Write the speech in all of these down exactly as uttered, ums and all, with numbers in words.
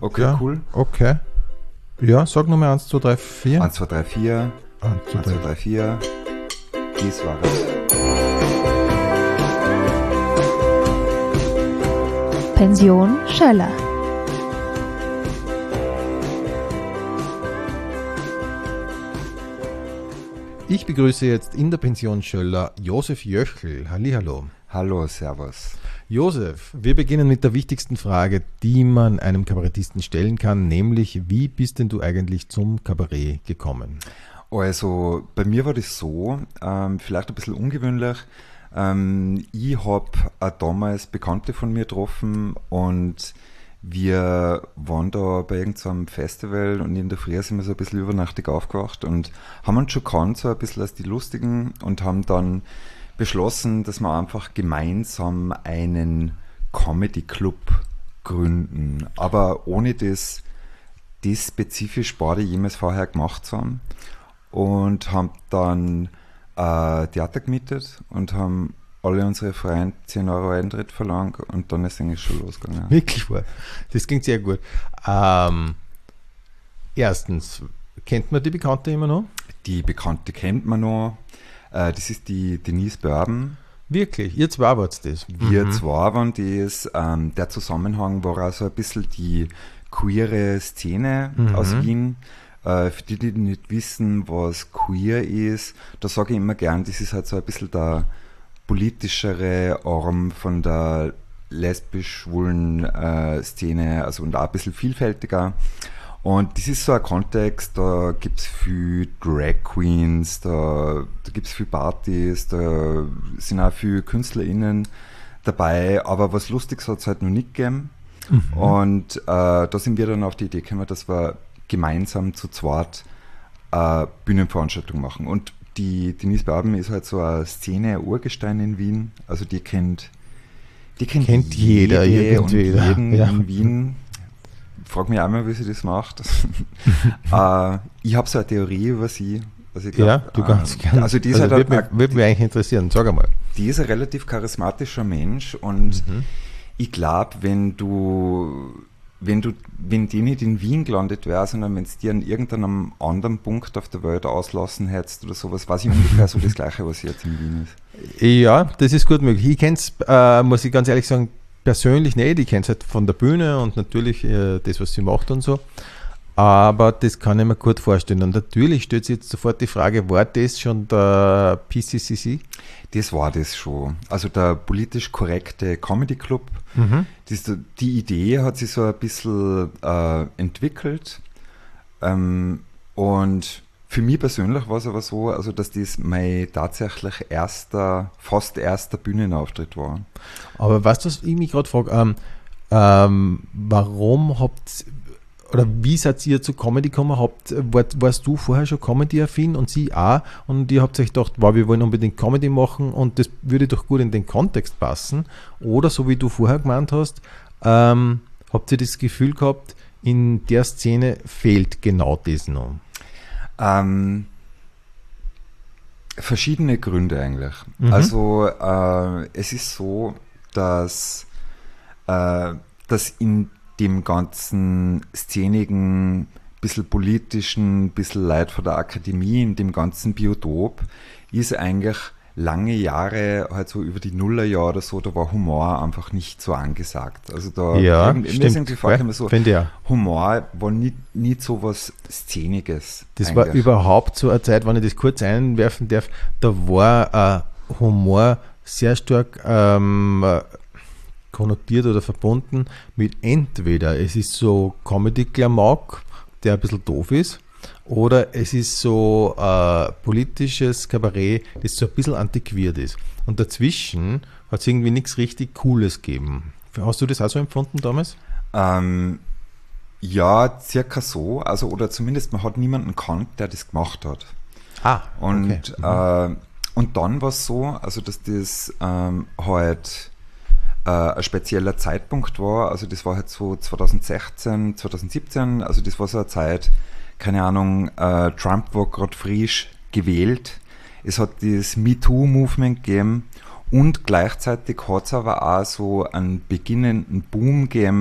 Okay, ja, cool. Okay. Ja, sag nochmal eins, zwei, drei, vier. eins, zwei, drei, vier. eins, zwei, eins, zwei, drei, vier. Dies war es. Pension Schöller. Ich begrüße jetzt in der Pension Schöller Josef Jöchel. Hallihallo. Hallo, servus. Josef, wir beginnen mit der wichtigsten Frage, die man einem Kabarettisten stellen kann, nämlich, wie bist denn du eigentlich zum Kabarett gekommen? Also, bei mir war das so, ähm, vielleicht ein bisschen ungewöhnlich. Ähm, ich habe damals Bekannte von mir getroffen und wir waren da bei irgendeinem Festival und in der Früh sind wir so ein bisschen übernachtig aufgewacht und haben uns schon gekannt, so ein bisschen als die Lustigen, und haben dann beschlossen, dass wir einfach gemeinsam einen Comedy-Club gründen, aber ohne das, das spezifisch beide jemals vorher gemacht zu haben, und haben dann äh, Theater gemietet und haben alle unsere Freunde zehn Euro Eintritt verlangt und dann ist eigentlich schon losgegangen. Wirklich wahr. Das klingt sehr gut. Ähm, erstens, kennt man die Bekannte immer noch? Die Bekannte kennt man noch. Äh, das ist die Denise Börben. Wirklich? Ihr zwei wart das? Wir Mhm. zwei waren das. Ähm, der Zusammenhang war also ein bisschen die queere Szene Mhm. aus Wien. Äh, für die, die nicht wissen, was queer ist, da sage ich immer gern, das ist halt so ein bisschen der politischere Arm von der lesbisch-schwulen äh, Szene, also und auch ein bisschen vielfältiger. Und das ist so ein Kontext, da gibt es viel Drag Queens, da, da gibt es viel Partys, da sind auch viele KünstlerInnen dabei, aber was Lustiges hat es halt noch nicht gegeben. Mhm. Und äh, da sind wir dann auf die Idee gekommen, dass wir gemeinsam zu zweit äh, Bühnenveranstaltung machen. Und die Denise Börben ist halt so eine Szene-Urgestein in Wien, also die kennt die kennt, kennt jeder jede und jeder. jeden Ja. in Wien. Frag mich auch mal, wie sie das macht. äh, ich habe so eine Theorie über sie. Also ich glaub, ja, du ganz äh, gerne. Also die ist also halt würde ein, mich, würd mich eigentlich interessieren, sag einmal. Die ist ein relativ charismatischer Mensch und mhm. ich glaube, wenn du wenn du, wenn die nicht in Wien gelandet wäre, sondern wenn es die an irgendeinem anderen Punkt auf der Welt auslassen hättest oder sowas, weiß ich ungefähr so das Gleiche, was jetzt in Wien ist. Ja, das ist gut möglich. Ich kenne es, äh, muss ich ganz ehrlich sagen, persönlich nicht. Ich kenne es halt von der Bühne und natürlich äh, das, was sie macht und so. Aber das kann ich mir gut vorstellen. Und natürlich stellt sich jetzt sofort die Frage, war das schon der P C C C? Das war das schon. Also der politisch korrekte Comedy Club. Mhm. Das, die Idee hat sich so ein bisschen äh, entwickelt. Ähm, und für mich persönlich war es aber so, also dass das mein tatsächlich erster, fast erster Bühnenauftritt war. Aber weißt du, was ich mich gerade frage? Ähm, ähm, warum habt oder wie seid ihr zu Comedy gekommen? Habt, war, warst du vorher schon Comedy-affin und sie auch? Und ihr habt euch gedacht, wow, wir wollen unbedingt Comedy machen und das würde doch gut in den Kontext passen. Oder so wie du vorher gemeint hast, ähm, habt ihr das Gefühl gehabt, in der Szene fehlt genau das noch? Ähm, verschiedene Gründe eigentlich. Mhm. Also äh, es ist so, dass, äh, dass in dem ganzen szenigen, bisschen politischen, bisschen Leid von der Akademie, in dem ganzen Biotop, ist eigentlich lange Jahre, halt so über die Nullerjahre oder so, da war Humor einfach nicht so angesagt. Also da, ja, irgendwie, stimmt. mir ist irgendwie vorgekommen, so, ja. Humor war nicht, nicht so was Szeniges. Das eigentlich. war überhaupt so eine Zeit, wenn ich das kurz einwerfen darf, da war äh, Humor sehr stark ähm, konnotiert oder verbunden mit entweder es ist so Comedy-Klamauk, der ein bisschen doof ist, oder es ist so äh, politisches Kabarett, das so ein bisschen antiquiert ist. Und dazwischen hat es irgendwie nichts richtig Cooles gegeben. Hast du das auch so empfunden damals? Ähm, ja, circa so. Also, oder zumindest man hat niemanden gekannt, der das gemacht hat. Ah, und, okay. Mhm. äh, und dann war es so, also dass das ähm, halt äh, ein spezieller Zeitpunkt war. Also das war halt so zwanzig sechzehn, zwanzig siebzehn, also das war so eine Zeit, keine Ahnung, äh, Trump war gerade frisch gewählt. Es hat das MeToo-Movement gegeben und gleichzeitig hat es aber auch so einen beginnenden Boom gegeben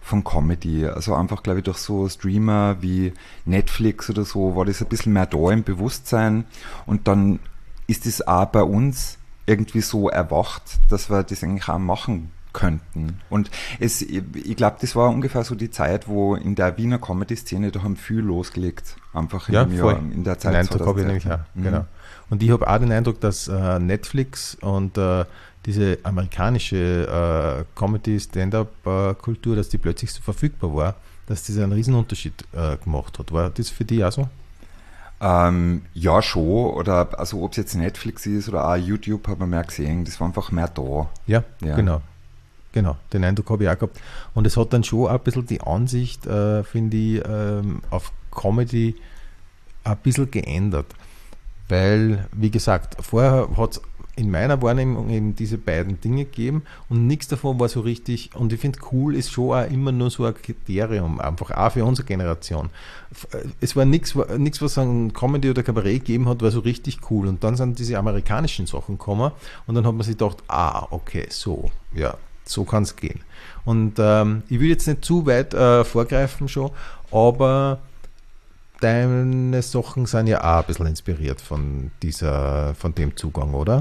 von Comedy. Also einfach, glaube ich, durch so Streamer wie Netflix oder so war das ein bisschen mehr da im Bewusstsein und dann ist es auch bei uns irgendwie so erwacht, dass wir das eigentlich auch machen könnten. Und es, ich glaube, das war ungefähr so die Zeit, wo in der Wiener Comedy-Szene, da haben viel losgelegt, einfach in, Ja, dem voll. Jahr, in der Zeit. Den Eindruck habe ich nämlich auch, Mhm. genau. Und ich habe auch den Eindruck, dass äh, Netflix und äh, diese amerikanische äh, Comedy-Stand-Up-Kultur, dass die plötzlich so verfügbar war, dass das einen Riesenunterschied äh, gemacht hat. War das für dich auch so? Ähm, ja, schon. Oder also ob es jetzt Netflix ist oder auch YouTube, hat man mehr gesehen. Das war einfach mehr da. Ja, Ja. genau. Genau, den Eindruck habe ich auch gehabt. Und es hat dann schon auch ein bisschen die Ansicht, äh, finde ich, ähm, auf Comedy ein bisschen geändert. Weil, wie gesagt, vorher hat es in meiner Wahrnehmung eben diese beiden Dinge gegeben und nichts davon war so richtig, und ich finde, cool ist schon auch immer nur so ein Kriterium, einfach auch für unsere Generation. Es war nichts, nichts, was an Comedy oder Kabarett gegeben hat, war so richtig cool. Und dann sind diese amerikanischen Sachen gekommen und dann hat man sich gedacht, ah, okay, so, ja, so kann es gehen. Und ähm, ich will jetzt nicht zu weit äh, vorgreifen schon, aber deine Sachen sind ja auch ein bisschen inspiriert von dieser, von dem Zugang, oder?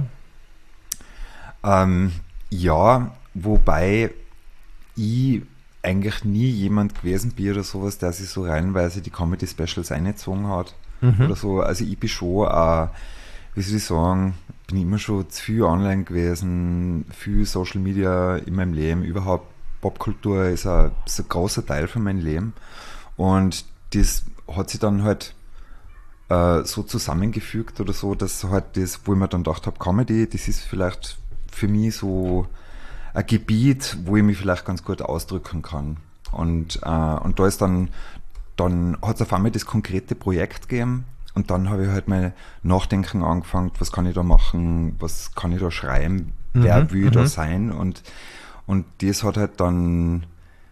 Ähm, ja, wobei ich eigentlich nie jemand gewesen bin oder sowas, der sich so reihenweise die Comedy-Specials eingezogen hat Mhm. oder so. Also ich bin schon, äh, wie soll ich sagen, bin immer schon zu viel online gewesen, viel Social Media in meinem Leben, überhaupt Popkultur ist ein, ist ein großer Teil von meinem Leben und das hat sich dann halt äh, so zusammengefügt oder so, dass halt das, wo ich mir dann gedacht habe, Comedy, das ist vielleicht für mich so ein Gebiet, wo ich mich vielleicht ganz gut ausdrücken kann. Und, äh, und da ist dann, dann hat es auf einmal das konkrete Projekt gegeben und dann habe ich halt mal nachdenken angefangen, was kann ich da machen, was kann ich da schreiben, wer Mhm, will da mhm. sein und, und das hat halt dann,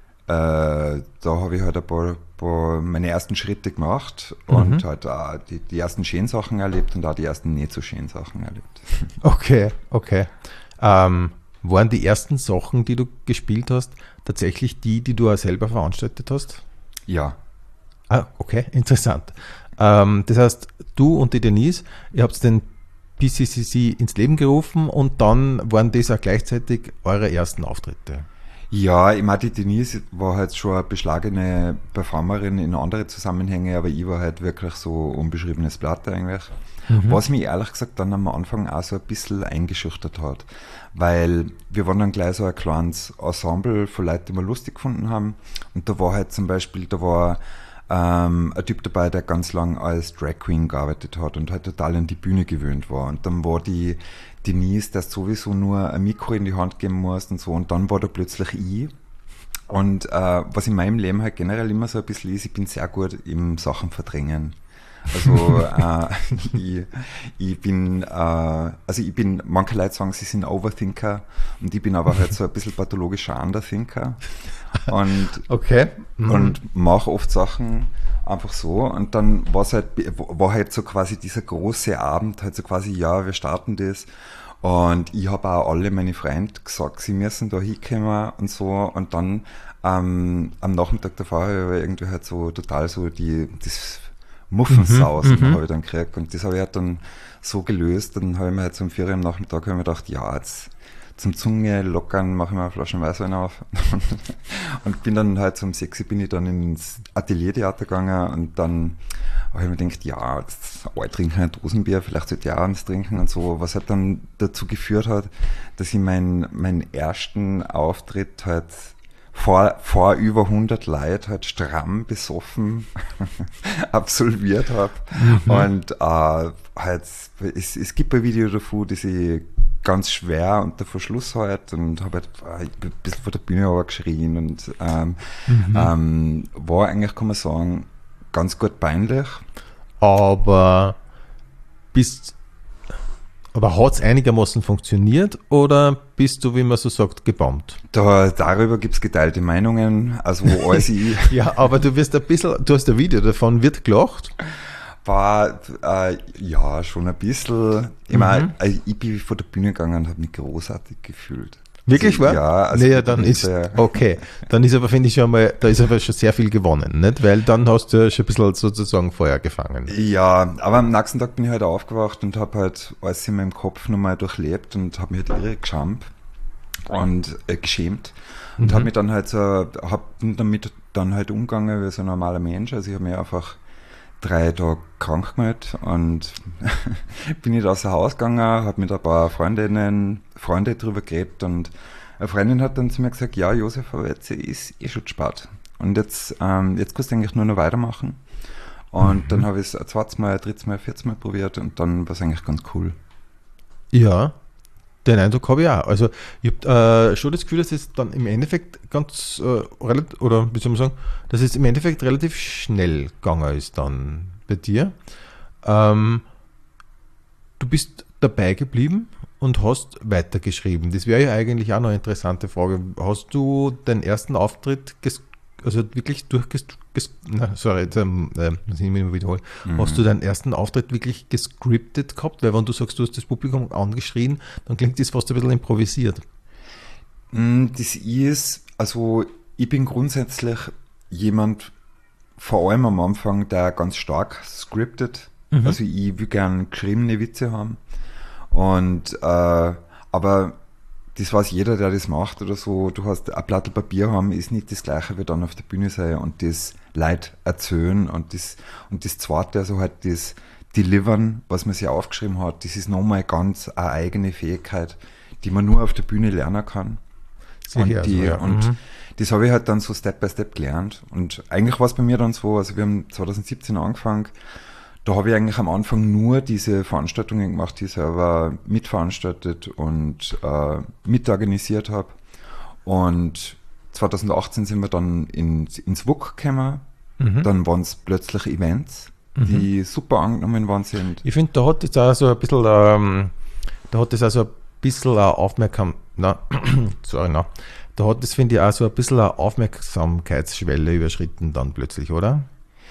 äh, da habe ich halt ein paar, paar meine ersten Schritte gemacht und Mhm. halt auch die, die ersten schönen Sachen erlebt und auch die ersten nicht so schönen Sachen erlebt. Okay, okay. Ähm, waren die ersten Sachen, die du gespielt hast, tatsächlich die, die du auch selber veranstaltet hast? Ja. Ah, okay, interessant. Ähm, das heißt, du und die Denise, ihr habt den P C C C ins Leben gerufen und dann waren das auch gleichzeitig eure ersten Auftritte. Ja, ich meine, die Denise war halt schon eine beschlagene Performerin in andere Zusammenhänge, aber ich war halt wirklich so unbeschriebenes Blatt eigentlich. Was mich ehrlich gesagt dann am Anfang auch so ein bisschen eingeschüchtert hat, weil wir waren dann gleich so ein kleines Ensemble von Leuten, die wir lustig gefunden haben und da war halt zum Beispiel, da war ähm, ein Typ dabei, der ganz lang als Drag Queen gearbeitet hat und halt total an die Bühne gewöhnt war und dann war die Denise, der sowieso nur ein Mikro in die Hand geben muss und so und dann war da plötzlich ich und äh, was in meinem Leben halt generell immer so ein bisschen ist, ich bin sehr gut im Sachen verdrängen. Also äh, ich, ich bin, äh, also ich bin, manche Leute sagen, sie sind Overthinker und ich bin aber halt so ein bisschen pathologischer Underthinker und, Okay. und mache oft Sachen einfach so und dann war es halt, war halt so quasi dieser große Abend, halt so quasi, ja, wir starten das und ich habe auch alle meine Freunde gesagt, sie müssen da hinkommen und so und dann ähm, am Nachmittag davor habe ich irgendwie halt so total so die, das Muffensausen Mhm, mhm. habe ich dann gekriegt und das habe ich halt dann so gelöst, dann habe ich mir halt so um vier Uhr am Nachmittag habe ich mir gedacht, ja, jetzt zum Zunge lockern mache ich mir eine Flasche Weißwein auf und bin dann halt so um sechs Uhr bin ich dann ins Ateliertheater gegangen und dann habe ich mir gedacht, ja, jetzt alle trinken ein Dosenbier, vielleicht sollte ich auch eins trinken und so, was halt dann dazu geführt hat, dass ich meinen meinen ersten Auftritt halt vor, vor über hundert Leuten halt stramm besoffen absolviert habe. Mhm. Und äh, halt, es, es gibt ein Video davon, das ich ganz schwer unter Verschluss halt und habe halt äh, ein bisschen vor der Bühne aber geschrien und ähm, mhm. ähm, war eigentlich, kann man sagen, ganz gut peinlich. Aber bist Aber hat es einigermaßen funktioniert oder bist du, wie man so sagt, gebombt? Da, darüber gibt es geteilte Meinungen. Also als ich ja, aber du wirst ein bisschen, du hast ein Video davon, wird gelacht? War, äh, ja, schon ein bisschen. Ich Mhm. meine, ich bin vor der Bühne gegangen und habe mich großartig gefühlt. Wirklich wahr? Ja, also naja, dann ist, äh, okay, dann ist aber, finde ich schon mal, da ist aber schon sehr viel gewonnen, nicht? Weil dann hast du ja schon ein bisschen sozusagen Feuer gefangen. Ja, aber am nächsten Tag bin ich halt aufgewacht und habe halt alles in meinem Kopf nochmal durchlebt und habe mich halt irre geschämt und äh, geschämt und Mhm. habe mich dann halt so, hab bin damit dann halt umgegangen wie so ein normaler Mensch. Also ich habe mich einfach drei Tage krank gemeldet und bin nicht außer Haus gegangen, habe mit ein paar Freundinnen, Freunde drüber geredet und eine Freundin hat dann zu mir gesagt, ja Josef, aber jetzt ist eh schon spät. Und jetzt, ähm, jetzt kannst du eigentlich nur noch weitermachen. Und Mhm. dann habe ich es ein zweites Mal, ein drittes Mal, ein viertes Mal probiert und dann war es eigentlich ganz cool. Ja, den Eindruck habe ich auch. Also ich habe äh, schon das Gefühl, dass es dann im Endeffekt ganz äh, relativ, oder wie soll man sagen, dass es im Endeffekt relativ schnell gegangen ist dann bei dir. Ähm, du bist dabei geblieben und hast weitergeschrieben. Das wäre ja eigentlich auch noch eine interessante Frage. Hast du den ersten Auftritt ges also wirklich durchges... Ges na, sorry, jetzt ähm, äh, muss ich immer wiederholen. Mhm. Hast du deinen ersten Auftritt wirklich gescriptet gehabt? Weil wenn du sagst, du hast das Publikum angeschrien, dann klingt das fast ein bisschen improvisiert. Mm, Das ist, also ich bin grundsätzlich jemand, vor allem am Anfang, der ganz stark scriptet. Mhm. Also ich will gern geschriebene Witze haben. Und äh, aber das weiß jeder, der das macht oder so, du hast ein Blatt Papier haben, ist nicht das gleiche wie dann auf der Bühne sein und das Leid erzählen und das und das zweite, also halt das Delivern, was man sich aufgeschrieben hat, das ist nochmal ganz eine eigene Fähigkeit, die man nur auf der Bühne lernen kann. Sicher, Und, die, also, ja. und Mhm. das habe ich halt dann so Step by Step gelernt. Und eigentlich war es bei mir dann so, also wir haben zwanzig siebzehn angefangen, da habe ich eigentlich am Anfang nur diese Veranstaltungen gemacht, die ich selber mitveranstaltet und äh, mitorganisiert habe. Und zwanzig achtzehn sind wir dann ins, ins W U C gekommen. Mhm. Dann waren es plötzlich Events, die super angenommen worden sind. Ich finde, da hat jetzt auch so ein bisschen, ähm, da hat das auch so ein bisschen eine Aufmerksam, na, sorry, na, da hat das, finde ich, auch so ein bisschen eine Aufmerksamkeitsschwelle überschritten dann plötzlich, oder?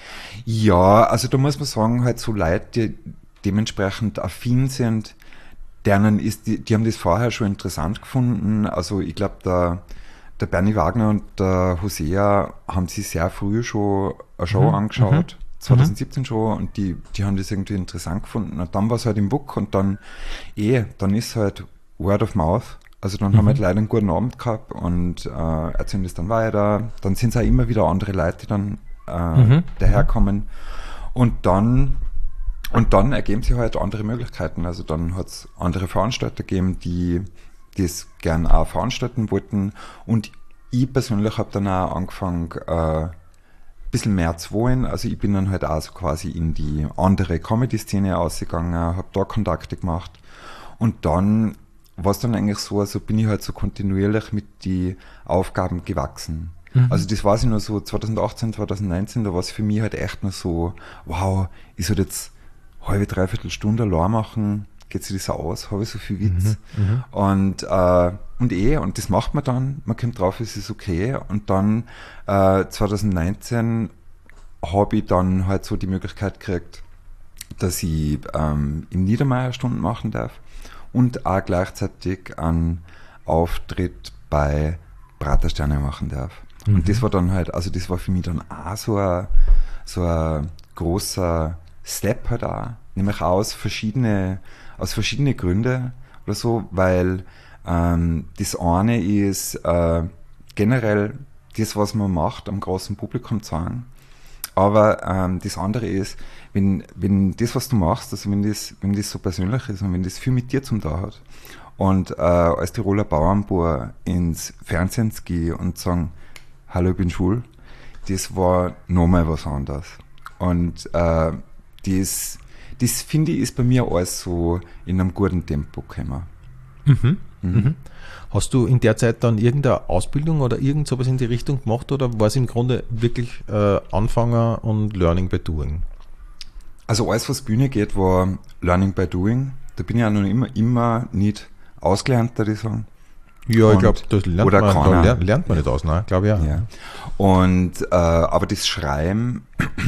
Ja, also da muss man sagen, halt so Leute, die dementsprechend affin sind, deren ist, die, die haben das vorher schon interessant gefunden. Also ich glaube, der, der Bernie Wagner und der Hosea haben sich sehr früh schon eine Show Mhm, angeschaut, mhm, zwanzig siebzehn schon, und die, die haben das irgendwie interessant gefunden. Und dann war es halt im W U C und dann eh, dann ist halt Word of Mouth. Also dann haben Mhm. halt leider einen guten Abend gehabt und äh, erzählen das dann weiter. Dann sind es auch immer wieder andere Leute, die dann äh, Mhm. daherkommen. Und dann, und dann ergeben sich halt andere Möglichkeiten. Also dann hat es andere Veranstalter gegeben, die das gern auch veranstalten wollten. Und ich persönlich habe dann auch angefangen, äh, ein bisschen mehr zu wollen. Also ich bin dann halt auch so quasi in die andere Comedy-Szene ausgegangen, habe da Kontakte gemacht. Und dann war es dann eigentlich so, also bin ich halt so kontinuierlich mit die Aufgaben gewachsen. Mhm. Also das war ich nur so zwanzig achtzehn, zwanzig neunzehn, da war es für mich halt echt nur so, wow, ich soll jetzt halbe, dreiviertel Stunde allein machen, geht sich das aus, habe ich so viel Witz. Mhm. Und, äh, und eh, und das macht man dann, man kommt drauf, es ist okay. Und dann äh, zwanzig neunzehn habe ich dann halt so die Möglichkeit gekriegt, dass ich ähm, im Niedermeyer Stunden machen darf und auch gleichzeitig einen Auftritt bei Pratersterne machen darf. Mhm. Und das war dann halt, also das war für mich dann auch so ein, so ein großer Step halt auch, nämlich auch aus verschiedene, aus verschiedene Gründe oder so, weil ähm, das eine ist äh, generell das, was man macht, am großen Publikum zeigen. Aber ähm, das andere ist, wenn, wenn das, was du machst, also wenn das, wenn das so persönlich ist und wenn das viel mit dir zum Tun hat und äh, als Tiroler Bauernbauer ins Fernsehen zu gehen und sagen, hallo, ich bin schwul, das war nochmal was anderes. Und äh, das, das finde ich, ist bei mir alles so in einem guten Tempo gekommen. Mhm. Mhm. Mhm. Hast du in der Zeit dann irgendeine Ausbildung oder irgend sowas in die Richtung gemacht oder war es im Grunde wirklich äh, Anfänger und Learning by Doing? Also alles, was Bühne geht, war Learning by Doing. Da bin ich auch noch immer, immer nicht ausgelernt, würde ich sagen. Ja, ich Und- glaube, das lernt oder man, da keiner. lernt, lernt man nicht aus, ne? Glaube ich ja. Ja. Und, äh, aber das Schreiben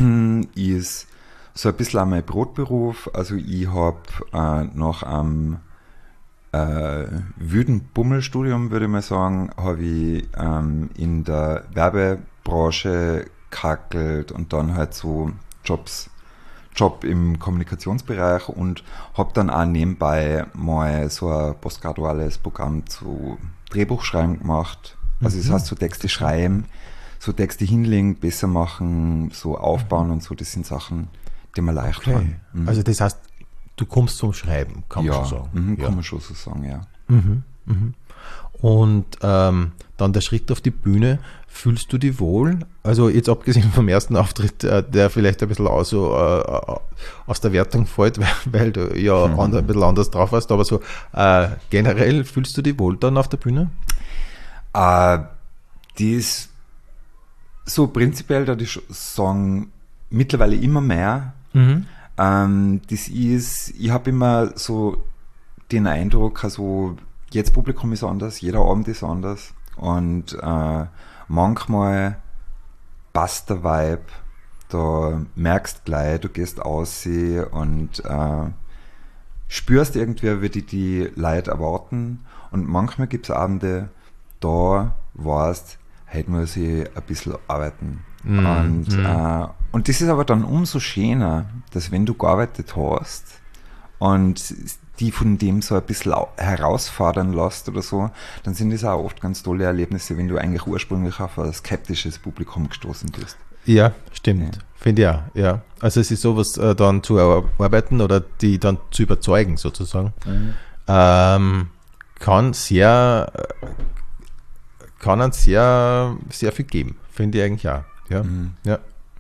ist so ein bisschen auch mein Brotberuf. Also ich habe äh, nach einem äh, wüden Bummelstudium, würde ich mal sagen, habe ich ähm, in der Werbebranche kackelt und dann halt so Jobs, Job im Kommunikationsbereich und habe dann auch nebenbei mal so ein postgraduales Programm zu Drehbuchschreiben gemacht. Also das heißt so Texte schreiben, so Texte hinlegen, besser machen, so aufbauen und so, das sind Sachen, die mir leicht Okay. fallen. Mhm. Also das heißt, du kommst zum Schreiben, kann man ja, schon sagen. mhm, Ja. kann man schon so sagen, ja. Mhm, mhm. Und ähm, dann der Schritt auf die Bühne, fühlst du dich wohl? Also jetzt abgesehen vom ersten Auftritt, äh, der vielleicht ein bisschen aus, so, äh, aus der Wertung fällt, weil, weil du ja Mhm. ander, ein bisschen anders drauf warst, aber so äh, generell fühlst du dich wohl dann auf der Bühne? Äh, die ist so prinzipiell, da ich sagen, mittlerweile immer mehr. Mhm. Ähm, das ist, ich habe immer so den Eindruck, also jedes Publikum ist anders, jeder Abend ist anders und äh, manchmal passt der Vibe, da merkst gleich, du gehst aus und äh, spürst irgendwie, wie die, die Leute erwarten und manchmal gibt es Abende, da weißt, heute muss ich ein bisschen arbeiten. Mm, und, mm. Äh, und das ist aber dann umso schöner, dass wenn du gearbeitet hast und die von dem so ein bisschen au- herausfordern lässt oder so, dann sind das auch oft ganz tolle Erlebnisse, wenn du eigentlich ursprünglich auf ein skeptisches Publikum gestoßen bist. Ja, stimmt. Ja. Finde ich auch, ja. Also es ist sowas äh, dann zu erarbeiten oder die dann zu überzeugen sozusagen, ähm, kann sehr, äh, kann einen sehr, sehr viel geben. Finde ich eigentlich auch. Ja. Mhm. Ja.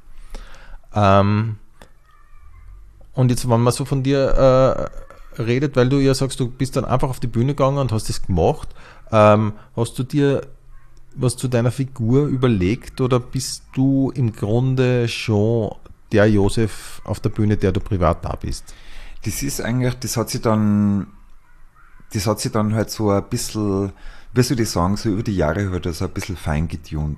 Ähm, und jetzt, wenn man so von dir äh, redet, weil du ja sagst, du bist dann einfach auf die Bühne gegangen und hast das gemacht, ähm, hast du dir was zu deiner Figur überlegt oder bist du im Grunde schon der Josef auf der Bühne, der du privat da bist? Das ist eigentlich, das hat sich dann, das hat sich dann halt so ein bisschen, wie soll ich sagen, so über die Jahre halt so ein bisschen fein getunt.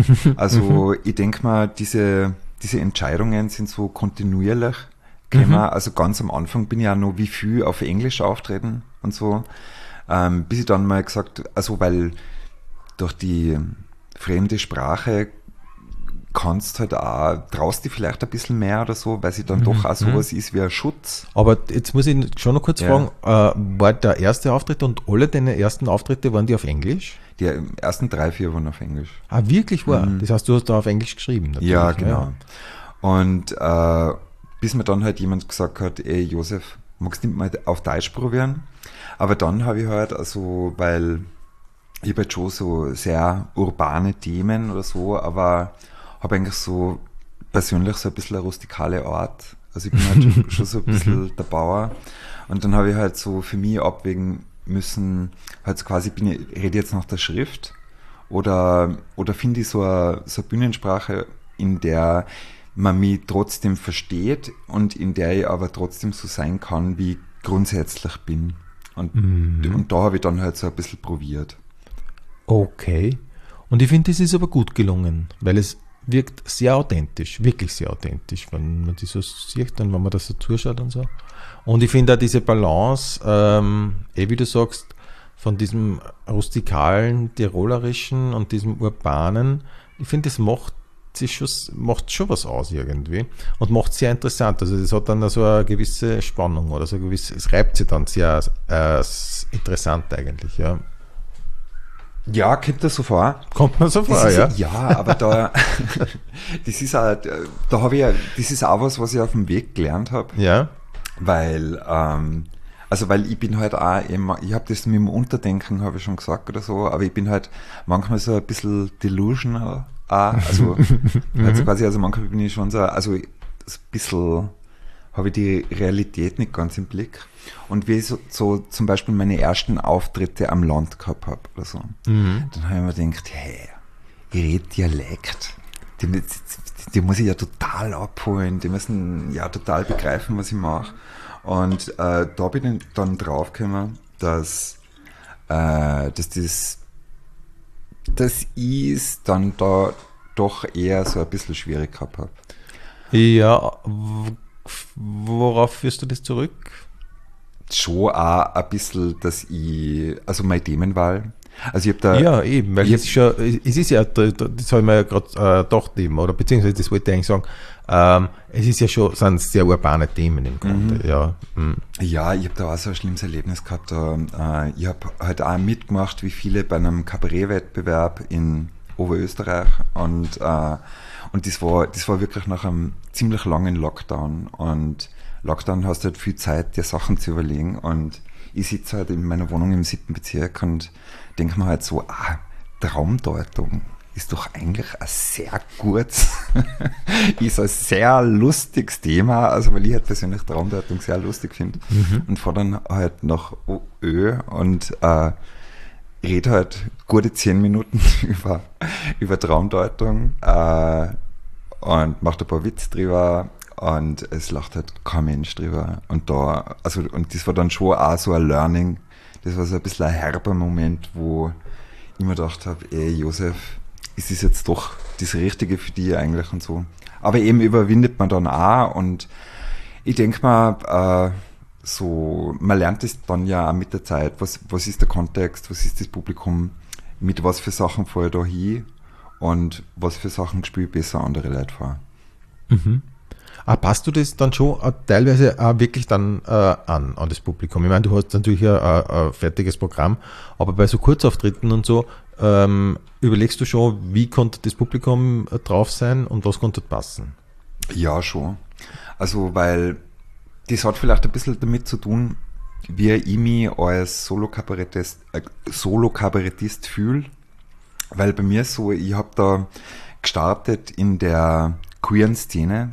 Also ich denke mal, diese, diese Entscheidungen sind so kontinuierlich gekommen. Also ganz am Anfang bin ich ja noch wie viel auf Englisch auftreten und so, ähm, bis ich dann mal gesagt, also weil durch die fremde Sprache kannst halt auch, traust dich vielleicht ein bisschen mehr oder so, weil sie dann doch auch sowas ist wie ein Schutz. Aber jetzt muss ich schon noch kurz Ja. fragen, äh, war der erste Auftritt und alle deine ersten Auftritte, waren die auf Englisch? Die ersten drei, vier waren auf Englisch. Ah, wirklich war? Das heißt, du hast da auf Englisch geschrieben? natürlich, Ja, genau. Und äh, bis mir dann halt jemand gesagt hat, ey Josef, magst du nicht mal auf Deutsch probieren? Aber dann habe ich halt, also, weil ich habe halt schon so sehr urbane Themen oder so, aber habe eigentlich so persönlich so ein bisschen eine rustikale Art. Also ich bin halt schon, schon so ein bisschen der Bauer. Und dann habe ich halt so für mich abwägen müssen, halt so quasi, bin ich, rede ich jetzt nach der Schrift oder, oder finde ich so eine, so eine Bühnensprache, in der man mich trotzdem versteht und in der ich aber trotzdem so sein kann, wie ich grundsätzlich bin. Und, und da habe ich dann halt so ein bisschen probiert. Okay. Und ich finde, das ist aber gut gelungen, weil es wirkt sehr authentisch, wirklich sehr authentisch, wenn man das so sieht und wenn man das so zuschaut und so. Und ich finde auch diese Balance, ähm, eh wie du sagst, von diesem rustikalen, tirolerischen und diesem urbanen, ich finde, das macht sich schon, macht schon was aus irgendwie und macht sehr interessant. Also das hat dann so eine gewisse Spannung oder so ein gewisses, es reibt sich dann sehr äh, interessant eigentlich, ja. Ja, kommt das so vor? Kommt man so vor, Das ist, ja? ja, aber da, das ist auch, da habe ich ja, das ist auch was, was ich auf dem Weg gelernt habe, Ja. weil, ähm, also weil ich bin halt auch immer, ich habe das mit dem Unterdenken, habe ich schon gesagt oder so, aber ich bin halt manchmal so ein bisschen delusional auch, also, also quasi, also manchmal bin ich schon so, also ein bisschen habe ich die Realität nicht ganz im Blick. Und wie ich so, so zum Beispiel meine ersten Auftritte am Land gehabt habe oder so, Mhm. dann habe ich mir gedacht, hey, ich rede Dialekt. Die, die, die muss ich ja total abholen, die müssen ja total begreifen, was ich mache. Und äh, da bin ich dann draufgekommen, dass, äh, dass das, dass ich es dann da doch eher so ein bisschen schwierig gehabt habe. Ja, w- worauf führst du das zurück? schon auch ein bisschen, dass ich, also meine Themenwahl, also ich habe da... Ja, eben, weil ich es ist ja, es ist ja, das habe ich mir ja gerade äh, gedacht eben, oder beziehungsweise das wollte ich eigentlich sagen, ähm, es ist ja schon, sind sehr urbane Themen im Grunde, Mhm. ja. Mhm. Ja, ich habe da auch so ein schlimmes Erlebnis gehabt. Da, äh, ich habe halt auch mitgemacht, wie viele bei einem Kabarettwettbewerb in Oberösterreich und, äh, und das war, das war wirklich nach einem ziemlich langen Lockdown und Lockdown hast du halt viel Zeit, dir Sachen zu überlegen und ich sitze halt in meiner Wohnung im siebten Bezirk und denke mir halt so, ah, Traumdeutung ist doch eigentlich ein sehr gutes, ist ein sehr lustiges Thema, also weil ich halt persönlich Traumdeutung sehr lustig finde Mhm. und fahre dann halt nach Ö und äh, rede halt gute zehn Minuten über, über Traumdeutung äh, und macht ein paar Witze drüber und es lacht halt kein Mensch drüber und da, also und das war dann schon auch so ein Learning, das war so ein bisschen ein herber Moment, wo ich mir gedacht habe, ey Josef, ist das jetzt doch das Richtige für dich eigentlich und so. Aber eben überwindet man dann auch und ich denke mal, äh, so, man lernt es dann ja auch mit der Zeit, was, was ist der Kontext, was ist das Publikum, mit was für Sachen fahre ich da hin und was für Sachen spiele ich besser andere Leute vor. Mhm. Ah, passt du das dann schon äh, teilweise auch wirklich dann äh, an, an das Publikum? Ich meine, du hast natürlich ein, ein, ein fertiges Programm, aber bei so Kurzauftritten und so ähm, überlegst du schon, wie konnte das Publikum äh, drauf sein und was konnte passen? Ja, schon. Also, weil das hat vielleicht ein bisschen damit zu tun, wie ich mich als Solo-Kabarettist, äh, Solo-Kabarettist fühle. Weil bei mir ist so, ich habe da gestartet in der queeren Szene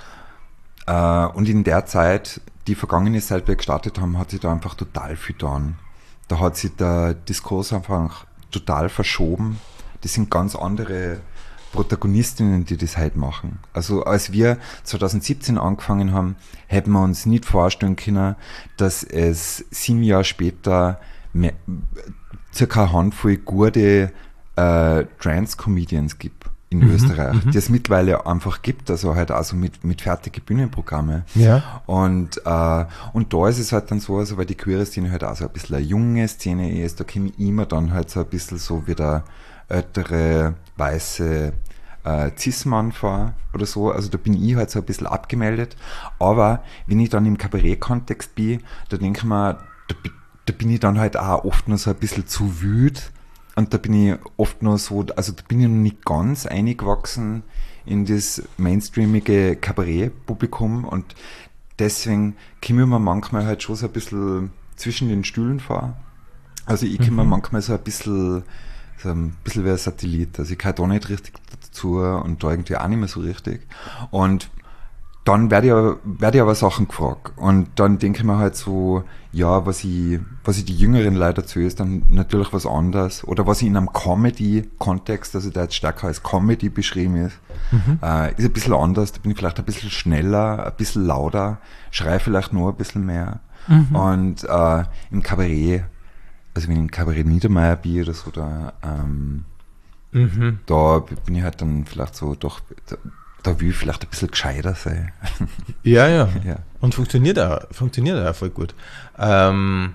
äh, und in der Zeit, die vergangene Zeit, wir gestartet haben, hat sich da einfach total viel getan. Da hat sich der Diskurs einfach total verschoben. Das sind ganz andere Protagonistinnen, die das heute machen. Also als wir zwanzig siebzehn angefangen haben, hätten wir uns nicht vorstellen können, dass es sieben Jahre später mehr, circa eine Handvoll gute äh, Trans-Comedians gibt in Mhm, Österreich, mhm. die es mittlerweile einfach gibt, also halt also mit, mit fertigen Bühnenprogramme. Ja. Und, äh, und da ist es halt dann so, also weil die queere Szene halt auch so ein bisschen eine junge Szene ist, da komme ich immer dann halt so ein bisschen so wie der ältere, weiße äh, Cis-Mann vor oder so, also da bin ich halt so ein bisschen abgemeldet, aber wenn ich dann im Kabarett-Kontext bin, da denke ich mir, da, da bin ich dann halt auch oft noch so ein bisschen zu wüt und da bin ich oft noch so, also da bin ich noch nicht ganz eingewachsen in das mainstreamige Kabarett-Publikum und deswegen komme ich mir manchmal halt schon so ein bisschen zwischen den Stühlen vor. Also ich komme mir Mhm. manchmal so ein bisschen, so ein bisschen wie ein Satellit. Also ich kann da nicht richtig dazu und da irgendwie auch nicht mehr so richtig. Und dann werde ich, aber- werde ich aber Sachen gefragt. Und dann denke ich mir halt so, ja, was ich, was ich die jüngeren Leute dazu ist, dann natürlich was anderes. Oder was ich in einem Comedy-Kontext, also der jetzt stärker als Comedy beschrieben ist, Mhm. äh, ist ein bisschen anders. Da bin ich vielleicht ein bisschen schneller, ein bisschen lauter, schreie vielleicht nur ein bisschen mehr. Mhm. Und äh, im Kabarett, also wenn ich im Kabarett Niedermeyer bin oder so, da, ähm, Mhm. da bin ich halt dann vielleicht so, doch, da, da will ich vielleicht ein bisschen gescheiter sein. Ja, ja. Ja. Und funktioniert auch, funktioniert auch voll gut. Ähm,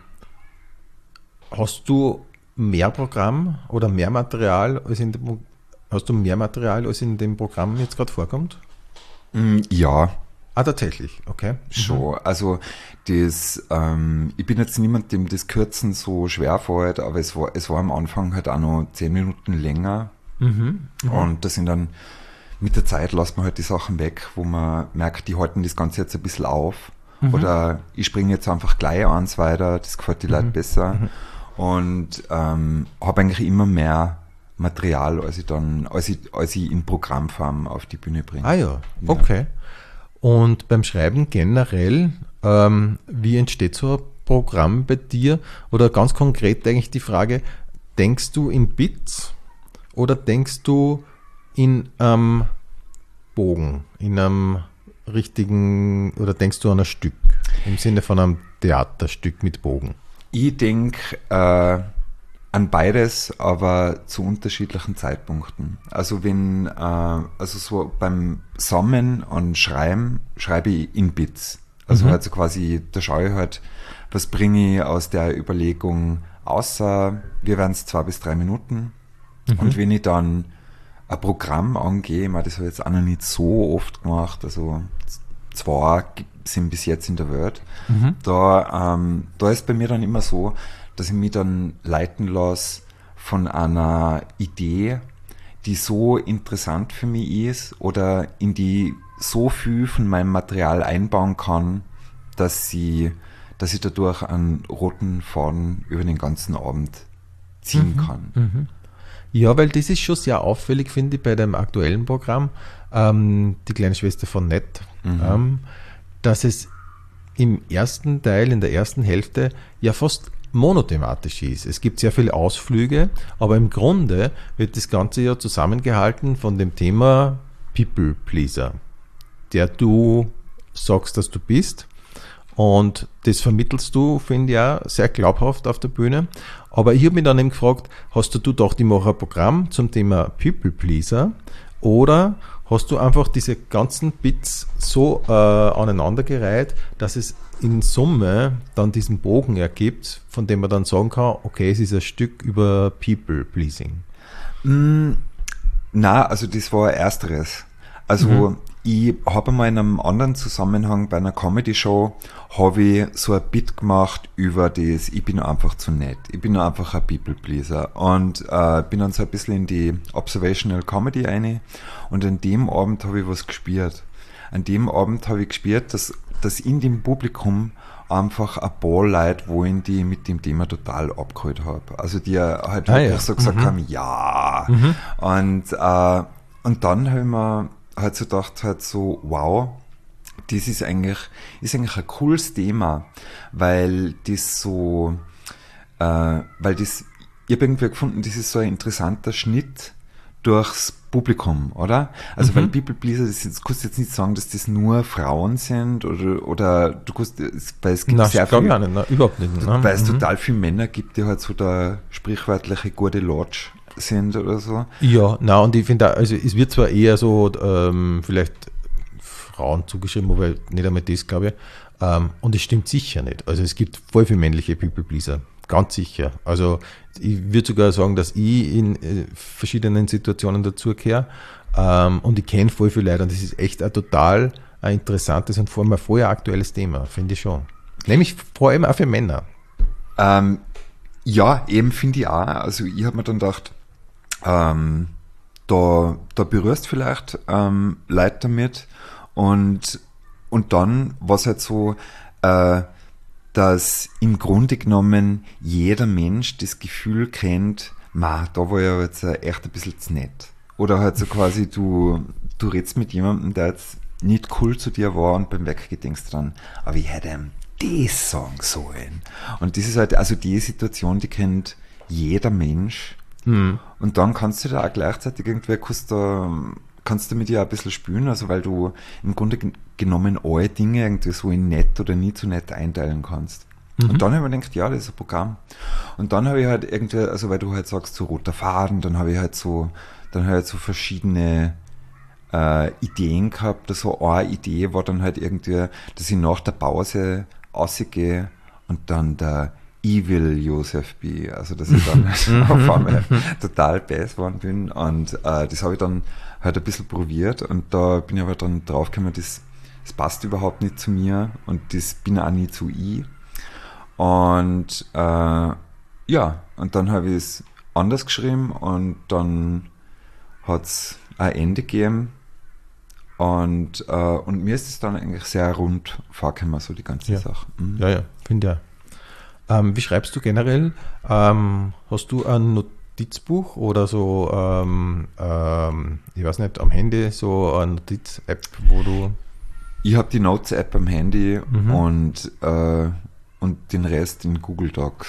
hast du mehr Programm oder mehr Material als in dem, hast du mehr Material als in dem Programm jetzt gerade vorkommt? Mm, Ja, Ah, tatsächlich, okay. schon. Also das, ähm, ich bin jetzt niemand, dem das Kürzen so schwer fällt, aber es war, es war am Anfang halt auch noch zehn Minuten länger. Mhm. Und das sind dann, mit der Zeit lässt man halt die Sachen weg, wo man merkt, die halten das Ganze jetzt ein bisschen auf. Mhm. Oder ich springe jetzt einfach gleich eins weiter, das gefällt die Leute besser. Und ähm, habe eigentlich immer mehr Material, als ich dann, als ich, als ich in Programmform auf die Bühne bringe. Ah ja, okay. Und beim Schreiben generell, ähm, wie entsteht so ein Programm bei dir? Oder ganz konkret eigentlich die Frage, denkst du in Bits oder denkst du in einem Bogen, in einem richtigen, oder denkst du an ein Stück, im Sinne von einem Theaterstück mit Bogen? Ich denke äh, an beides, aber zu unterschiedlichen Zeitpunkten. Also wenn, äh, also so beim Sammeln und Schreiben schreibe ich in Bits. Also Mhm. halt so quasi, da schaue ich halt, was bringe ich aus der Überlegung, außer wir werden es zwei bis drei Minuten. Mhm. Und wenn ich dann ein Programm angehe, ich meine, das habe ich jetzt auch noch nicht so oft gemacht, also z- zwei gibt- sind bis jetzt in der Welt, Mhm. da, ähm, da ist bei mir dann immer so, dass ich mich dann leiten lasse von einer Idee, die so interessant für mich ist oder in die so viel von meinem Material einbauen kann, dass sie, dass ich dadurch einen roten Faden über den ganzen Abend ziehen kann. Ja, weil das ist schon sehr auffällig, finde ich, bei dem aktuellen Programm, ähm, die kleine Schwester von Nett, ähm, dass es im ersten Teil, in der ersten Hälfte, ja fast monothematisch ist. Es gibt sehr viele Ausflüge, aber im Grunde wird das Ganze ja zusammengehalten von dem Thema People Pleaser, der du sagst, dass du bist. Und das vermittelst du, finde ich, auch sehr glaubhaft auf der Bühne. Aber ich habe mich dann eben gefragt, hast du gedacht, ich mache ein Programm zum Thema People Pleaser oder hast du einfach diese ganzen Bits so äh, aneinandergereiht, dass es in Summe dann diesen Bogen ergibt, von dem man dann sagen kann, okay, es ist ein Stück über People Pleasing. Na, also das war ersteres. Also ich habe mal in einem anderen Zusammenhang bei einer Comedy-Show habe ich so ein Bit gemacht über das, ich bin einfach zu nett. Ich bin einfach ein People-Pleaser und äh, bin dann so ein bisschen in die Observational Comedy rein und an dem Abend habe ich was gespürt. An dem Abend habe ich gespürt, dass, dass in dem Publikum einfach ein paar Leute wollen, die ich mit dem Thema total abgeholt habe. Also die halt Ah, wirklich ja. so gesagt haben, ja. Und, äh, und dann habe ich mir halt so gedacht, halt so, wow, das ist eigentlich, ist eigentlich ein cooles Thema, weil das so, äh, weil das, ich habe irgendwie gefunden, das ist so ein interessanter Schnitt durchs Publikum, oder? Also Mhm. weil People Pleaser, das ist, du kannst jetzt nicht sagen, dass das nur Frauen sind oder, oder du kannst, weil es gibt Na, sehr glaube ich viel, auch nicht, ne? Überhaupt nicht. Ne? weil es Mhm. total viele Männer gibt, die halt so der sprichwörtliche gute Lodge sind oder so. Ja, na und ich finde, auch, also es wird zwar eher so ähm, vielleicht Frauen zugeschrieben, aber nicht einmal das, glaube ich. Ähm, und es stimmt sicher nicht. Also es gibt voll viele männliche People Pleaser, ganz sicher. Also ich würde sogar sagen, dass ich in äh, verschiedenen Situationen dazugehöre ähm, und ich kenne voll viele Leute und das ist echt ein total ein interessantes und vor allem ein voll aktuelles Thema, finde ich schon. Nämlich vor allem auch für Männer. Ähm, ja, eben finde ich auch. Also ich habe mir dann gedacht, ähm, da, da berührst vielleicht ähm, Leute damit und, und dann war es halt so, äh, dass im Grunde genommen jeder Mensch das Gefühl kennt, ma, da war ja jetzt echt ein bisschen zu nett. Oder halt so quasi, du, du redest mit jemandem, der jetzt nicht cool zu dir war und beim Weggehen denkst du dann, aber ich hätte ihm das sagen sollen. Und das ist halt, also die Situation, die kennt jeder Mensch. Hm. Und dann kannst du da auch gleichzeitig irgendwie, kannst du, kannst du mit dir auch ein bisschen spielen, also weil du im Grunde gen- genommen alle Dinge irgendwie so in nett oder nie zu nett einteilen kannst. Und dann habe ich mir gedacht, ja, das ist ein Programm. Und dann habe ich halt irgendwie, also weil du halt sagst, so roter Faden, dann habe ich halt so, dann habe ich halt so verschiedene äh, Ideen gehabt. So eine Idee war dann halt irgendwie, dass ich nach der Pause rausgehe und dann der Evil Josef B. Also dass ich dann auf einmal total bass geworden bin und äh, das habe ich dann halt ein bisschen probiert und da bin ich aber dann draufgekommen, das, das passt überhaupt nicht zu mir und das bin auch nie zu ich. Und äh, ja, und dann habe ich es anders geschrieben und dann hat es ein Ende gegeben und, äh, und mir ist es dann eigentlich sehr rund vorgekommen, so die ganze Ja. Sache. Mhm. Ja, ja, finde ja. Ähm, wie schreibst du generell? Ähm, hast du ein Notizbuch oder so, ähm, ähm, ich weiß nicht, am Handy so eine Notiz-App, wo du... Ich habe die Notes-App am Handy Mhm. und, äh, und den Rest in Google Docs.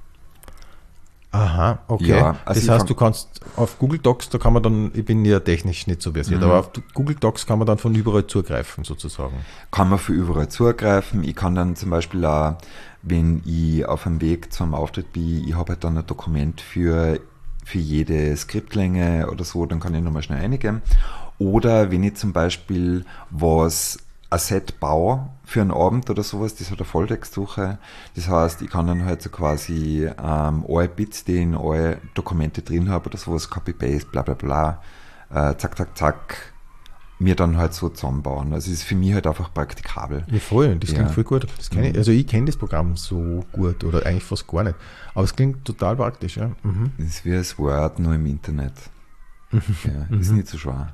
Aha, okay. Ja, also ich das heißt, fang- du kannst auf Google Docs, da kann man dann, ich bin ja technisch nicht so versiert, Mhm. aber auf Google Docs kann man dann von überall zugreifen, sozusagen. Kann man für überall zugreifen. Ich kann dann zum Beispiel auch, wenn ich auf dem Weg zum Auftritt bin, ich habe halt dann ein Dokument für, für jede Skriptlänge oder so, dann kann ich nochmal schnell eingeben. Oder wenn ich zum Beispiel was ein Set baue für einen Abend oder sowas, das hat eine Volltextsuche. Das heißt, ich kann dann halt so quasi ähm, alle Bits, die in alle Dokumente drin habe oder sowas, Copy-Paste, bla bla bla, äh, zack, zack, zack, mir dann halt so zusammenbauen. Also es ist für mich halt einfach praktikabel. Ja, voll, das klingt Ja. voll gut. Das kenn ich, also ich kenne das Programm so gut oder eigentlich fast gar nicht. Aber es klingt total praktisch, ja. Mhm. Das ist wie das Word nur im Internet. Ja, ist nicht so schwer.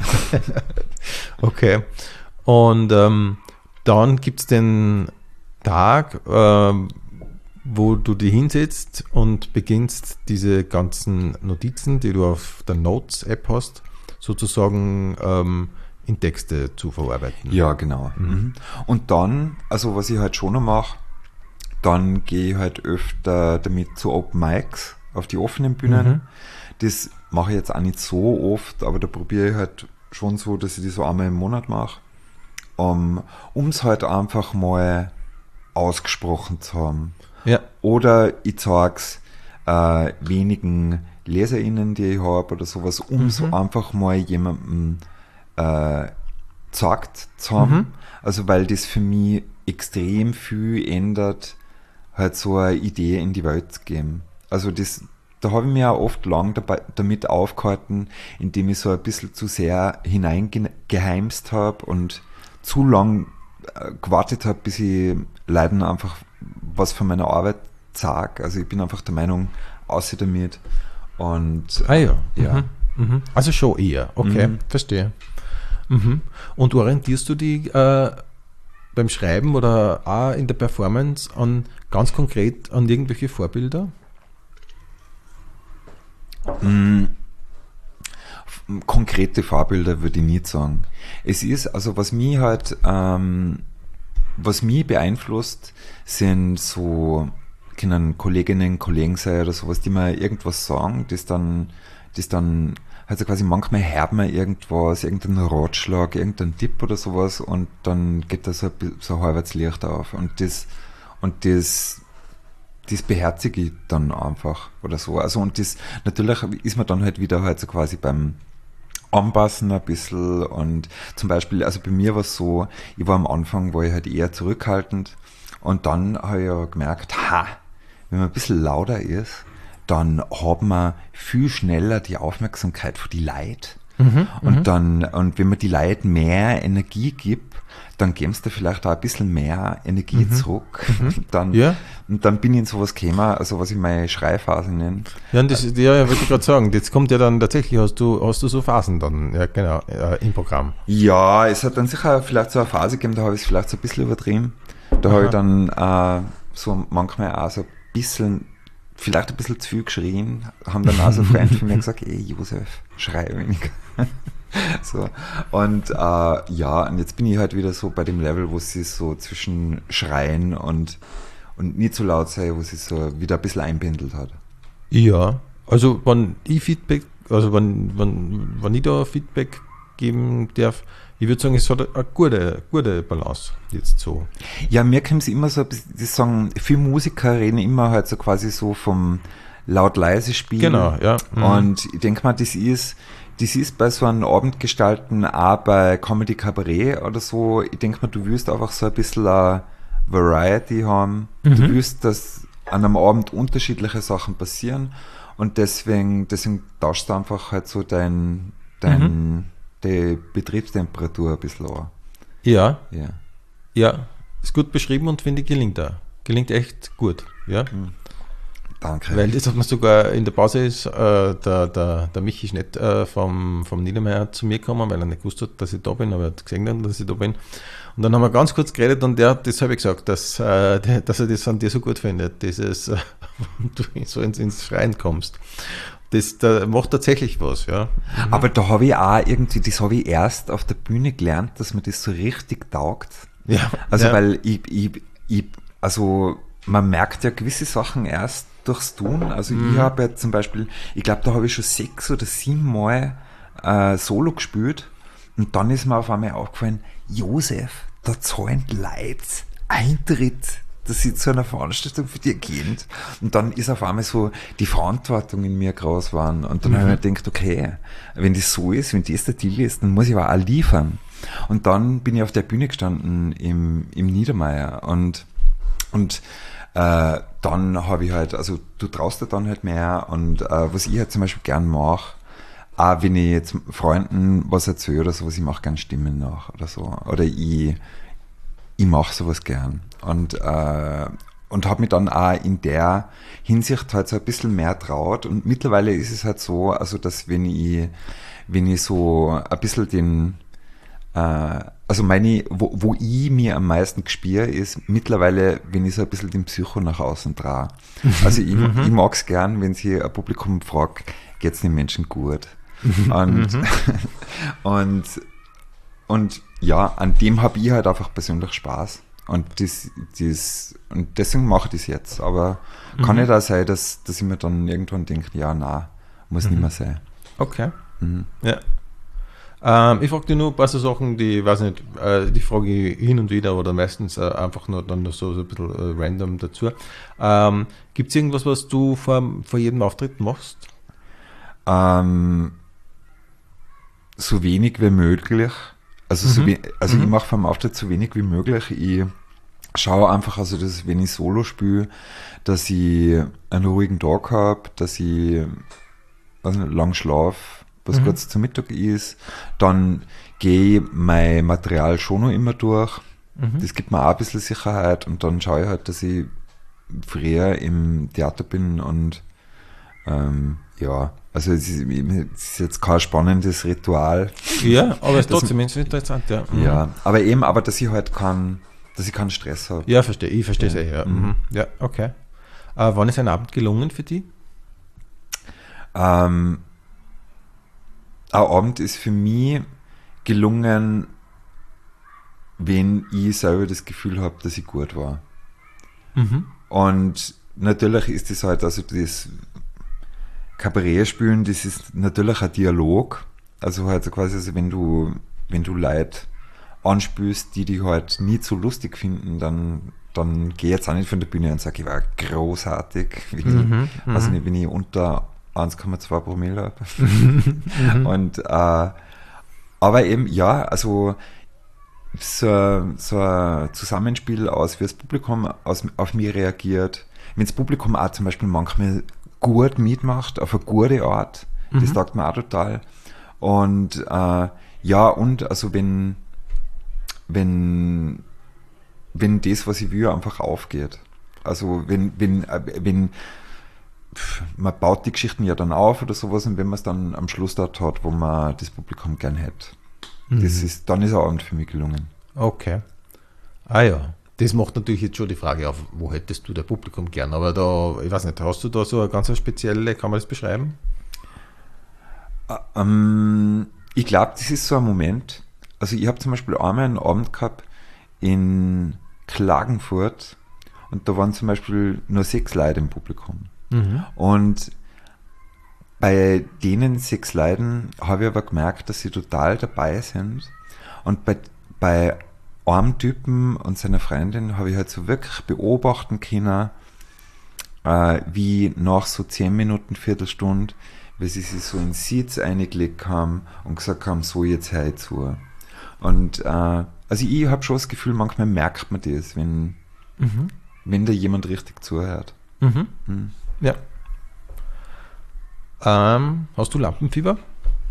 Okay. Und ähm, dann gibt es den Tag, ähm, wo du dich hinsetzt und beginnst diese ganzen Notizen, die du auf der Notes-App hast, sozusagen ähm, in Texte zu verarbeiten. Ja, genau. Mhm. Und dann, also was ich halt schon noch mache, dann gehe ich halt öfter damit zu Open Mics auf die offenen Bühnen. Mhm. Das mache ich jetzt auch nicht so oft, aber da probiere ich halt schon so, dass ich das so einmal im Monat mache, um es halt einfach mal ausgesprochen zu haben. Ja. Oder ich zeige es äh, wenigen LeserInnen, die ich habe oder sowas, um es Mhm. einfach mal jemandem äh, gesagt zu haben. Mhm. Also weil das für mich extrem viel ändert, halt so eine Idee in die Welt zu geben. Also das, da habe ich mir auch oft lang dabei, damit aufgehalten, indem ich so ein bisschen zu sehr hineingeheimst habe und zu lang äh, gewartet habe, bis ich Leuten einfach was von meiner Arbeit sage. Also ich bin einfach der Meinung, außer damit. Und Ah ja. ja. Mhm. Mhm. Also schon eher. Okay, Mhm. verstehe. Mhm. Und orientierst du dich äh, beim Schreiben oder auch in der Performance an ganz konkret an irgendwelche Vorbilder? Konkrete Vorbilder würde ich nicht sagen. Es ist, also was mich halt, ähm, was mich beeinflusst, sind so, können Kolleginnen, Kollegen sein oder sowas, die mir irgendwas sagen, das dann, das dann, also quasi manchmal hört man irgendwas, irgendeinen Ratschlag, irgendeinen Tipp oder sowas und dann geht da so ein, bi- so ein halbes Licht auf und das, und das, das beherzige ich dann einfach oder so. Also und das, natürlich ist man dann halt wieder halt so quasi beim Anpassen ein bisschen und zum Beispiel, also bei mir war es so, ich war am Anfang, war ich halt eher zurückhaltend und dann habe ich ja gemerkt, ha, wenn man ein bisschen lauter ist, dann hat man viel schneller die Aufmerksamkeit für die Leute. Und dann, und wenn man die Leute mehr Energie gibt, dann geben sie da vielleicht auch ein bisschen mehr Energie zurück. Dann, Ja. Und dann bin ich in sowas gekommen, also was ich meine Schreiphase nenne. Ja, und das, ja, ja, wollte ich gerade sagen, jetzt kommt ja dann tatsächlich, hast du, hast du so Phasen dann, ja genau, äh, im Programm. Ja, es hat dann sicher vielleicht so eine Phase gegeben, da habe ich es vielleicht so ein bisschen übertrieben. Da habe ich dann äh, so manchmal auch so ein bisschen, vielleicht ein bisschen zu viel geschrien, haben dann auch so Freunde von mir gesagt, ey Josef, schrei weniger. So. Und äh, ja, und jetzt bin ich halt wieder so bei dem Level, wo es sich so zwischen Schreien und, und nicht so laut sei, wo es sich so wieder ein bisschen einpendelt hat. Ja, also wenn ich Feedback, also wenn, wenn, wenn ich da Feedback geben darf, ich würde sagen, es hat eine gute, gute Balance jetzt so. Ja, mir kommt es immer so, ein bisschen- die sagen, viele Musiker reden immer halt so quasi so vom laut-leise-Spiel. Genau, ja. Mhm. Und ich denke mal, das ist, das ist bei so einem Abendgestalten auch bei Comedy Cabaret oder so, ich denke mal, du willst einfach so ein bisschen eine Variety haben. Du willst, dass an einem Abend unterschiedliche Sachen passieren und deswegen, deswegen tauschst du einfach halt so dein, dein, die Betriebstemperatur ein bisschen an. Ja, Ja. ja, ist gut beschrieben und finde ich gelingt da. Gelingt echt gut, ja. Danke. Weil das hat man sogar in der Pause ist, äh, der, der, der Michi Schnett äh, vom, vom Niedermeyer zu mir gekommen, weil er nicht gewusst hat, dass ich da bin, aber er hat gesehen, dann, dass ich da bin. Und dann haben wir ganz kurz geredet und der hat das habe ich gesagt, dass, äh, der, dass er das an dir so gut findet, dieses, äh, du so ins, ins Schreien kommst. Das da macht tatsächlich was, ja. Aber da habe ich auch irgendwie, das habe ich erst auf der Bühne gelernt, dass mir das so richtig taugt. Ja, Also ja. weil ich, ich, ich, also man merkt ja gewisse Sachen erst durchs Tun. Also Mhm. ich habe ja zum Beispiel, ich glaube, da habe ich schon sechs oder sieben Mal äh, Solo gespielt und dann ist mir auf einmal aufgefallen, Josef, da zahlen die Leute Eintritt, dass sie zu einer Veranstaltung für dich gehen. Und dann ist auf einmal so die Verantwortung in mir groß geworden. Und dann habe ich mir gedacht, okay, wenn das so ist, wenn das der Deal ist, dann muss ich aber auch liefern. Und dann bin ich auf der Bühne gestanden im, im Niedermeier und, und äh, dann habe ich halt, also du traust dir dann halt mehr und äh, was ich halt zum Beispiel gern mache, auch wenn ich jetzt Freunden was erzähle oder sowas, ich mache gern Stimmen nach oder so. Oder ich, ich mache sowas gern. Und, äh, und habe mich dann auch in der Hinsicht halt so ein bisschen mehr traut. Und mittlerweile ist es halt so, also dass wenn ich, wenn ich so ein bisschen den, äh, also meine, wo, wo ich mir am meisten gespüre, ist mittlerweile, wenn ich so ein bisschen den Psycho nach außen trage. Also ich, ich mag es gern, wenn sich ein Publikum fragt, geht es den Menschen gut? Und, und, und ja, an dem habe ich halt einfach persönlich Spaß. Und, das, das, und deswegen mache ich das jetzt. Aber mhm. kann nicht auch sein, dass, dass ich mir dann irgendwann denke, ja, na, muss mhm. nicht mehr sein. Okay. Mhm. Ja. Ähm, ich frage dich nur ein paar so Sachen, die, weiß nicht, äh, die frage ich hin und wieder oder meistens äh, einfach nur dann so, so ein bisschen äh, random dazu. Ähm, Gibt es irgendwas, was du vor, vor jedem Auftritt machst? Ähm, so wenig wie möglich. Also, mhm. so we- also mhm. ich mache vom Auftritt so wenig wie möglich. Ich schaue einfach, also dass wenn ich Solo spiele, dass ich einen ruhigen Tag habe, dass ich also lang schlafe, was mhm. kurz zum Mittag ist. Dann gehe ich mein Material schon noch immer durch. Mhm. Das gibt mir auch ein bisschen Sicherheit und dann schaue ich halt, dass ich früher im Theater bin und ähm, ja, also es ist, es ist jetzt kein spannendes Ritual. Ja, aber es ist trotzdem interessant, ja. Mhm. Ja, aber eben, aber dass ich halt keinen, dass ich keinen Stress habe. Ja, verstehe, ich verstehe es ja. eh, ja. Mhm. Ja, okay. Äh, wann ist ein Abend gelungen für dich? Ähm, ein Abend ist für mich gelungen, wenn ich selber das Gefühl habe, dass ich gut war. Mhm. Und natürlich ist es halt, also das Kabarett spielen, das ist natürlich ein Dialog. Also halt so quasi, also wenn du, wenn du Leute anspürst, die dich halt nie so lustig finden, dann, dann geh jetzt auch nicht von der Bühne und sag, ich war großartig, wenn, mhm, ich, also nicht, wenn ich unter eins Komma zwei Promille habe. Mhm. Und äh, aber eben, ja, also so, so ein Zusammenspiel aus, wie das Publikum aus, auf mich reagiert. Wenn das Publikum auch zum Beispiel manchmal gut mitmacht, auf eine gute Art, mhm. das taugt mir auch total. Und äh, ja, und also wenn, wenn, wenn das, was ich will, einfach aufgeht. Also wenn, wenn, wenn pff, man baut die Geschichten ja dann auf oder sowas und wenn man es dann am Schluss dort hat, wo man das Publikum gern hätte, mhm. das ist, dann ist ein Abend für mich gelungen. Okay. Ah ja. Das macht natürlich jetzt schon die Frage auf, wo hättest du das Publikum gern? Aber da, ich weiß nicht, hast du da so eine ganz spezielle, kann man das beschreiben? Ähm, ich glaube, das ist so ein Moment. Also ich habe zum Beispiel einmal einen Abend gehabt in Klagenfurt und da waren zum Beispiel nur sechs Leute im Publikum. Mhm. Und bei denen sechs Leuten habe ich aber gemerkt, dass sie total dabei sind. Und bei, bei einem Typen und seiner Freundin habe ich halt so wirklich beobachten können, äh, wie nach so zehn Minuten, Viertelstunde, wie sie sich so in Sitz eingelegt haben und gesagt haben, so jetzt hör ich zu. Und äh, also ich habe schon das Gefühl, manchmal merkt man das, wenn, mhm. wenn da jemand richtig zuhört. Mhm. Mhm. Ja. Ähm, hast du Lampenfieber?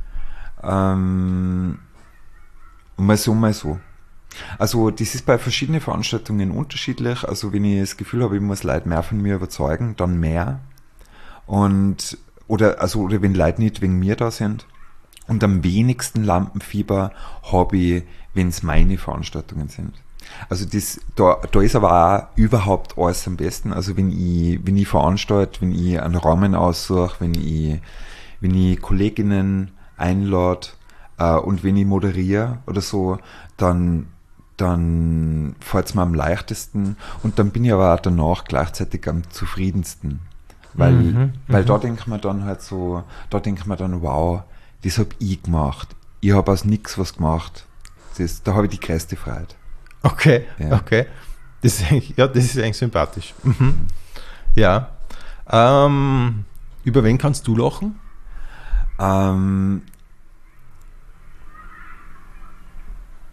Ähm, mal so, mal so. Also das ist bei verschiedenen Veranstaltungen unterschiedlich. Also wenn ich das Gefühl habe, ich muss Leute mehr von mir überzeugen, dann mehr. Und oder also oder wenn Leute nicht wegen mir da sind. Und am wenigsten Lampenfieber habe ich, wenn es meine Veranstaltungen sind. Also das, da, da ist aber auch überhaupt alles am besten. Also wenn ich, wenn ich veranstalte, wenn ich einen Rahmen aussuche, wenn ich, wenn ich Kolleginnen einlade äh, und wenn ich moderiere oder so, dann, dann fällt es mir am leichtesten und dann bin ich aber auch danach gleichzeitig am zufriedensten. Weil, mhm, weil da denkt man dann halt so, da denkt man dann, wow, das habe ich gemacht. Ich habe aus nichts was gemacht. Das, da habe ich die größte Freude. Okay, ja. okay. Das ist eigentlich, ja, das ist eigentlich sympathisch. Mhm. Ja. Ähm, über wen kannst du lachen? Ähm,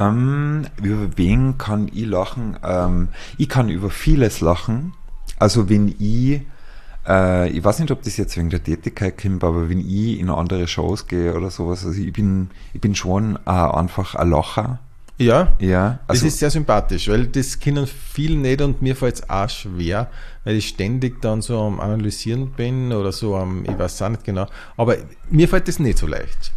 Ähm, über wen kann ich lachen? Ähm, ich kann über vieles lachen. Also wenn ich, äh, ich weiß nicht, ob das jetzt wegen der Tätigkeit kommt, aber wenn ich in andere Shows gehe oder sowas, also ich bin, ich bin schon äh, einfach ein Lacher. Ja, Ja, also das ist sehr sympathisch, weil das können viele nicht und mir fällt es auch schwer, weil ich ständig dann so am Analysieren bin oder so am, ich weiß auch nicht genau, aber mir fällt das nicht so leicht.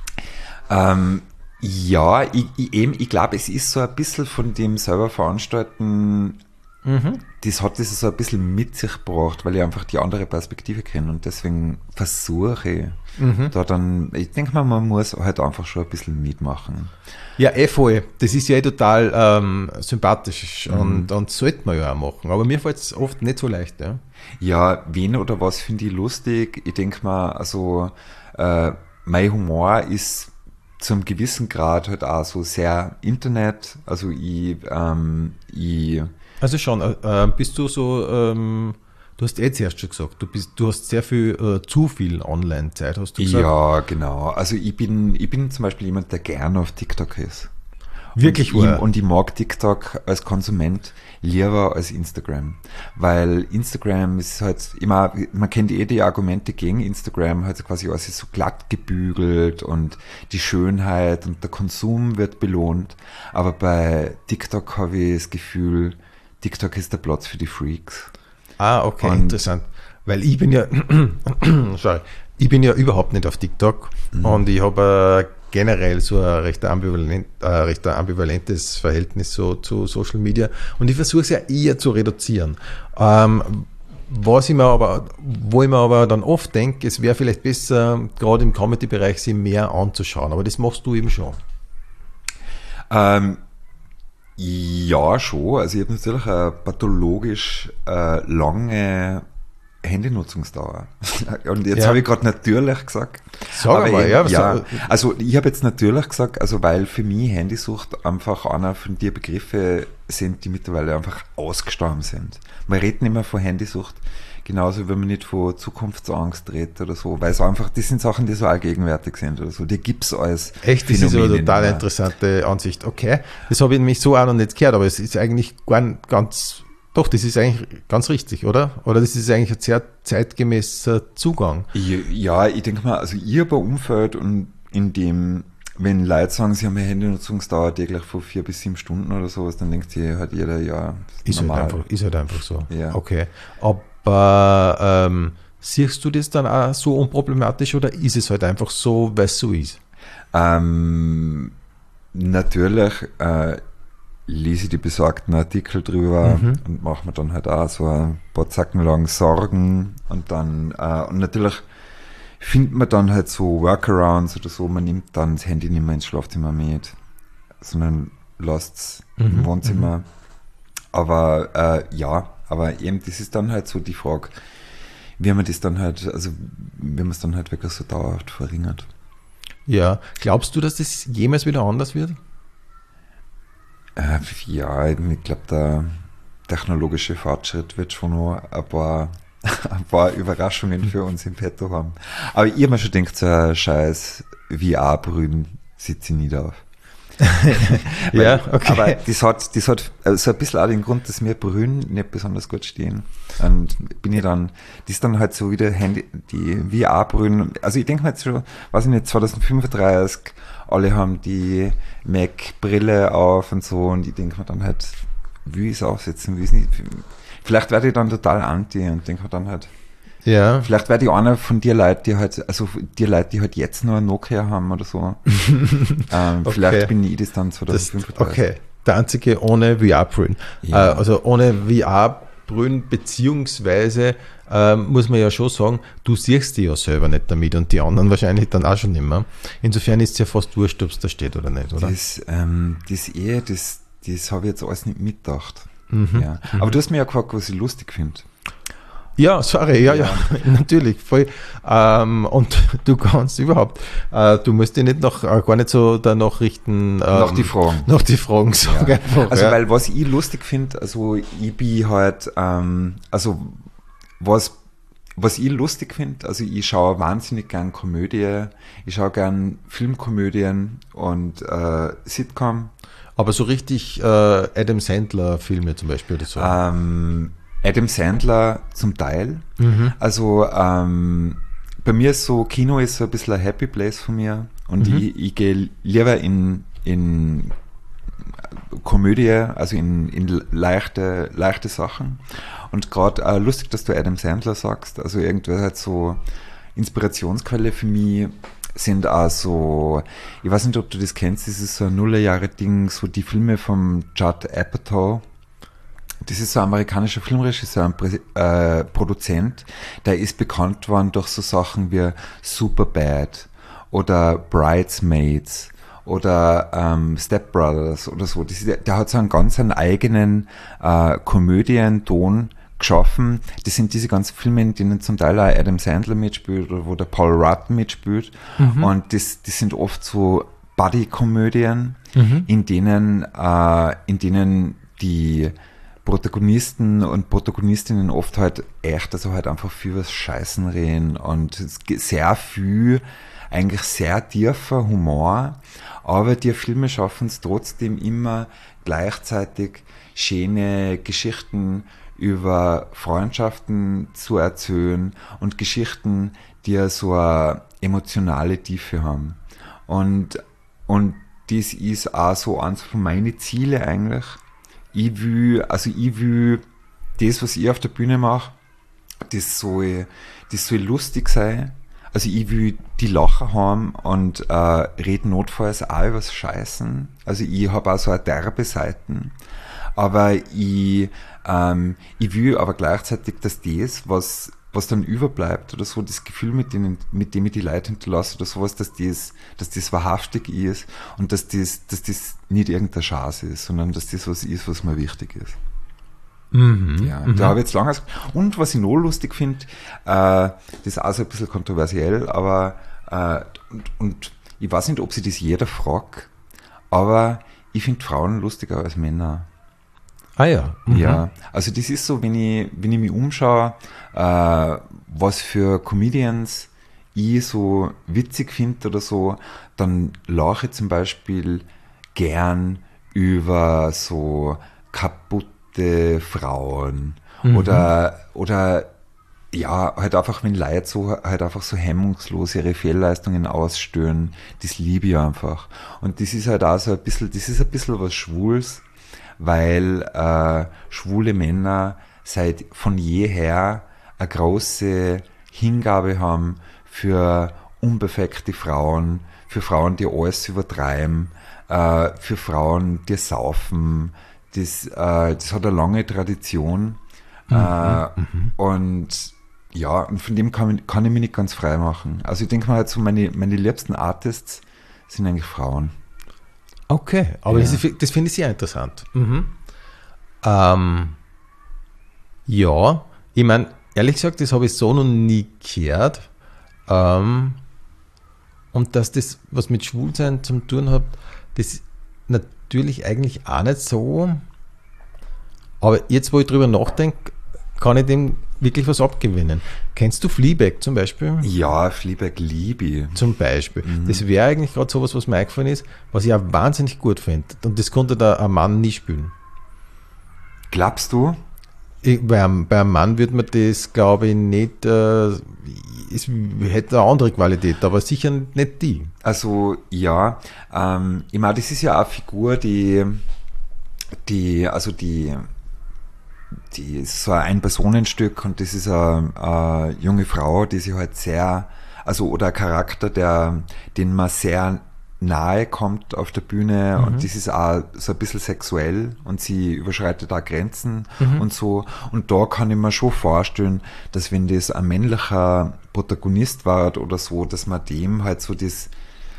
ähm, ja, ich, ich, eben, ich glaube, es ist so ein bisschen von dem selber Veranstalten, Mhm. das hat das so ein bisschen mit sich gebracht, weil ich einfach die andere Perspektive kenne und deswegen versuche ich Mhm. da dann, ich denke mal, man muss halt einfach schon ein bisschen mitmachen. Ja, eh voll. Das ist ja eh total ähm, sympathisch und, und sollte man ja auch machen. Aber mir fällt es oft nicht so leicht. Ja, Ja, wen oder was finde ich lustig? Ich denke mal, also äh, mein Humor ist zum gewissen Grad halt auch so sehr Internet. Also ich, ähm, ich also schon, äh, äh, bist du so, ähm, du hast eh zuerst schon gesagt, du bist, du hast sehr viel, äh, zu viel Online-Zeit, hast du gesagt. ja, genau. Also ich bin, ich bin zum Beispiel jemand, der gerne auf TikTok ist. Wirklich und, wahr. ich, und ich mag TikTok als Konsument lieber als Instagram. Weil Instagram ist halt immer, man kennt eh die Argumente gegen Instagram, halt quasi alles ist so glatt gebügelt und die Schönheit und der Konsum wird belohnt. Aber bei TikTok habe ich das Gefühl, TikTok ist der Platz für die Freaks. Ah, okay, Und- interessant. Weil ich bin ja, sorry, ich bin ja überhaupt nicht auf TikTok und ich habe äh, generell so ein recht, ambivalent, äh, recht ambivalentes Verhältnis so zu Social Media und ich versuche es ja eher zu reduzieren. Ähm, was ich mir aber, wo ich mir aber dann oft denke, es wäre vielleicht besser, gerade im Comedy-Bereich, sich mehr anzuschauen, aber das machst du eben schon. Ähm, ja, schon. Also ich habe natürlich eine pathologisch äh, lange Handynutzungsdauer. Und jetzt Ja. habe ich gerade natürlich gesagt. Sag aber mal, eben, ja, was ja. sag- Also ich habe jetzt natürlich gesagt, also weil für mich Handysucht einfach einer von den Begriffe sind, die mittlerweile einfach ausgestorben sind. Man redet nicht mehr von Handysucht, genauso wie man nicht von Zukunftsangst redet oder so, weil es einfach, das sind Sachen, die so allgegenwärtig sind oder so. Die gibt es als Echt, das ist Phänomen eine nicht total mehr. interessante Ansicht. Okay, das habe ich nämlich so auch noch nicht gehört, aber es ist eigentlich gar, ganz, doch, das ist eigentlich ganz richtig, oder? Oder das ist eigentlich ein sehr zeitgemäßer Zugang. Ich, ja, ich denke mal, also ich habe ein Umfeld und in dem, wenn Leute sagen, sie haben eine Handynutzungsdauer täglich von vier bis sieben Stunden oder sowas, dann denkt sich halt jeder, ja, Ist halt, normal. einfach, ist halt einfach so. Ja. Okay. Aber ähm, siehst du das dann auch so unproblematisch oder ist es halt einfach so, weil es so ist? Ähm, natürlich äh, lese ich die besagten Artikel drüber Mhm. und mache mir dann halt auch so ein paar Zacken lang Sorgen und dann, äh, und natürlich findet man dann halt so Workarounds oder so, man nimmt dann das Handy nicht mehr ins Schlafzimmer mit, sondern lässt es Mhm, im Wohnzimmer. Aber äh, ja, aber eben, das ist dann halt so die Frage, wie man das dann halt, also wie man es dann halt wirklich so dauerhaft verringert. Ja. Glaubst du, dass das jemals wieder anders wird? Äh, ja, ich glaube, der technologische Fortschritt wird schon noch ein paar, ein paar Überraschungen für uns im Petto haben. Aber ich habe mir schon gedacht, so ein scheiß V R-Brühen sitze ich nie drauf. Ja, Weil- okay. Aber das hat, das hat so ein bisschen auch den Grund, dass mir Brühen nicht besonders gut stehen. Und bin ich dann, das ist dann halt so wieder Handy, die V R-Brühen. Also ich denke mir jetzt schon, weiß ich nicht, zwanzig fünfunddreißig, alle haben die Mac-Brille auf und so und ich denke mir dann halt, will ich es aufsetzen, will ich es nicht. Vielleicht werde ich dann total anti und denke mir dann halt, Ja. vielleicht werde ich einer von dir Leute, die halt, also die Leute, die halt jetzt nur ein Nokia haben oder so. ähm, Okay. Vielleicht bin ich das dann Das, zwanzig fünfunddreißig. okay, der einzige ohne V R-Brühen. Ja. Äh, also ohne V R-Brühen, beziehungsweise ähm, muss man ja schon sagen, du siehst die ja selber nicht damit und die anderen wahrscheinlich dann auch schon nicht mehr. Insofern ist es ja fast wurscht, ob es da steht oder nicht, oder? Das, ähm, das eh, das, das habe ich jetzt alles nicht mitgedacht. Mhm. Ja. Aber du hast mir ja gefragt, was ich lustig finde. Ja, sorry, ja, ja, natürlich, voll. Ähm, und du kannst überhaupt, äh, du musst dich nicht noch, äh, gar nicht so danach richten. Ähm, Noch die Fragen. Noch die Fragen, sag Ja. einfach. Also, ja. weil was ich lustig finde, also ich bin halt, ähm, also was, was ich lustig finde, also ich schaue wahnsinnig gern Komödie, ich schaue gern Filmkomödien und äh, Sitcom. Aber so richtig äh, Adam Sandler-Filme zum Beispiel oder so. Ähm, Adam Sandler zum Teil. Mhm. Also ähm, bei mir ist so, Kino ist so ein bisschen ein Happy Place von mir und Mhm. ich, ich gehe lieber in, in Komödie, also in, in leichte, leichte Sachen. Und gerade äh, lustig, dass du Adam Sandler sagst, also irgendwie halt so Inspirationsquelle für mich sind auch so, ich weiß nicht, ob du das kennst, das ist so ein Nullerjahre-Ding, so die Filme vom Judd Apatow. Das ist so ein amerikanischer Filmregisseur und Prä- äh, Produzent, der ist bekannt worden durch so Sachen wie Superbad oder Bridesmaids oder ähm, Step Brothers oder so. Das ist, der hat so einen ganz einen eigenen äh, Komödienton geschaffen. Das sind diese ganzen Filme, in denen zum Teil auch Adam Sandler mitspielt oder wo der Paul Rudd mitspielt. Mhm. Und das, das sind oft so Buddy-Komödien, Mhm. in denen, äh, in denen die Protagonisten und Protagonistinnen oft halt echt, also halt einfach viel was Scheißen reden und es gibt sehr viel, eigentlich sehr tiefer Humor, aber die Filme schaffen es trotzdem immer gleichzeitig schöne Geschichten über Freundschaften zu erzählen und Geschichten, die ja so eine emotionale Tiefe haben. Und, und das ist auch so eins von meinen Zielen eigentlich. Ich will, also ich will das, was ich auf der Bühne mache, das soll, das soll lustig sein. Also ich will die Lacher haben und äh, rede notfalls auch über das Scheißen. Also ich habe auch so eine derbe Seiten. Aber ich, ähm, ich will aber gleichzeitig, dass das, was, was dann überbleibt oder so, das Gefühl, mit, denen, mit dem ich die Leute hinterlasse oder sowas, dass das, dass das wahrhaftig ist und dass das, dass das nicht irgendein Schatz ist, sondern dass das was ist, was mir wichtig ist. Mhm. Ja, Mhm. da habe ich jetzt lange gesagt. Und was ich noch lustig finde, äh, das ist auch so ein bisschen kontroversiell, aber äh, und, und ich weiß nicht, ob sich das jeder fragt, aber ich finde Frauen lustiger als Männer. Ah ja. Mhm. Ja, also das ist so, wenn ich, wenn ich mich umschaue, äh, was für Comedians ich so witzig finde oder so, dann lache ich zum Beispiel gern über so kaputte Frauen Mhm. oder, oder ja, halt einfach, wenn Leute so, halt einfach so hemmungslos ihre Fehlleistungen ausstören, das liebe ich einfach. Und das ist halt auch so ein bisschen, das ist ein bisschen was Schwules, weil äh, schwule Männer seit von jeher eine große Hingabe haben für unbefekte Frauen, für Frauen, die alles übertreiben, äh, für Frauen, die saufen. Das, äh, das hat eine lange Tradition. Mhm, äh, mhm. Und ja, und von dem kann, kann ich mich nicht ganz frei machen. Also ich denke mal halt so, meine, meine liebsten Artists sind eigentlich Frauen. Okay, aber Ja. das, ist- das finde ich sehr interessant. Mhm. Ähm, ja, ich meine, ehrlich gesagt, das habe ich so noch nie gehört. Ähm, und dass das, was mit Schwulsein zu tun hat, das natürlich eigentlich auch nicht so. Aber jetzt, wo ich drüber nachdenke, kann ich dem wirklich was abgewinnen. Kennst du Fleabag zum Beispiel? Ja, Fleabag liebe ich. Zum Beispiel. Mhm. Das wäre eigentlich gerade sowas, was mir eingefallen ist, was ich auch wahnsinnig gut finde. Und das konnte da ein Mann nie spielen. Glaubst du? Ich, bei, einem, bei einem Mann würde man das, glaube ich, nicht, äh, es hätte eine andere Qualität, aber sicher nicht die. Also ja, ähm, ich meine, das ist ja eine Figur, die, die, also die, die ist so ein Ein-Personen-Stück und das ist eine, eine junge Frau, die sich halt sehr, also oder ein Charakter, der, den man sehr nahe kommt auf der Bühne Mhm. und das ist auch so ein bisschen sexuell und sie überschreitet da Grenzen Mhm. und so. Und da kann ich mir schon vorstellen, dass wenn das ein männlicher Protagonist war oder so, dass man dem halt so das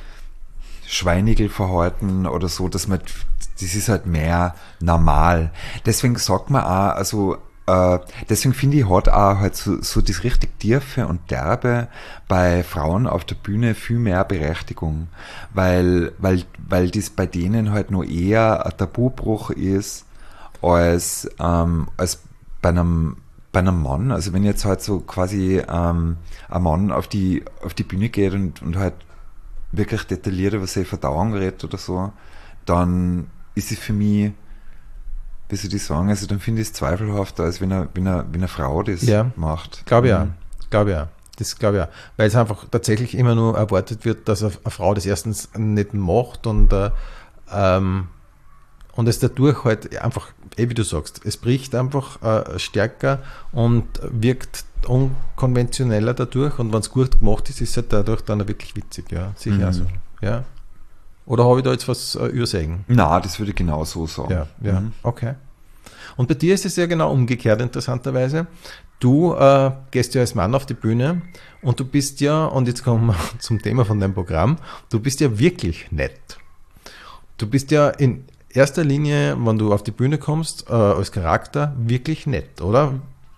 Schweinigelverhalten oder so, dass man, das ist halt mehr normal. Deswegen sagt man auch, also äh, deswegen finde ich, hat auch halt so, so das richtig Tiefe und Derbe bei Frauen auf der Bühne viel mehr Berechtigung, weil, weil, weil das bei denen halt nur eher ein Tabubruch ist, als, ähm, als bei einem bei einem Mann. Also wenn jetzt halt so quasi ähm, ein Mann auf die, auf die Bühne geht und, und halt wirklich detailliert über seine Verdauung redet oder so, dann ist es für mich, wie soll ich sagen, also dann finde ich es zweifelhafter, als wenn, er, wenn, er, wenn eine Frau das Ja. macht. Glaube ich auch. Mhm. Glaube ich auch. Das glaube ich auch. Weil es einfach tatsächlich immer nur erwartet wird, dass eine eine Frau das erstens nicht macht und, äh, ähm, und es dadurch halt einfach, eh wie du sagst, es bricht einfach äh, stärker und wirkt unkonventioneller dadurch und wenn es gut gemacht ist, ist es halt dadurch dann auch wirklich witzig. Ja, sicher Mhm. auch so. Ja. Oder habe ich da jetzt was äh, übersehen? Na, das würde ich genau so sagen. Ja, ja, Mhm. okay. Und bei dir ist es ja genau umgekehrt, interessanterweise. Du äh, gehst ja als Mann auf die Bühne und du bist ja, und jetzt kommen wir zum Thema von deinem Programm, du bist ja wirklich nett. Du bist ja in erster Linie, wenn du auf die Bühne kommst, äh, als Charakter wirklich nett, oder?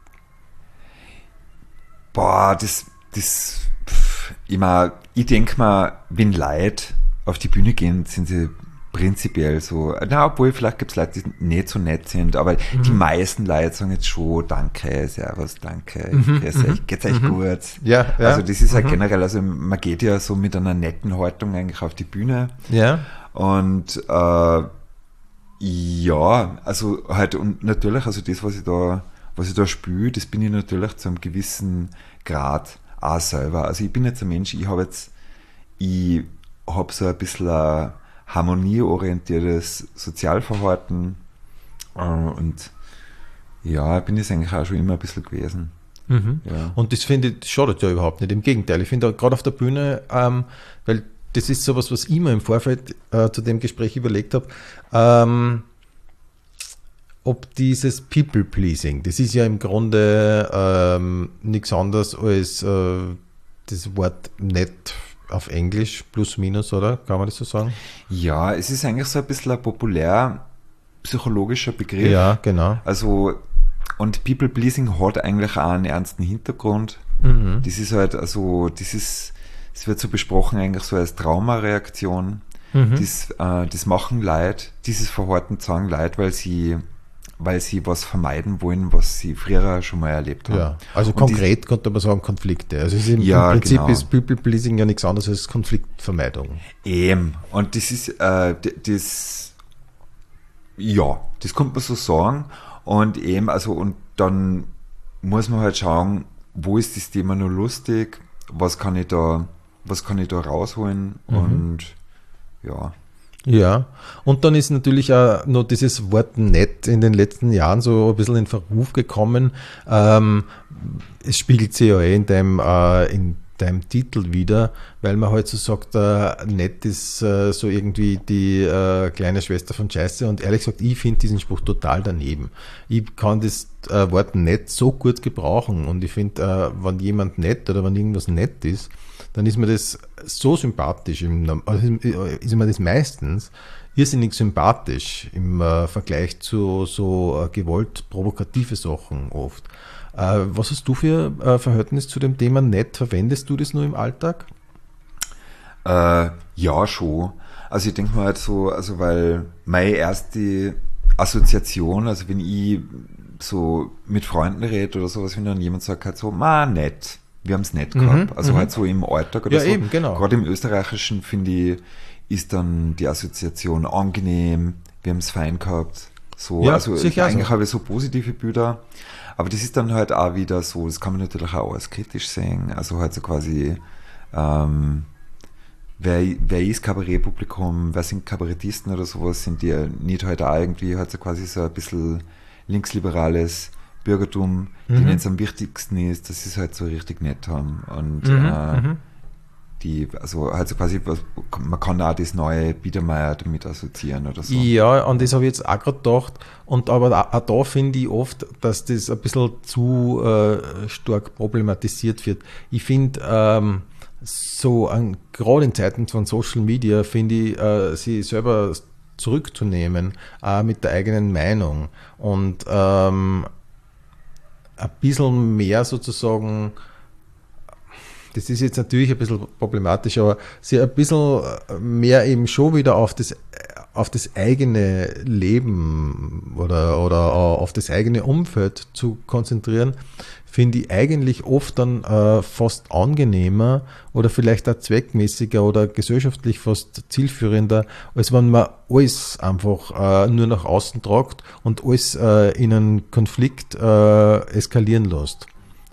Boah, das, das, pff, ich, mein, ich denke mal, wenn Leute auf die Bühne gehen, sind sie prinzipiell so, na, obwohl vielleicht gibt es Leute, die nicht so nett sind, aber mhm. die meisten Leute sagen jetzt schon, danke, servus, danke, Mhm, grüß mhm, euch, geht's euch mhm. gut? Ja, ja. Also das ist halt Mhm. generell, also man geht ja so mit einer netten Haltung eigentlich auf die Bühne Ja. und äh, ja, also halt und natürlich, also das, was ich da, was ich da spüre, das bin ich natürlich zu einem gewissen Grad auch selber. Also ich bin jetzt ein Mensch, ich habe jetzt, ich habe so ein bisschen ein harmonieorientiertes Sozialverhalten äh, und ja, bin ich eigentlich auch schon immer ein bisschen gewesen. Mhm. Ja. Und das finde ich, das schadet ja überhaupt nicht. Im Gegenteil, ich finde gerade auf der Bühne, ähm, weil das ist sowas, was ich mir im Vorfeld äh, zu dem Gespräch überlegt habe, ähm, ob dieses People-Pleasing, das ist ja im Grunde ähm, nichts anderes als äh, das Wort nett auf Englisch, plus minus, oder? Kann man das so sagen? Ja, es ist eigentlich so ein bisschen ein populär psychologischer Begriff. Ja, genau. Also, und People-Pleasing hat eigentlich auch einen ernsten Hintergrund. Mhm. Das ist halt, also, das ist, es wird so besprochen eigentlich so als Traumareaktion. Mhm. Das, äh, das machen Leute, dieses Verhalten sagen Leute, weil sie, weil sie was vermeiden wollen, was sie früher schon mal erlebt haben. Ja, also Und konkret könnte man sagen Konflikte. Also es ist im, Ja, im Prinzip genau. ist People-Pleasing ja nichts anderes als Konfliktvermeidung. Eben. Und das ist, äh, d- das, ja, das könnte man so sagen. Und eben, also, und dann muss man halt schauen, wo ist das Thema nur lustig, was kann ich da, was kann ich da rausholen Mhm. und ja. Ja, und dann ist natürlich auch noch dieses Wort nett in den letzten Jahren so ein bisschen in Verruf gekommen. Ähm, es spiegelt sich ja eh in deinem, äh, in deinem Titel wieder, weil man halt so sagt, äh, nett ist äh, so irgendwie die äh, kleine Schwester von Scheiße. Und ehrlich gesagt, ich finde diesen Spruch total daneben. Ich kann das äh, Wort nett so gut gebrauchen und ich finde, äh, wenn jemand nett oder wenn irgendwas nett ist, dann ist mir das so sympathisch, im, also ist mir das meistens irrsinnig sympathisch im äh, Vergleich zu so äh, gewollt provokative Sachen oft. Äh, was hast du für äh, Verhältnis zu dem Thema nett? Verwendest du das nur im Alltag? Äh, ja, schon. Also ich denke mal halt so, also weil meine erste Assoziation, also wenn ich so mit Freunden rede oder sowas, wenn dann jemand sagt halt so, ma, nett, wir haben es nett gehabt. Mhm, also mhm. halt so im Alltag oder Ja, so. eben, genau. Gerade im Österreichischen, finde ich, ist dann die Assoziation angenehm, wir haben es fein gehabt. So, Ja, also sicher eigentlich so. habe ich so positive Bilder. Aber das ist dann halt auch wieder so, das kann man natürlich auch alles kritisch sehen. Also halt so quasi, ähm, wer, wer ist Kabarettpublikum, wer sind Kabarettisten oder sowas, sind die nicht halt auch irgendwie halt so quasi so ein bisschen linksliberales Bürgertum, Mhm. denen es am wichtigsten ist, dass sie es halt so richtig nett haben. Und Mhm, äh, mhm. die, also halt so quasi, was- man kann auch das neue Biedermeier damit assoziieren oder so. Ja, an das habe ich jetzt auch gerade gedacht. Und aber auch, auch da finde ich oft, dass das ein bisschen zu äh, stark problematisiert wird. Ich finde, ähm, so an, gerade in Zeiten von Social Media, finde ich, äh, sie selber zurückzunehmen, auch mit der eigenen Meinung. Und ähm, ein bisschen mehr sozusagen, das ist jetzt natürlich ein bisschen problematisch, aber sie ein bisschen mehr eben schon wieder auf das auf das eigene Leben oder, oder auf das eigene Umfeld zu konzentrieren, finde ich eigentlich oft dann äh, fast angenehmer oder vielleicht auch zweckmäßiger oder gesellschaftlich fast zielführender, als wenn man alles einfach äh, nur nach außen tragt und alles äh, in einen Konflikt äh, eskalieren lässt.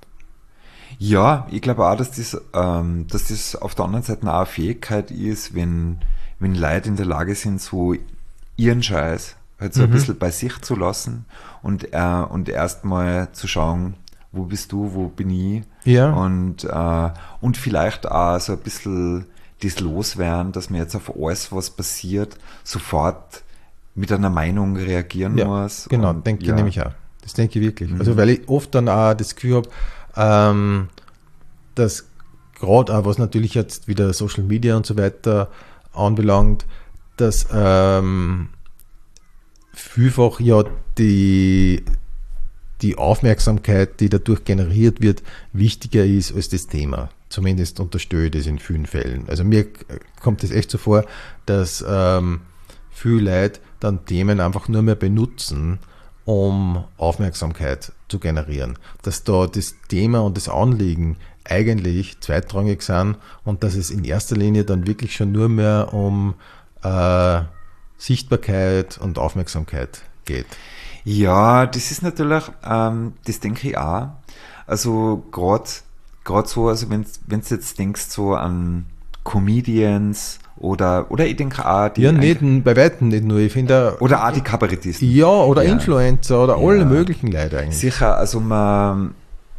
Ja, ich glaube auch, dass das, ähm, dass das auf der anderen Seite auch eine Fähigkeit ist, wenn, wenn Leute in der Lage sind, so ihren Scheiß halt so mhm. ein bisschen bei sich zu lassen und, äh, und erstmal zu schauen, wo bist du, wo bin ich? Ja. Und, äh, und vielleicht auch so ein bisschen das Loswerden, dass man jetzt auf alles, was passiert, sofort mit einer Meinung reagieren ja, muss. Genau, und, denke ja. ich nämlich auch. Das denke ich wirklich. Mhm. Also weil ich oft dann auch das Gefühl habe, ähm, dass gerade auch, was natürlich jetzt wieder Social Media und so weiter anbelangt, dass ähm, vielfach ja die die Aufmerksamkeit, die dadurch generiert wird, wichtiger ist als das Thema. Zumindest unterstelle ich das in vielen Fällen. Also mir kommt es echt so vor, dass ähm, viele Leute dann Themen einfach nur mehr benutzen, um Aufmerksamkeit zu generieren. Dass da das Thema und das Anliegen eigentlich zweitrangig sind und dass es in erster Linie dann wirklich schon nur mehr um äh, Sichtbarkeit und Aufmerksamkeit geht. Ja, das ist natürlich, ähm, das denke ich auch. Also gerade gerade so, also wenn du jetzt denkst so an Comedians oder oder ich denke auch die ja nicht bei weitem nicht nur, ich finde oder auch die Kabarettisten. Ja, oder ja. Influencer oder ja. alle möglichen Leute eigentlich. Sicher, also man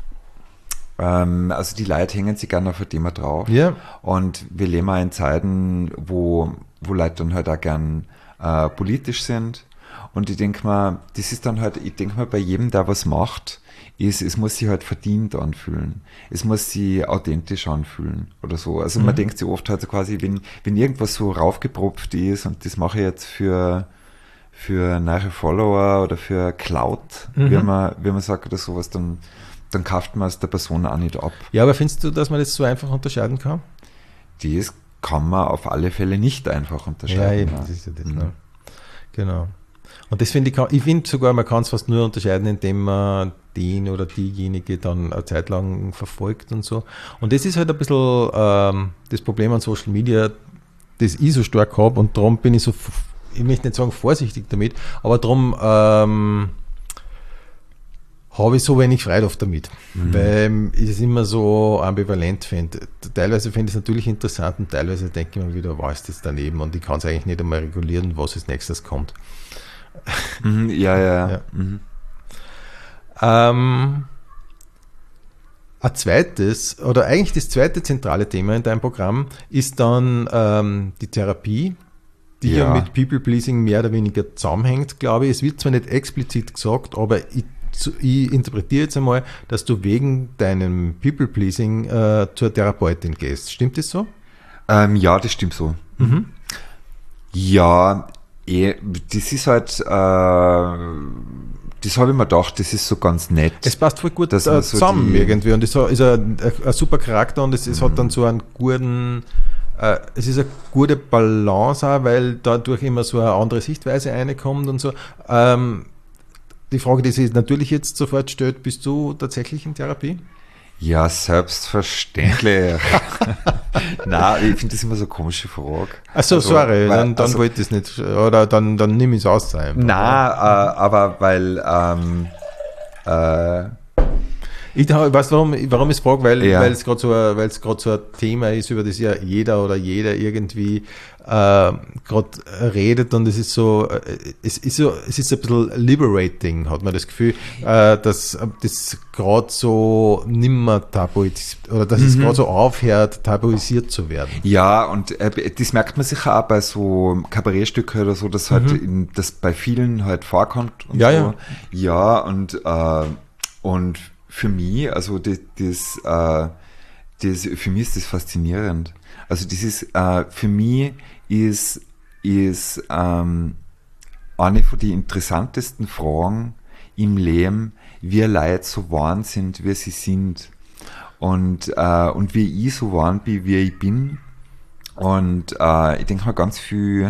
ähm, also die Leute hängen sich gerne auf ein Thema drauf. Ja. Und wir leben auch in Zeiten, wo wo Leute dann halt auch gern äh, politisch sind. Und ich denke mal, das ist dann halt, ich denke mal, bei jedem, der was macht, ist, es muss sich halt verdient anfühlen. Es muss sich authentisch anfühlen oder so. Also mhm. man denkt sich oft halt so quasi, wenn, wenn irgendwas so raufgepropft ist und das mache ich jetzt für, für neue Follower oder für Cloud, mhm. wie man, wie man sagt oder sowas, dann, dann kauft man es der Person auch nicht ab. Ja, aber findest du, dass man das so einfach unterscheiden kann? Das kann man auf alle Fälle nicht einfach unterscheiden. Ja, eben, das ist ja das. Mhm. Ne? Genau. Und das finde ich, ich finde sogar, man kann es fast nur unterscheiden, indem man den oder diejenige dann eine Zeit lang verfolgt und so. Und das ist halt ein bisschen ähm, das Problem an Social Media, das ich so stark habe und darum bin ich so, ich möchte nicht sagen vorsichtig damit, aber darum ähm, habe ich so wenig Freude oft damit, mhm. weil ich es immer so ambivalent finde. Teilweise finde ich es natürlich interessant und teilweise denke ich mir wieder, was ist das daneben und ich kann es eigentlich nicht einmal regulieren, was als nächstes kommt. Mhm, ja, ja. ja. Mhm. Ähm, ein zweites, oder eigentlich das zweite zentrale Thema in deinem Programm ist dann ähm, die Therapie, die ja. ja mit People-Pleasing mehr oder weniger zusammenhängt, glaube ich. Es wird zwar nicht explizit gesagt, aber ich, ich interpretiere jetzt einmal, dass du wegen deinem People-Pleasing äh, zur Therapeutin gehst. Stimmt das so? Ähm, ja, das stimmt so. Mhm. Ja, eh, das ist halt, äh, das habe ich mir gedacht, das ist so ganz nett. Es passt voll gut dass äh, so zusammen die, irgendwie und es ist ein, ein super Charakter und es, es mhm. hat dann so einen guten, äh, es ist eine gute Balance auch, weil dadurch immer so eine andere Sichtweise reinkommt und so. Ähm, die Frage, die sich natürlich jetzt sofort stellt, bist du tatsächlich in Therapie? Ja, selbstverständlich. Nein, ich finde das immer so eine komische Frage. Achso, also, sorry, weil, dann, dann also, wollte ich es nicht. Oder dann, dann nimm ich es aus. Nein, äh, aber weil ähm, äh, ich weiß, warum, warum ich es frage, weil ja. es gerade so, weil's grad so ein Thema ist, über das ja jeder oder jeder irgendwie äh, gerade redet und es ist so, es ist so, es ist ein bisschen liberating, hat man das Gefühl, äh, dass das gerade so nimmer tabuisiert oder dass mhm. es gerade so aufhört, tabuisiert zu werden. Ja, und äh, das merkt man sicher auch bei so Kabarettstücken oder so, dass halt mhm. in, das bei vielen halt vorkommt und ja, so. Ja, ja und, äh, und für mich, also das, das, äh, das, für mich ist das faszinierend. Also das ist, äh, für mich ist, ist ähm, eine von den interessantesten Fragen im Leben, wie Leute so wahr sind, wie sie sind. Und, äh, und wie ich so wahr bin, wie ich bin. Und äh, ich denke mal ganz viel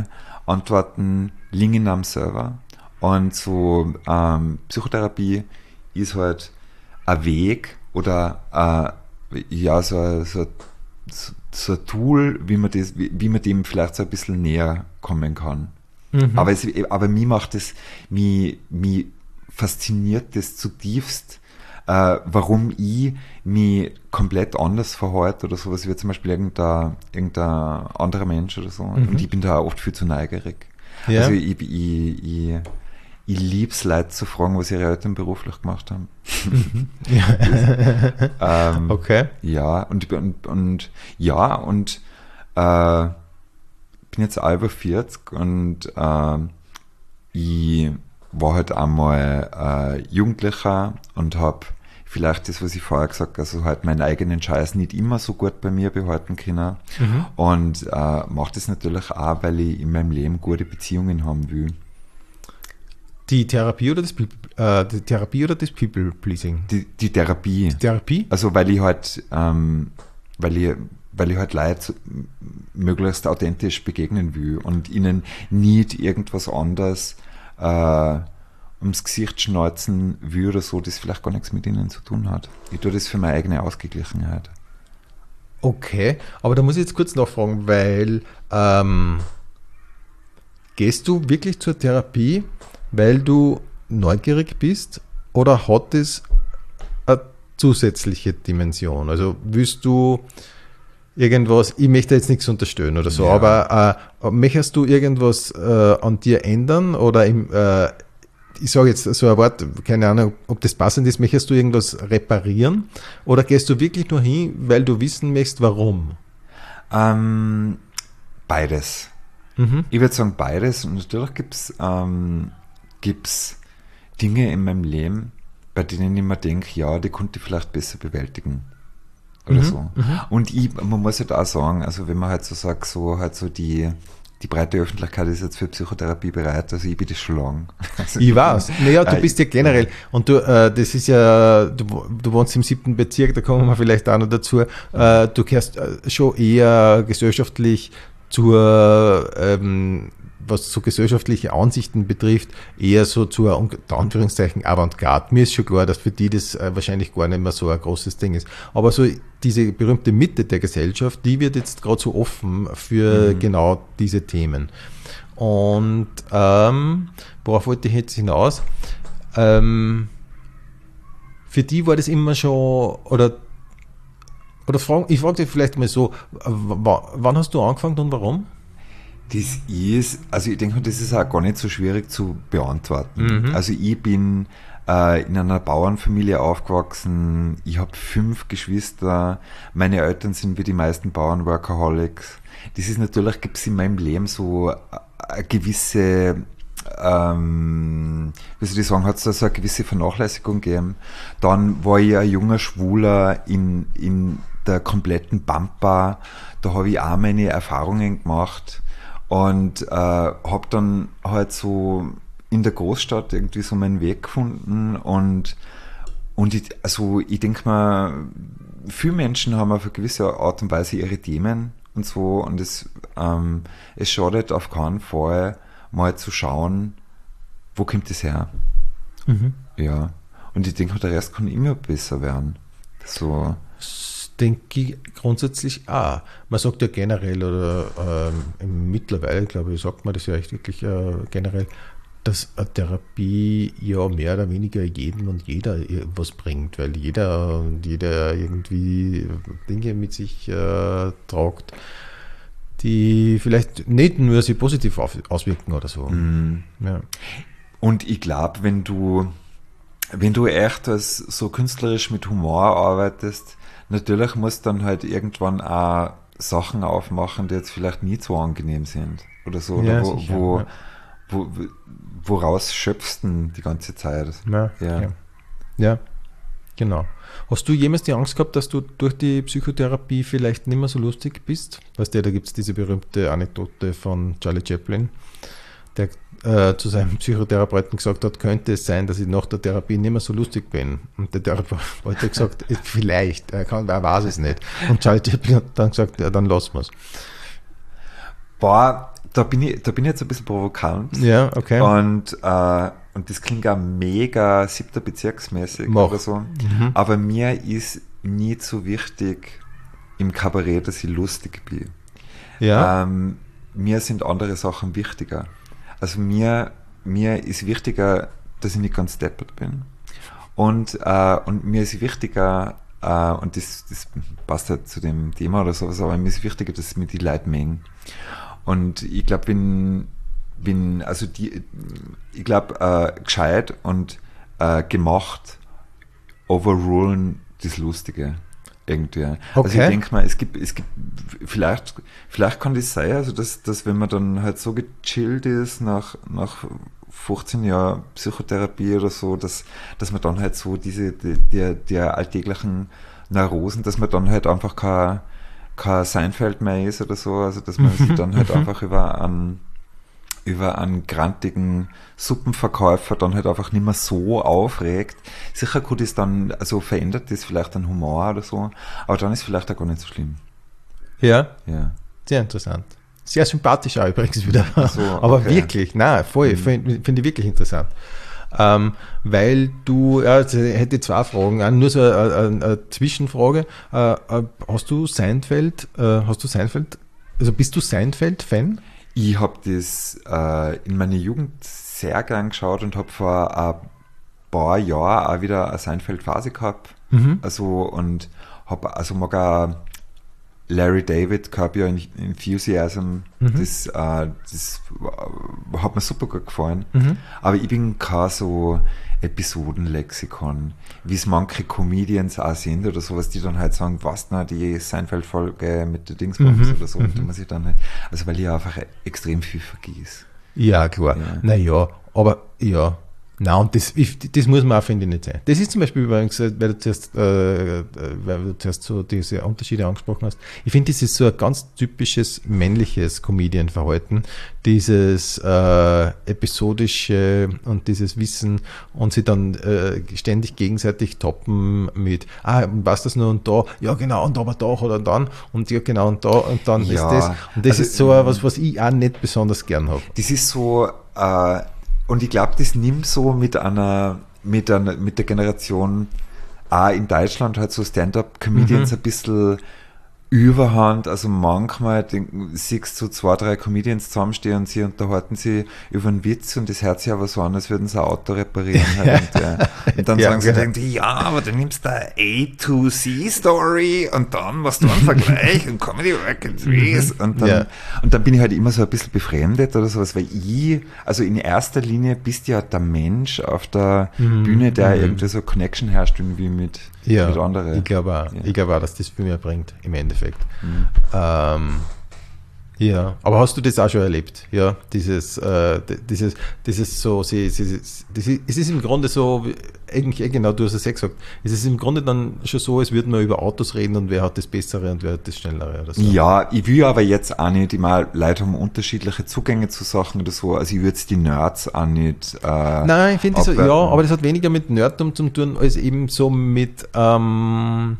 Antworten liegen in einem selber. Und so ähm, Psychotherapie ist halt ein Weg oder äh, ja, so, so, so ein Tool, wie man, das, wie, wie man dem vielleicht so ein bisschen näher kommen kann. Mhm. Aber, es, aber mich macht das, mich, mich fasziniert das zutiefst, äh, warum ich mich komplett anders verhalte oder sowas, wie zum Beispiel irgendein, irgendein anderer Mensch oder so. Mhm. Und ich bin da auch oft viel zu neugierig. Ja. Also ich, ich, ich, ich liebe es, Leute zu fragen, was ihre Eltern beruflich gemacht haben. Mhm. das, ähm, okay. Ja, und, und, und ja, und äh, bin jetzt über vierzig und äh, ich war halt einmal äh, Jugendlicher und habe vielleicht das, was ich vorher gesagt habe, also halt meinen eigenen Scheiß nicht immer so gut bei mir behalten können. Mhm. Und äh, mache das natürlich auch, weil ich in meinem Leben gute Beziehungen haben will. Die Therapie oder das, äh, die Therapie oder das People-Pleasing? Die, die Therapie. Die Therapie? Also weil ich halt, ähm, weil ich, weil ich halt Leute möglichst authentisch begegnen will und ihnen nicht irgendwas anderes äh, ums Gesicht schneuzen will oder so, das vielleicht gar nichts mit ihnen zu tun hat. Ich tue das für meine eigene Ausgeglichenheit. Okay, aber da muss ich jetzt kurz nachfragen, weil ähm, gehst du wirklich zur Therapie, weil du neugierig bist oder hat es eine zusätzliche Dimension? Also willst du irgendwas, ich möchte jetzt nichts unterstellen oder so, ja. aber äh, möchtest du irgendwas äh, an dir ändern oder im, äh, ich sage jetzt so ein Wort, keine Ahnung, ob das passend ist, möchtest du irgendwas reparieren oder gehst du wirklich nur hin, weil du wissen möchtest, warum? Ähm, beides. Mhm. Ich würde sagen beides und natürlich gibt es ähm, gibt's Dinge in meinem Leben, bei denen ich mir denke, ja, die konnte ich vielleicht besser bewältigen. Oder mhm. so. Mhm. Und ich, man muss halt auch sagen, also wenn man halt so sagt, so halt so die Die breite Öffentlichkeit ist jetzt für Psychotherapie bereit, also ich bin das schon lang. Also ich weiß. Naja, du bist ja generell, und du, äh, das ist ja, du, du wohnst im siebten Bezirk, da kommen wir vielleicht auch noch dazu, äh, du gehörst schon eher gesellschaftlich zur, ähm, was so gesellschaftliche Ansichten betrifft, eher so zur, unter Anführungszeichen, Avantgarde. Mir ist schon klar, dass für die das äh, wahrscheinlich gar nicht mehr so ein großes Ding ist. Aber so diese berühmte Mitte der Gesellschaft, die wird jetzt gerade so offen für mhm. genau diese Themen. Und ähm, worauf wollte ich jetzt hinaus? Ähm, für die war das immer schon, oder, oder fragen, ich frage dich vielleicht mal so, w- wann hast du angefangen und warum? Das ist, also ich denke, das ist auch gar nicht so schwierig zu beantworten. Mhm. Also ich bin äh, in einer Bauernfamilie aufgewachsen, ich habe fünf Geschwister, meine Eltern sind wie die meisten Bauern Workaholics. Das ist natürlich, gibt es in meinem Leben so eine gewisse, ähm, wie soll ich sagen, hat es da so eine gewisse Vernachlässigung gegeben. Dann war ich ein junger Schwuler in, in der kompletten Pampa, da habe ich auch meine Erfahrungen gemacht. Und äh, habe dann halt so in der Großstadt irgendwie so meinen Weg gefunden und, und ich, also ich denke mal, viele Menschen haben auf eine gewisse Art und Weise ihre Themen und so und es, ähm, es schadet auf keinen Fall mal zu schauen, wo kommt das her? Mhm. Ja, und ich denke, der Rest kann immer besser werden. So. Denke ich grundsätzlich auch. Man sagt ja generell, oder ähm, mittlerweile, glaube ich, sagt man das ja echt wirklich äh, generell, dass eine Therapie ja mehr oder weniger jedem und jeder was bringt, weil jeder und jeder irgendwie Dinge mit sich äh, tragt, die vielleicht nicht nur sich positiv auf, auswirken oder so. Mhm. Ja. Und ich glaube, wenn du, wenn du echt als so künstlerisch mit Humor arbeitest, natürlich musst du dann halt irgendwann auch Sachen aufmachen, die jetzt vielleicht nie so angenehm sind. Oder so, ja, oder wo, sicher, wo, ja. wo, wo, woraus schöpfst du die ganze Zeit? Ja, ja. Ja. ja, genau. Hast du jemals die Angst gehabt, dass du durch die Psychotherapie vielleicht nicht mehr so lustig bist? Weißt du, da gibt es diese berühmte Anekdote von Charlie Chaplin, der äh, zu seinem Psychotherapeuten gesagt hat, könnte es sein, dass ich nach der Therapie nicht mehr so lustig bin. Und der Therapeut hat gesagt, vielleicht, er, kann, er weiß es nicht. Und Charlie Chaplin hat dann gesagt, ja, dann lassen wir es. Boah, da bin ich, da bin ich jetzt ein bisschen provokant. Ja, okay. Und, äh, und das klingt auch mega siebter Bezirksmäßig Mach. oder so. Mhm. Aber mir ist nie so wichtig im Kabarett, dass ich lustig bin. Ja. Ähm, mir sind andere Sachen wichtiger. Also mir, mir ist wichtiger, dass ich nicht ganz deppert bin. Und, äh, und mir ist wichtiger, äh, und das, das passt halt zu dem Thema oder sowas, aber mir ist wichtiger, dass mir die Leute mengen. Und ich glaube, wenn, wenn, also die, ich glaube, äh, gescheit und äh, gemacht overrulen das Lustige irgendwie. Okay. Also ich denke mal, es gibt, es gibt, vielleicht, vielleicht kann das sein, also dass, dass wenn man dann halt so gechillt ist nach, nach fünfzehn Jahren Psychotherapie oder so, dass, dass man dann halt so diese, die, die, die alltäglichen Neurosen, dass man dann halt einfach kein, kein Seinfeld mehr ist oder so, also dass man sich dann halt einfach über einen, über einen grantigen Suppenverkäufer dann halt einfach nicht mehr so aufregt. Sicher gut ist dann, also verändert das vielleicht den Humor oder so, aber dann ist vielleicht auch gar nicht so schlimm. Ja, Ja. sehr interessant. Sehr sympathisch auch übrigens wieder. So, aber okay. wirklich, nein, voll, Mhm. finde find ich wirklich interessant. Ähm, weil du, ja, jetzt hätte ich zwei Fragen, auch nur so eine, eine, eine Zwischenfrage. Äh, äh, hast du Seinfeld, äh, hast du Seinfeld, also bist du Seinfeld-Fan? Ich habe das äh, in meiner Jugend sehr gern geschaut und habe vor ein paar Jahren auch wieder eine Seinfeld-Phase gehabt. Mhm. Also und habe also mag auch Larry David, Curb Your Enthusiasm, Mhm. das, äh, das äh, hat mir super gut gefallen. Mhm. Aber ich bin kein so Episodenlexikon, wie es manche Comedians auch sind oder sowas, die dann halt sagen, was na die Seinfeld-Folge mit der Dingsbums Mhm. oder so. Und da muss ich dann halt, also weil ich einfach extrem viel vergieß. Ja, klar. Ja. Naja, aber ja. Nein, und das, ich, das muss man auch, finde ich, nicht sein. Das ist zum Beispiel übrigens, weil du zuerst, äh, weil du zuerst so diese Unterschiede angesprochen hast. Ich finde, das ist so ein ganz typisches männliches Comedian-Verhalten. Dieses äh, episodische und dieses Wissen und sie dann äh, ständig gegenseitig toppen mit, ah, was das nur und da, ja genau, und aber da oder dann und ja genau und da und dann Ja, ist das. Und das also, ist so was, was ich auch nicht besonders gern habe. Das ist so, äh, und ich glaube, das nimmt so mit einer, mit einer, mit der Generation auch in Deutschland halt so Stand-up-Comedians Mhm. ein bisschen Überhand. Also manchmal denk, siehst du zwei, drei Comedians zusammenstehen und sie unterhalten sie über einen Witz und das hört sich aber so an, als würden sie ein Auto reparieren. Halt und, äh, und dann Ja, sagen sie genau. irgendwie, ja, aber du nimmst da A to C Story und dann machst du einen Vergleich und Comedy Work and Trees und dann, Ja. und dann bin ich halt immer so ein bisschen befremdet oder sowas, weil ich, also in erster Linie bist ja der Mensch auf der Mhm. Bühne, der Mhm. irgendwie so Connection herrscht irgendwie mit, Ja, mit anderen. ich glaube auch, Ja. ich glaube auch, dass das viel mehr bringt, im Endeffekt. Mhm. Ähm, ja, aber hast du das auch schon erlebt? Ja, dieses, äh, d- dieses, dieses so, sie, sie, das ist, es ist im Grunde so, wie- eigentlich, eh genau, du hast es ja gesagt, es ist im Grunde dann schon so, als würden wir über Autos reden und wer hat das Bessere und wer hat das Schnellere oder so. Ja, ich will aber jetzt auch nicht, ich meine, Leute haben unterschiedliche Zugänge zu Sachen oder so, also ich würde jetzt die Nerds auch nicht äh, Nein, ich finde das so, abwerten. ja, aber das hat weniger mit Nerdtum zu tun, als eben so mit, ähm,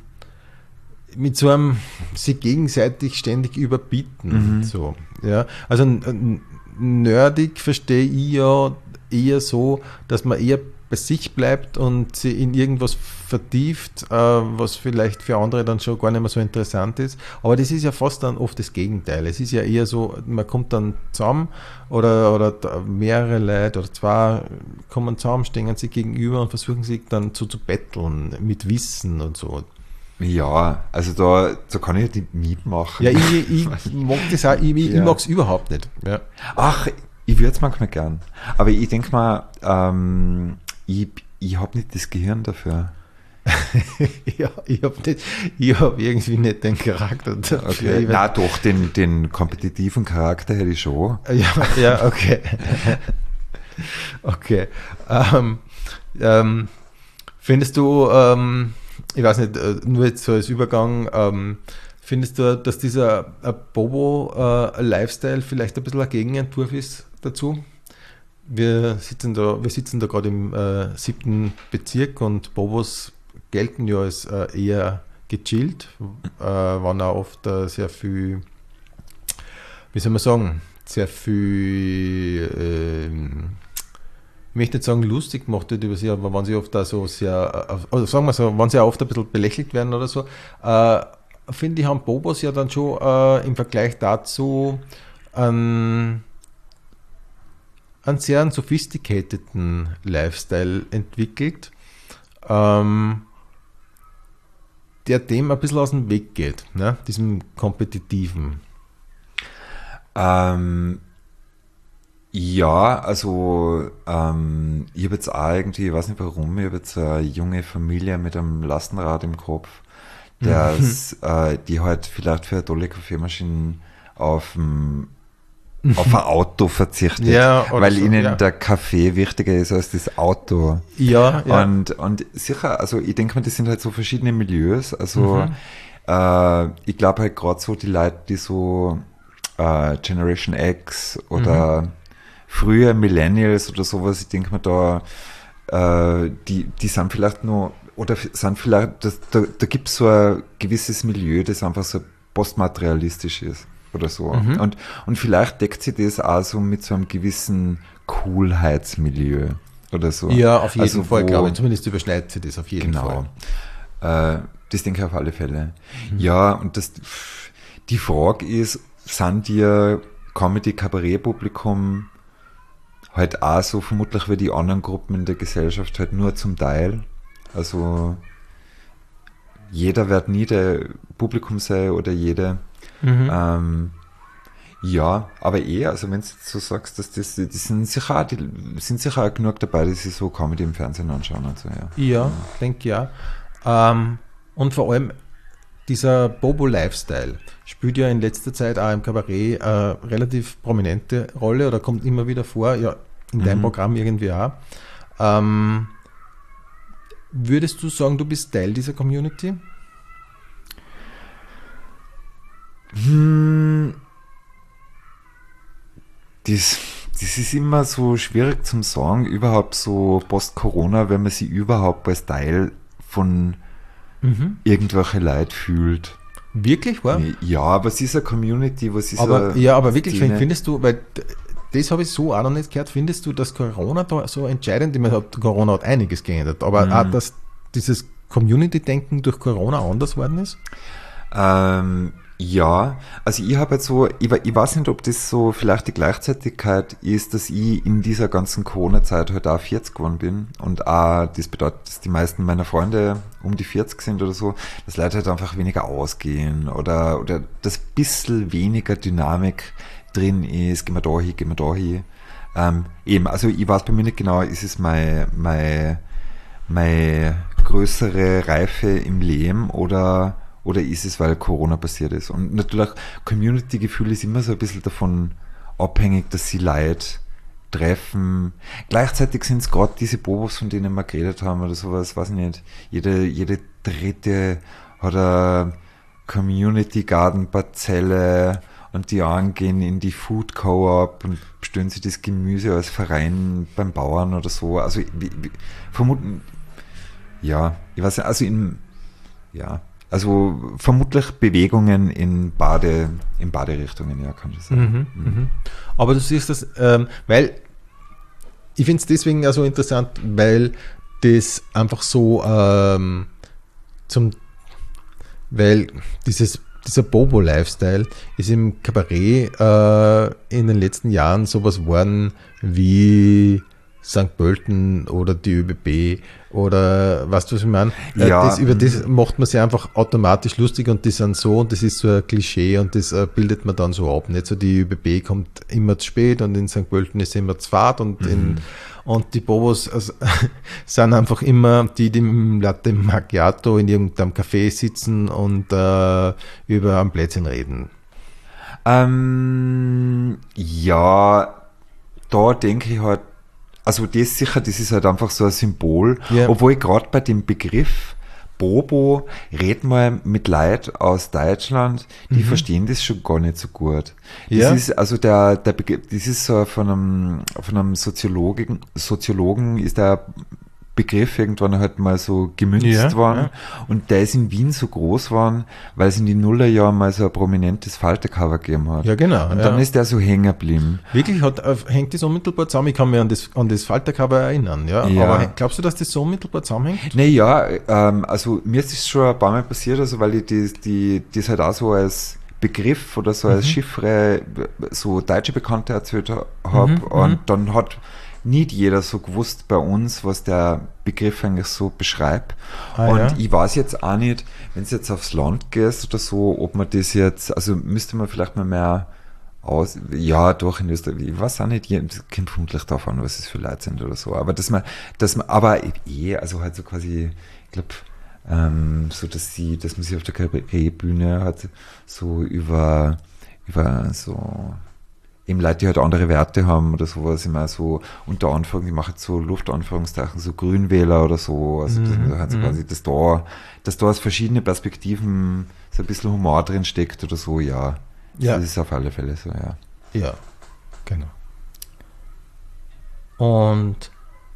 mit so einem sich gegenseitig ständig überbieten. Mhm. So, ja. Also n- n- nerdig verstehe ich ja eher so, dass man eher bei sich bleibt und sie in irgendwas vertieft, äh, was vielleicht für andere dann schon gar nicht mehr so interessant ist. Aber das ist ja fast dann oft das Gegenteil. Es ist ja eher so, man kommt dann zusammen oder, oder da- mehrere Leute oder zwei kommen zusammen, stehen sich gegenüber und versuchen sich dann so zu betteln mit Wissen und so. Ja, also da, da kann ich nicht mitmachen. Ja, ich, ich mag das auch, ich, ich Ja. mag es überhaupt nicht. Ja. Ach, ich würde es manchmal gern. Aber ich denke mal, ähm, ich, ich habe nicht das Gehirn dafür. ja, ich habe nicht, ich habe irgendwie nicht den Charakter dafür. Okay. Ich Na doch, den, den kompetitiven Charakter hätte ich schon. Ja, ja, okay. Okay. Ähm, ähm, findest du, ähm, ich weiß nicht, äh, nur jetzt so als Übergang, ähm, findest du, dass dieser äh, Bobo-Lifestyle vielleicht ein bisschen ein Gegenentwurf ist dazu? Wir sitzen da, wir sitzen da gerade im äh, siebten Bezirk und Bobos gelten ja als äh, eher gechillt, äh, waren auch oft äh, sehr viel, wie soll man sagen, sehr viel, ähm, ich möchte nicht sagen lustig gemacht wird über sie, aber wenn sie oft da so sehr, also sagen wir so, wenn sie auch oft ein bisschen belächelt werden oder so, äh, finde ich, haben Bobos ja dann schon äh, im Vergleich dazu einen, einen sehr einen sophisticateden Lifestyle entwickelt, ähm, der dem ein bisschen aus dem Weg geht, ne? Diesem kompetitiven. Ähm, ja, also ähm, ich habe jetzt auch irgendwie, ich weiß nicht warum, ich habe jetzt eine junge Familie mit einem Lastenrad im Kopf, der äh, die halt vielleicht für eine tolle Kaffeemaschine auf ein, auf ein Auto verzichtet, Ja, oder weil so, ihnen ja. der Kaffee wichtiger ist als das Auto. Ja, ja. Und, und sicher, also ich denke mal, das sind halt so verschiedene Milieus. Also Mhm. äh, ich glaube halt gerade so die Leute, die so äh, Generation X oder früher Millennials oder sowas, ich denke mal da, äh, die, die sind vielleicht nur, oder f- sind vielleicht, das, da, da gibt es so ein gewisses Milieu, das einfach so postmaterialistisch ist oder so. Mhm. Und, und vielleicht deckt sich das auch so mit so einem gewissen Coolheitsmilieu oder so. Ja, auf jeden Also Fall, wo- glaube ich. Zumindest überschneidet sich das auf jeden Genau. Fall. Äh, das denke ich auf alle Fälle. Ja, und das, die Frage ist, sind dir Comedy-Kabarett-Publikum halt auch so vermutlich wie die anderen Gruppen in der Gesellschaft halt nur zum Teil? Also jeder wird nie der Publikum sein oder jede. Mhm. Ähm, ja, aber eh, also wenn du jetzt so sagst, dass das, die sind sicher auch, die sind sicher auch genug dabei, die sich so Comedy im Fernsehen anschauen und so, ja. Ja, denke ja. Ähm, und vor allem dieser Bobo-Lifestyle spielt ja in letzter Zeit auch im Kabarett eine relativ prominente Rolle oder kommt immer wieder vor, ja, in deinem Mhm. Programm irgendwie auch. Ähm, würdest du sagen, du bist Teil dieser Community? Hm, das, das ist immer so schwierig zum Sagen, überhaupt so post-Corona, wenn man sich überhaupt als Teil von irgendwelchen Leuten fühlt. Wirklich, war? Ja, aber es ist eine Community, was ist Aber, eine ja, aber wirklich, Szene. findest du, weil d- das habe ich so auch noch nicht gehört, findest du, dass Corona da so entscheidend, ich meine, hat- Corona hat einiges geändert, aber Mhm. auch, dass dieses Community-Denken durch Corona anders worden ist? Ähm, ja, also ich habe jetzt so, ich, we- ich weiß nicht, ob das so vielleicht die Gleichzeitigkeit ist, dass ich in dieser ganzen Corona-Zeit halt auch vierzig geworden bin und auch das bedeutet, dass die meisten meiner Freunde um die vierzig sind oder so, dass Leute halt einfach weniger ausgehen oder, oder dass ein bisschen weniger Dynamik drin ist, gehen wir da hin, gehen wir da hin. Ähm, eben, also ich weiß bei mir nicht genau, ist es mein, mein, meine größere Reife im Leben oder, oder ist es, weil Corona passiert ist? Und natürlich, Community-Gefühl ist immer so ein bisschen davon abhängig, dass sie Leute treffen. Gleichzeitig sind es gerade diese Bobos, von denen wir geredet haben oder sowas, weiß ich nicht. Jede, jede dritte hat eine Community-Garden-Parzelle und die einen gehen in die Food Co-op und bestellen sich das Gemüse als Verein beim Bauern oder so. Also wie, wie, vermuten, ja, ich weiß nicht, also in, ja, also vermutlich Bewegungen in Bade, in Baderichtungen, ja, kann ich sagen. Mhm, mhm. Aber du siehst das, ähm, weil ich finde es deswegen ja so interessant, weil das einfach so ähm, zum, weil dieses, dieser Bobo-Lifestyle ist im Kabarett äh, in den letzten Jahren sowas geworden wie Sankt Pölten oder die ÖBB oder weißt du, was ich meine? Äh, Ja. Das, über das macht man sich einfach automatisch lustig und die sind so und das ist so ein Klischee und das äh, bildet man dann so ab. Nicht so, die ÖBB kommt immer zu spät und in Sankt Pölten ist immer zu fad und, in, und die Bobos also, sind einfach immer die, die mit dem Latte Macchiato in irgendeinem Café sitzen und äh, über ein Plätzchen reden. Ähm, ja, da denke ich halt, also das sicher, das ist halt einfach so ein Symbol, Ja. obwohl gerade bei dem Begriff Bobo, red mal mit Leuten aus Deutschland, die verstehen das schon gar nicht so gut. Das Ja. ist, also der, der Begriff, das ist so von einem, von einem Soziologen, Soziologen ist der Begriff irgendwann halt mal so gemünzt Ja, worden ja. und der ist in Wien so groß geworden, weil es in den Nullerjahren mal so ein prominentes Faltercover gegeben hat. Ja, genau. Und ja. dann ist der so hängen geblieben. Wirklich hat, äh, hängt das unmittelbar zusammen? Ich kann mich an das, an das Faltercover erinnern, ja? Ja. Aber glaubst du, dass das so unmittelbar zusammenhängt? Naja, ähm, also mir ist es schon ein paar Mal passiert, also weil ich die, die, das halt auch so als Begriff oder so als Mhm. Chiffre so deutsche Bekannte erzählt habe Mhm, und mhm. dann hat nicht jeder so gewusst bei uns, was der Begriff eigentlich so beschreibt. Ah, und ja. ich weiß jetzt auch nicht, wenn es jetzt aufs Land geht oder so, ob man das jetzt, also müsste man vielleicht mal mehr aus, ja, durch in Österreich, ich weiß auch nicht, es kommt vermutlich darauf an, was es für Leute sind oder so, aber dass man, dass man, aber eh, also halt so quasi, ich glaube, ähm, so dass sie, dass man sich auf der Kabarettbühne halt so über, über so eben Leute, die halt andere Werte haben oder sowas, immer so unter Anführungszeichen, ich mache jetzt so Luftanführungszeichen, so Grünwähler oder so, also dass, man halt so quasi, dass da, dass da aus verschiedenen Perspektiven so ein bisschen Humor drin steckt oder so, ja. Ja. Das ist auf alle Fälle so, ja. Ja, genau. Und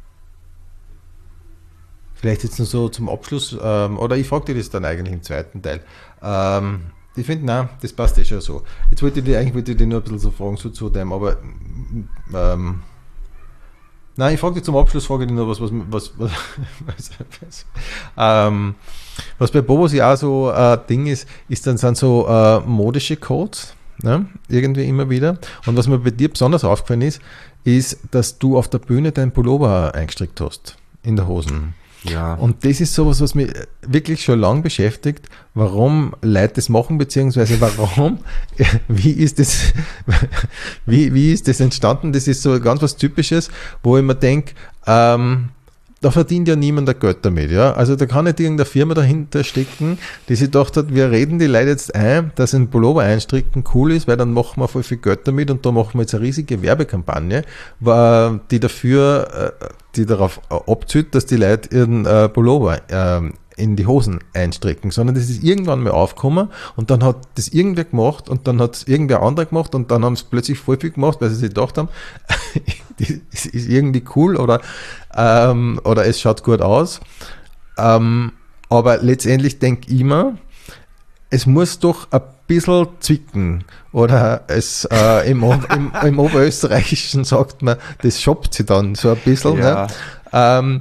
vielleicht jetzt nur so zum Abschluss, ähm, oder ich frage dir das dann eigentlich im zweiten Teil. Ähm, ich finde, nein, das passt eh schon so. Jetzt wollte ich dir eigentlich wollte ich dir nur ein bisschen so fragen so zu dem, aber ähm, nein, ich frage dich zum Abschluss, frage ich dich nur was, was, was, was, was, was, ähm, was bei Bobos ja auch so ein äh, Ding ist, ist dann sind so äh, modische Codes, ne? Irgendwie immer wieder. Und was mir bei dir besonders aufgefallen ist, ist, dass du auf der Bühne deinen Pullover eingestrickt hast, in der Hosen. Ja. Und das ist sowas, was mich wirklich schon lange beschäftigt, warum Leute das machen, beziehungsweise warum, wie ist das, wie, wie ist das entstanden? Das ist so ganz was Typisches, wo ich mir denke, ähm, da verdient ja niemand ein Geld damit, ja. Also da kann nicht irgendeine Firma dahinter stecken, die sich gedacht hat, wir reden die Leute jetzt ein, dass ein Pullover einstricken cool ist, weil dann machen wir voll viel Geld damit und da machen wir jetzt eine riesige Werbekampagne, die dafür, die darauf abzielt, dass die Leute ihren Pullover in die Hosen einstricken, sondern das ist irgendwann mal aufgekommen und dann hat das irgendwer gemacht und dann hat es irgendwer anderer gemacht und dann haben es plötzlich voll viel gemacht, weil sie sich gedacht haben, das ist irgendwie cool oder, ähm, oder es schaut gut aus. Ähm, aber letztendlich denke ich mir, es muss doch ein bisschen zwicken oder es äh, im, im, im Oberösterreichischen sagt man, das shoppt sie dann so ein bisschen. Ja. Ne? Ähm,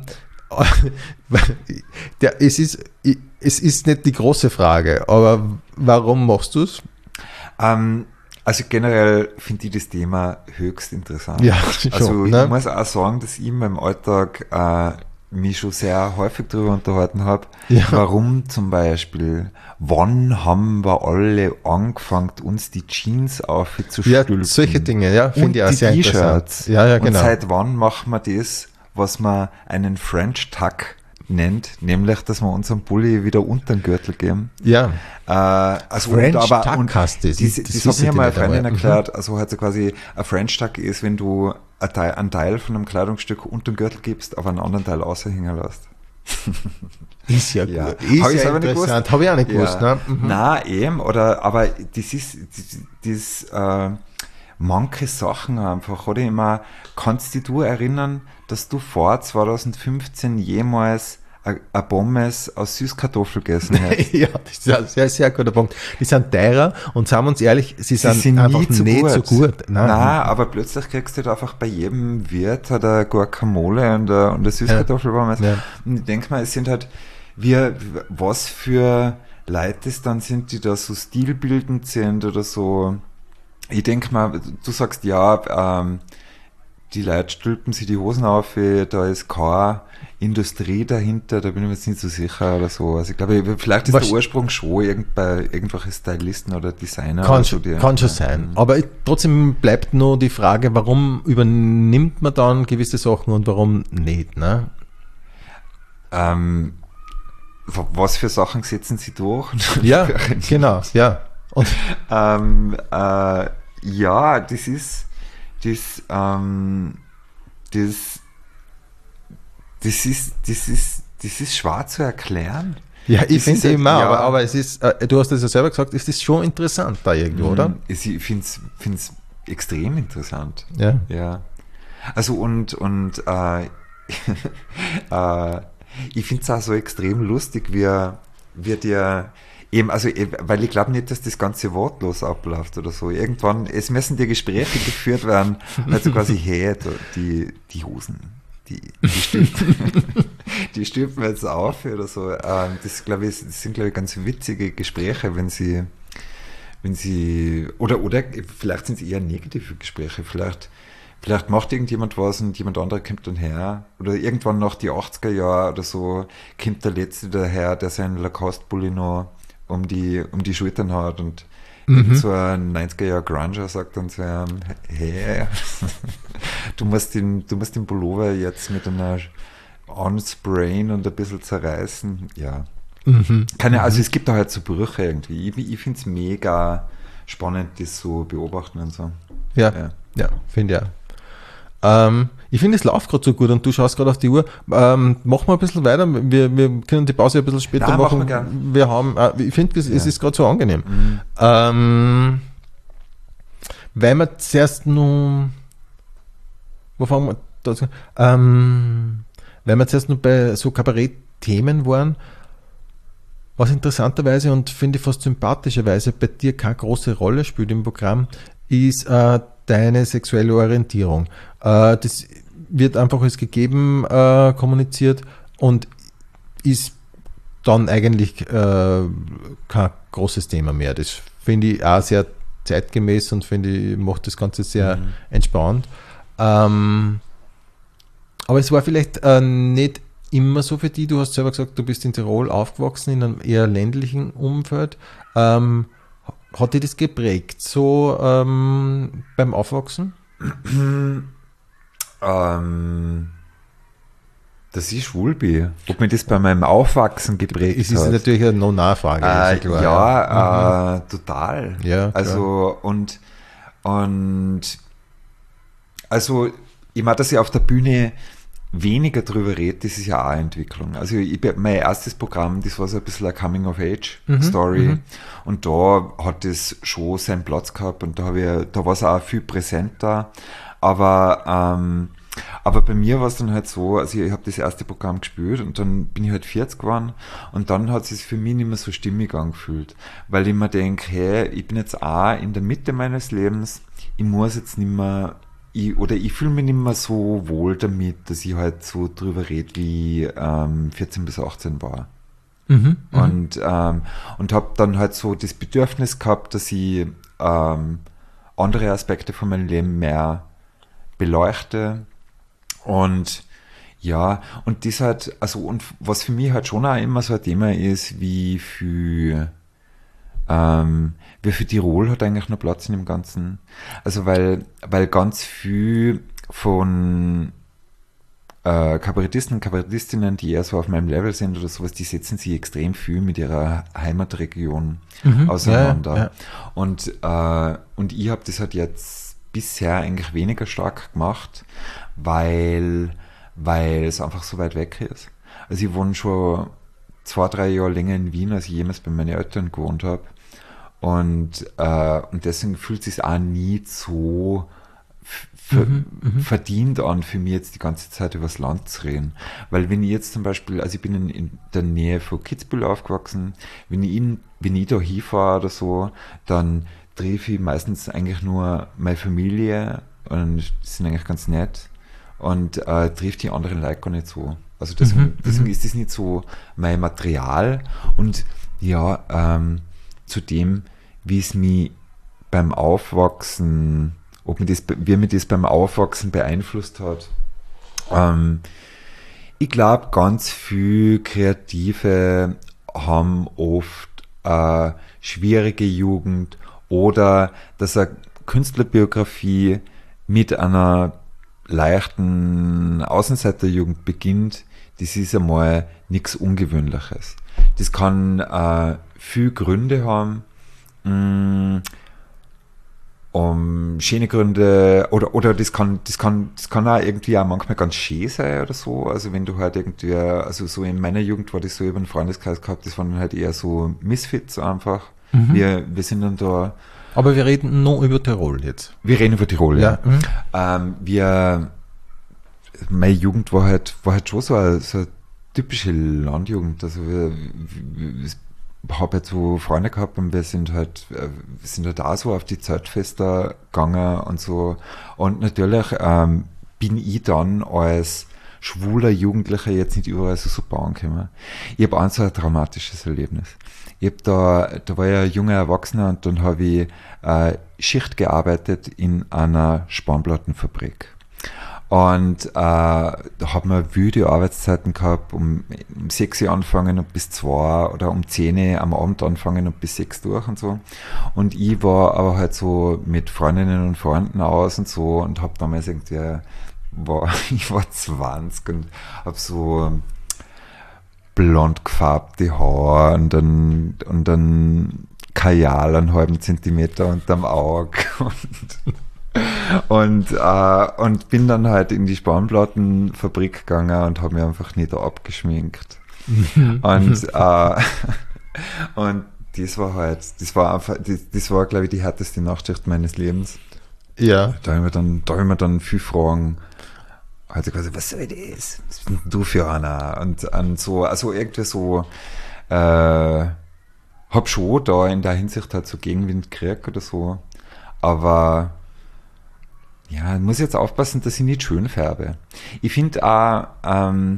der, es, ist, es ist nicht die große Frage, aber warum machst du es? Ähm, also generell finde ich das Thema höchst interessant. Ja, also schon, ich ne? muss auch sagen, dass ich in meinem Alltag äh, mich schon sehr häufig darüber unterhalten habe, Ja. warum zum Beispiel, wann haben wir alle angefangen, uns die Jeans aufzustülpen? Ja, solche Dinge, ja, und finde ich auch die sehr interessant. T-Shirts. Ja, ja, genau. Und seit wann machen wir das, was man einen French Tuck nennt, nämlich, dass wir unseren Pulli wieder unter den Gürtel geben. Ja, Äh, also French und, aber, Tuck und heißt das. Das, Das das, wusste hat mir ich mal eine nicht Freundin einmal. Mhm. erklärt. Also halt so quasi ein French Tuck ist, wenn du ein Teil, einen Teil von einem Kleidungsstück unter den Gürtel gibst, aber einen anderen Teil außerhängen lässt. ist ja Ja. gut. Ist Hab ich ja selber nicht interessant. gewusst. Habe ich auch nicht gewusst. Ja. Ne? Mhm. Na eben, oder, aber das ist, das, das äh, manche Sachen einfach, oder immer, kannst dich du erinnern, dass du vor zwanzig fünfzehn jemals eine Pommes aus Süßkartoffel gegessen hast? Ja, das ist ein sehr, sehr guter Punkt. Die sind teurer und sagen wir uns ehrlich, sie sind, Sie sind einfach nie zu nicht gut. so gut. Nein, Nein. aber plötzlich kriegst du halt einfach bei jedem Wirt hat er Guacamole und eine, und eine Süßkartoffelpommes. Ja. Und ich denke mal, es sind halt, wir, was für Leute es dann sind, die da so stilbildend sind oder so. Ich denke mal, du sagst ja, ähm, die Leute stülpen sich die Hosen auf, da ist keine Industrie dahinter, da bin ich mir jetzt nicht so sicher oder so. Also ich glaube, vielleicht ist Was- der Ursprung schon irgend bei irgendwelchen Stylisten oder Designer. Kann, oder schon, so, die, kann schon sein. Aber ich- trotzdem bleibt nur die Frage, warum übernimmt man dann gewisse Sachen und warum nicht? Ne? Ähm, w- was für Sachen setzen sie durch? Ja, genau, ja. Und ähm, äh, ja, das ist das, ähm, das, das ist, das ist, das ist schwer zu erklären. ja, ich Das finde ist es halt- eben auch, ja. aber, aber es ist, äh, du hast es ja selber gesagt, es ist schon interessant da irgendwo, oder? Mhm. Ich finde es extrem interessant. Ja. Ja. Also und, und äh, äh, ich finde es auch so extrem lustig, wie, wie dir eben, also, weil ich glaube nicht, dass das Ganze wortlos abläuft oder so. Irgendwann, es müssen die Gespräche geführt werden, also quasi, hey, die, die Hosen, die, die stülpen, die stülpen jetzt auf oder so. Ähm, das, glaube ich, das sind, glaube ich, ganz witzige Gespräche, wenn sie, wenn sie, oder, oder vielleicht sind es eher negative Gespräche, vielleicht, vielleicht macht irgendjemand was und jemand anderer kommt dann her, oder irgendwann nach die achtziger Jahre oder so, kommt der Letzte daher, der seinen Lacoste-Bulli noch um die, um die Schultern hat und mhm. so ein neunziger Jahre Grunger sagt dann zu einem, hey, du musst den, du musst den Pullover jetzt mit einer ansprayen und ein bisschen zerreißen. Ja. Mhm. Keine, also es gibt da halt so Brüche irgendwie. Ich, ich finde es mega spannend, das so beobachten und so. Ja, ja, ja finde ich auch. Ähm, ich finde, es läuft gerade so gut und du schaust gerade auf die Uhr. Ähm, machen wir ein bisschen weiter. Wir, wir können die Pause ein bisschen später Nein, machen. machen wir, wir haben, äh, ich finde, es, ja. es ist gerade so angenehm. Mhm. Ähm, weil wir zuerst nur, wo fangen wir dazu? Ähm, weil wir zuerst nur bei so Kabarett-Themen waren, was interessanterweise und finde ich fast sympathischerweise bei dir keine große Rolle spielt im Programm, ist äh, deine sexuelle Orientierung. Äh, das wird einfach als gegeben äh, kommuniziert und ist dann eigentlich äh, kein großes Thema mehr. Das finde ich auch sehr zeitgemäß und finde ich, macht das Ganze sehr mhm. entspannt. Ähm, aber es war vielleicht äh, nicht immer so für dich. Du hast selber gesagt, du bist in Tirol aufgewachsen, in einem eher ländlichen Umfeld. Ähm, Hat dich das geprägt, so ähm, beim Aufwachsen? ähm, dass ich schwul bin. Ob mir das bei meinem Aufwachsen geprägt es hat? Es ist natürlich eine No-Nachfrage. Äh, klar, ja, ja. Äh, mhm. total. Ja, also, und, und, also, ich meine, dass ich auf der Bühne weniger drüber redet, das ist ja auch eine Entwicklung. Also ich, mein erstes Programm, das war so ein bisschen eine Coming-of-Age-Story mhm, und da hat das schon seinen Platz gehabt und da, ich, da war es auch viel präsenter, aber, ähm, aber bei mir war es dann halt so, also ich habe das erste Programm gespielt und dann bin ich halt vierzig geworden und dann hat es sich für mich nicht mehr so stimmig angefühlt, weil ich mir denke, hey, ich bin jetzt auch in der Mitte meines Lebens, ich muss jetzt nicht mehr Ich, oder ich fühle mich nicht mehr so wohl damit, dass ich halt so drüber rede, wie ähm, vierzehn bis achtzehn war. Mhm, und ähm, und habe dann halt so das Bedürfnis gehabt, dass ich ähm, andere Aspekte von meinem Leben mehr beleuchte. Und ja, und das halt, also und was für mich halt schon auch immer so ein Thema ist, wie für Ähm, wie für Tirol hat eigentlich noch Platz in dem Ganzen. Also weil, weil ganz viel von äh, Kabarettisten und Kabarettistinnen, die eher so auf meinem Level sind oder sowas, die setzen sich extrem viel mit ihrer Heimatregion mhm, auseinander. Ja, ja. Und, äh, und ich habe das halt jetzt bisher eigentlich weniger stark gemacht, weil, weil es einfach so weit weg ist. Also ich wohne schon zwei, drei Jahre länger in Wien, als ich jemals bei meinen Eltern gewohnt habe. Und, äh, und deswegen fühlt es sich auch nie so f- mhm, verdient an, für mich jetzt die ganze Zeit über das Land zu reden. Weil wenn ich jetzt zum Beispiel, also ich bin in, in der Nähe von Kitzbühel aufgewachsen, wenn ich, in, wenn ich da hinfahre oder so, dann treffe ich meistens eigentlich nur meine Familie und die sind eigentlich ganz nett und äh, trifft die anderen Leute gar nicht so. Also deswegen, mhm, deswegen ist das nicht so mein Material und ja, ähm, zudem, wie es mich beim Aufwachsen, ob mir das, wie mir das beim Aufwachsen beeinflusst hat. Ähm, ich glaube, ganz viele Kreative haben oft eine schwierige Jugend oder dass eine Künstlerbiografie mit einer leichten Außenseiterjugend beginnt, das ist einmal nichts Ungewöhnliches. Das kann äh, viel Gründe haben, mh, um schöne Gründe oder oder das kann das kann das kann auch irgendwie auch manchmal ganz schön sein oder so. Also wenn du halt irgendwie, also so in meiner Jugend war das so über einen Freundeskreis gehabt, das waren halt eher so Misfits einfach. Mhm. Wir wir sind dann da. Aber wir reden nur über Tirol jetzt. Wir reden über Tirol, ja. ja. Mhm. Ähm, wir meine Jugend war halt, war halt schon so eine, so eine typische Landjugend. Also wir, wir, ich habe halt so Freunde gehabt und wir sind halt, wir sind halt auch so auf die Zeltfeste gegangen und so. Und natürlich ähm, bin ich dann als schwuler Jugendlicher jetzt nicht überall so super angekommen. Ich habe auch so ein traumatisches Erlebnis. Ich habe da, da war ich ein junger Erwachsener und dann habe ich äh, Schicht gearbeitet in einer Spanplattenfabrik. Und äh, da hat man wilde Arbeitszeiten gehabt, um, um sechs Uhr anfangen und bis zwei oder um zehn Uhr am Abend anfangen und bis sechs durch und so. Und ich war aber halt so mit Freundinnen und Freunden aus und so und habe damals irgendwie, war, ich war zwanzig und habe so blond gefärbte Haare und dann, und dann Kajal einen halben Zentimeter unterm Auge und Und, äh, und bin dann halt in die Spanplattenfabrik gegangen und habe mir einfach nicht abgeschminkt. und, äh, und das war halt, das war einfach, das, das war, glaube ich, die härteste Nachtschicht meines Lebens. Ja. Da habe ich mir dann, da habe ich mir dann viel Fragen, also quasi, was soll das? Was bist denn du für einer? Und, und so, also irgendwie so, äh, hab schon da in der Hinsicht halt so Gegenwind gekriegt oder so, aber ja, ich muss jetzt aufpassen, dass ich nicht schön färbe. Ich finde auch, ähm,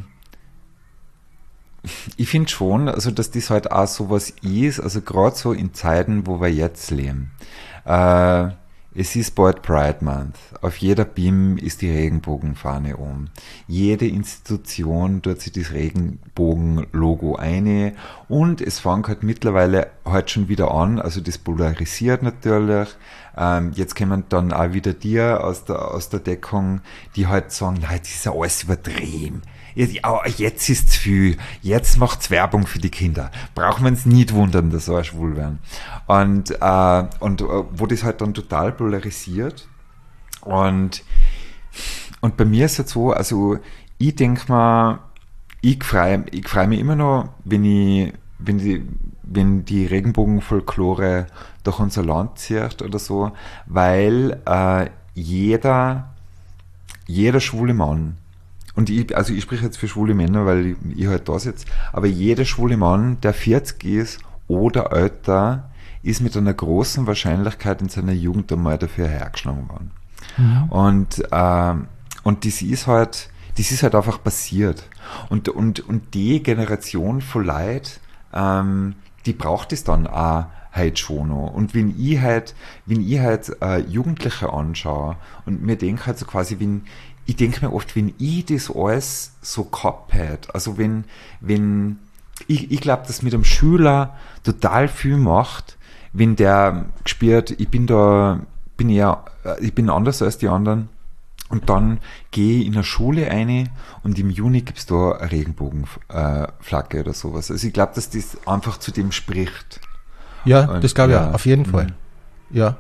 ich finde schon, also dass das halt auch sowas ist, also gerade so in Zeiten, wo wir jetzt leben. Äh, es ist bald Pride Month. Auf jeder B I M ist die Regenbogenfahne um. Jede Institution tut sich das Regenbogen-Logo ein und es fängt halt mittlerweile halt schon wieder an, also das polarisiert natürlich. Ähm, jetzt kommen dann auch wieder die aus der, aus der Deckung, die halt sagen, nein, das ist ja alles übertrieben. Ja, jetzt ist es viel, jetzt macht's Werbung für die Kinder. Brauchen wir uns nicht wundern, dass wir schwul werden. Und, äh, und äh, wo das halt dann total polarisiert. Und, und bei mir ist es halt so, also ich denke mal, ich freue ich freu mich immer noch, wenn ich, wenn die, wenn die Regenbogenfolklore durch unser Land zieht oder so, weil äh, jeder, jeder schwule Mann, und ich, also ich spreche jetzt für schwule Männer, weil ich, ich halt da sitze, aber jeder schwule Mann, der vierzig ist oder älter, ist mit einer großen Wahrscheinlichkeit in seiner Jugend einmal dafür hergeschlagen worden. Mhm. Und, äh, und das ist halt, das ist halt einfach passiert. Und, und, und die Generation von Leuten, ähm, die braucht es dann auch halt schon noch. Und wenn ich halt, wenn ich halt äh, Jugendliche anschaue und mir denke halt so quasi, wenn ich denke mir oft, wenn ich das alles so gehabt hätte, also wenn, wenn, ich, ich glaube, dass mit einem Schüler total viel macht, wenn der gespürt, ich bin da, bin eher, ich bin anders als die anderen, und dann gehe ich in eine Schule rein und im Juni gibt es da eine Regenbogenflagge oder sowas. Also ich glaube, dass das einfach zu dem spricht. Ja, und, das glaube ich ja, auch, auf jeden Fall. Ja.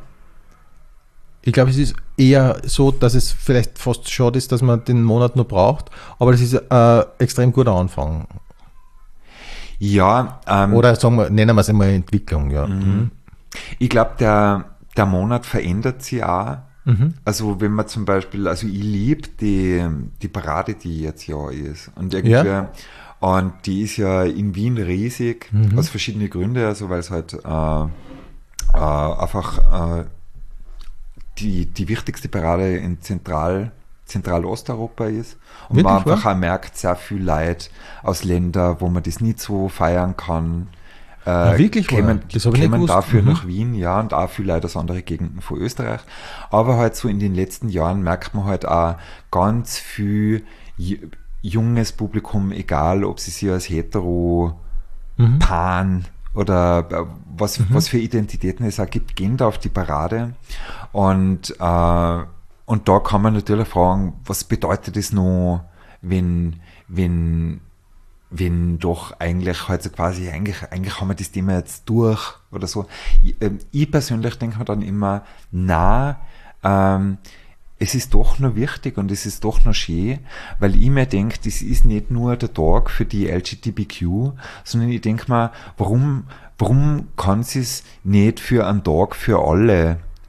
Ich glaube, es ist eher so, dass es vielleicht fast schade ist, dass man den Monat nur braucht, aber das ist ein extrem guter Anfang. Ja. Ähm, Oder sagen wir, nennen wir es einmal Entwicklung, ja. Mhm. Ich glaube, der, der Monat verändert sich auch. Mhm. Also wenn man zum Beispiel, also ich liebe die, die Parade, die jetzt ja ist. Und irgendwie, ja. Und die ist ja in Wien riesig, mhm. aus verschiedenen Gründen, also weil es halt äh, äh, einfach äh, die, die wichtigste Parade in Zentral, Zentralosteuropa ist. Und Wirklich, man einfach ja? auch merkt, sehr viel Leute aus Ländern, wo man das nicht so feiern kann, äh, ja, wirklich, kämen, das habe ich nicht gewusst. dafür mhm. nach Wien, ja, und auch viele Leute aus anderen Gegenden von Österreich. Aber halt so in den letzten Jahren merkt man halt auch ganz viel junges Publikum, egal ob sie sich als hetero, mhm. pan oder was, mhm. was für Identitäten es auch gibt, gehen da auf die Parade. Und, äh, und da kann man natürlich fragen, was bedeutet es noch, wenn, wenn, wenn doch eigentlich halt so quasi, eigentlich, eigentlich haben wir das Thema jetzt durch oder so. Ich, äh, ich persönlich denke mir dann immer, na, ähm, es ist doch noch wichtig und es ist doch noch schön, weil ich mir denke, das ist nicht nur der Tag für die L G B T Q, sondern ich denke mir, warum, warum kann es nicht für einen Tag für alle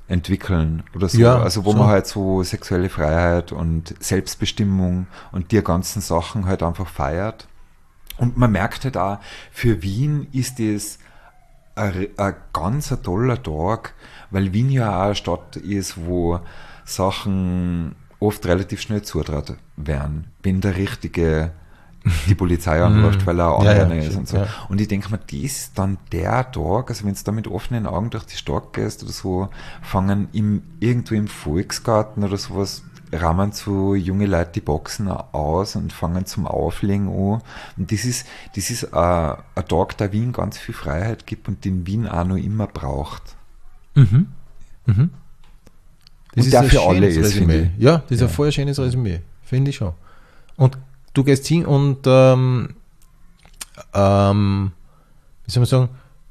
entwickeln oder so. Ja, also wo so. man halt so sexuelle Freiheit und Selbstbestimmung und die ganzen Sachen halt einfach feiert. Und man merkt halt auch, für Wien ist das ein, ein ganz ein toller Tag, weil Wien ja auch eine Stadt ist, wo Sachen oft relativ schnell zutraut werden, wenn der richtige die Polizei anläuft, weil er auch Ja, ja, einer ist stimmt, und so. ja. Und ich denke mir, das ist dann der Tag, also wenn du da mit offenen Augen durch die Stadt gehst oder so, fangen im, irgendwo im Volksgarten oder sowas, rahmen so junge Leute die Boxen aus und fangen zum Auflegen an. Und das ist, das ist ein, ein Tag, der Wien ganz viel Freiheit gibt und den Wien auch noch immer braucht. Mhm. Mhm. Das Und der ein für alle schönes ist, Resümee. finde ich. Ja, das ist Ja. ein voll schönes Resümee, finde ich schon. Und du gehst hin und ähm, ähm, wie soll man sagen,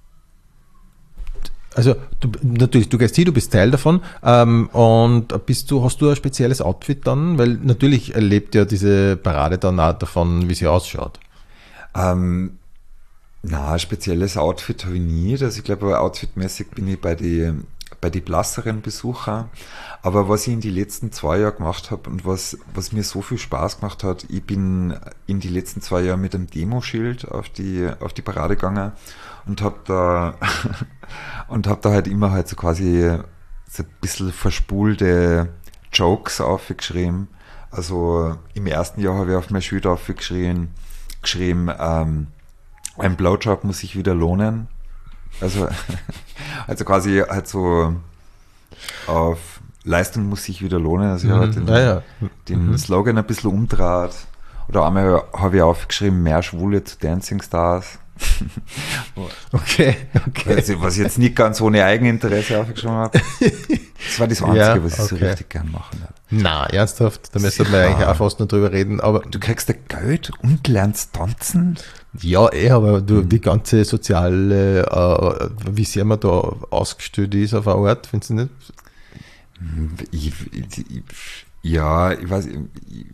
also du, natürlich, du gehst hin, du bist Teil davon ähm, und bist du, hast du ein spezielles Outfit dann? Weil natürlich erlebt ja diese Parade dann auch davon, wie sie ausschaut. Ähm, na, ein spezielles Outfit habe ich nie. Also ich glaube, outfitmäßig bin ich bei die, bei die blasseren Besucher. Aber was ich in die letzten zwei Jahren gemacht habe und was, was mir so viel Spaß gemacht hat, ich bin in die letzten zwei Jahre mit einem Demoschild auf die, auf die Parade gegangen und habe da, und habe da halt immer halt so quasi so ein bisschen verspulte Jokes aufgeschrieben. Also im ersten Jahr habe ich auf mein Schild aufgeschrieben, geschrieben, ähm, ein Blowjob muss sich wieder lohnen. Also, also quasi halt so auf Leistung muss sich wieder lohnen. Also ich habe halt den, Ja, ja. den Mhm. Slogan ein bisschen umdraht. Oder einmal habe ich aufgeschrieben, mehr Schwule zu Dancing Stars. Okay, okay. Also, was ich jetzt nicht ganz ohne Eigeninteresse aufgeschrieben habe. Das war das Einzige, Ja, was ich so okay. richtig gern machen habe. Na, ernsthaft? Da müssten wir Sicher. eigentlich auch fast noch drüber reden. Aber Du kriegst da Geld und lernst tanzen? ja, eh, aber du, die ganze soziale, äh, wie sehr man da ausgestellt ist auf eine Art, findest du nicht? Ich, ich, ich, ja, ich weiß, ich, ich,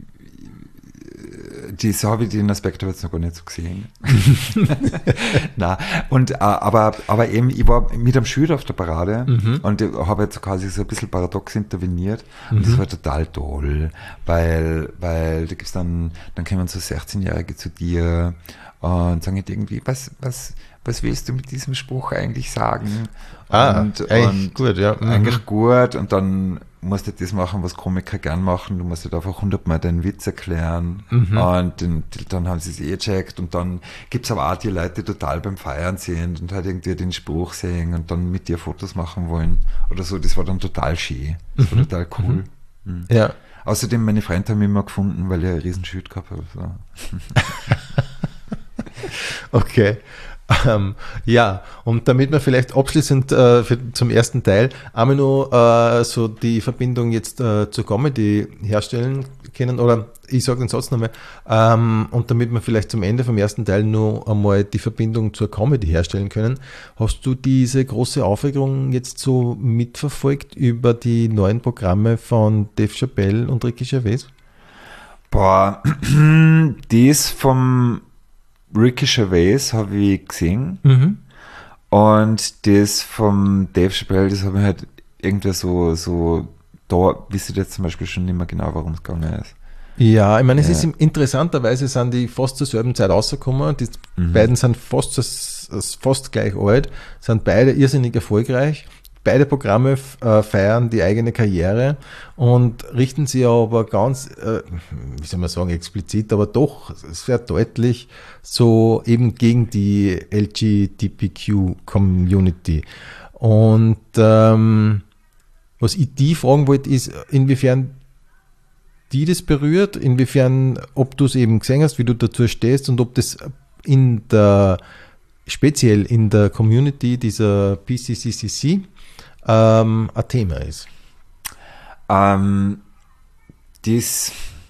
das habe ich den Aspekt aber jetzt noch gar nicht so gesehen. Nein, und, äh, aber, aber eben, ich war mit einem Schüler auf der Parade Mhm. und ich habe jetzt quasi so ein bisschen paradox interveniert und das war total toll, weil, weil da gibt's dann, dann kommen so sechzehnjährige zu dir und sagen halt irgendwie, was, was, was willst du mit diesem Spruch eigentlich sagen? Ah, und, eigentlich und gut, ja. Mhm. Eigentlich gut und dann musst du das machen, was Komiker gern machen. Du musst halt einfach hundertmal deinen Witz erklären Mhm. und den, dann haben sie es eh checkt und dann gibt's aber auch die Leute, die total beim Feiern sind und halt irgendwie den Spruch singen und dann mit dir Fotos machen wollen oder so. Das war dann total schön. Das war total cool. Mhm. Ja. Außerdem, meine Freunde haben mich immer gefunden, weil ich einen riesen Schild gehabt habe. So. Okay. Ähm, ja, und damit wir vielleicht abschließend äh, für, zum ersten Teil einmal noch äh, so die Verbindung jetzt äh, zur Comedy herstellen können, oder ich sage den Satz nochmal, ähm, und damit wir vielleicht zum Ende vom ersten Teil noch einmal die Verbindung zur Comedy herstellen können, hast du diese große Aufregung jetzt so mitverfolgt über die neuen Programme von Dave Chappelle und Ricky Gervais? Boah, das vom Ricky Gervais habe ich gesehen Mhm. und das vom Dave Chappelle, das habe ich halt irgendwie so, so, da wisst ihr jetzt zum Beispiel schon nicht mehr genau, warum es gegangen ist. Ja, ich meine, es Ja. ist im- interessanterweise sind die fast zur selben Zeit rausgekommen. Die Mhm. beiden sind fast, das, das fast gleich alt, sind beide irrsinnig erfolgreich. Beide Programme f- äh, feiern die eigene Karriere und richten sie aber ganz, äh, wie soll man sagen, explizit, aber doch sehr deutlich so eben gegen die L G B T Q-Community. Und ähm, was ich die fragen wollte, ist, inwiefern die das berührt, inwiefern, ob du es eben gesehen hast, wie du dazu stehst und ob das in der, speziell in der Community dieser P C C C C ähm, ein Thema ist. Ähm, das,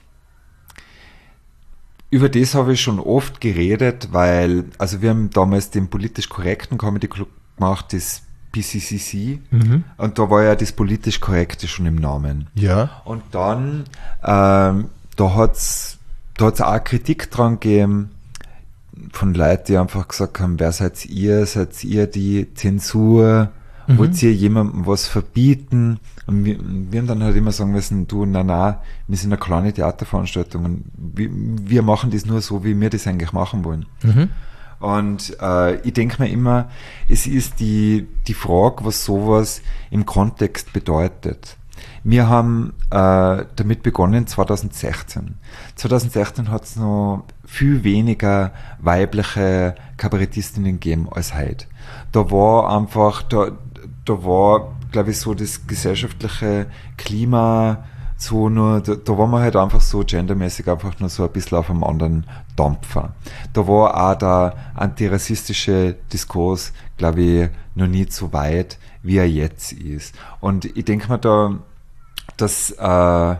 über das habe ich schon oft geredet, weil, also wir haben damals den politisch korrekten Comedy Club gemacht, das P C C C, und da war ja das politisch Korrekte schon im Namen. Ja. Und dann, ähm, da hat's, da hat's auch Kritik dran gegeben von Leuten, die einfach gesagt haben, wer seid ihr? Seid ihr die Zensur? Mhm. Wollt ihr jemandem was verbieten? Und wir, wir haben dann halt immer sagen müssen, du, na, na, wir sind eine kleine Theaterveranstaltung und wir, wir machen das nur so, wie wir das eigentlich machen wollen. Mhm. Und äh, ich denke mir immer, es ist die, die Frage, was sowas im Kontext bedeutet. Wir haben äh, damit begonnen zwanzig sechzehn. zwanzig sechzehn hat es noch viel weniger weibliche Kabarettistinnen gegeben als heute. Da war einfach, da, da war, glaube ich, so das gesellschaftliche Klima so nur, da, da war man halt einfach so gendermäßig einfach nur so ein bisschen auf einem anderen Dampfer. Da war auch der antirassistische Diskurs, glaube ich, noch nicht so weit, wie er jetzt ist. Und ich denke mir da, dass äh,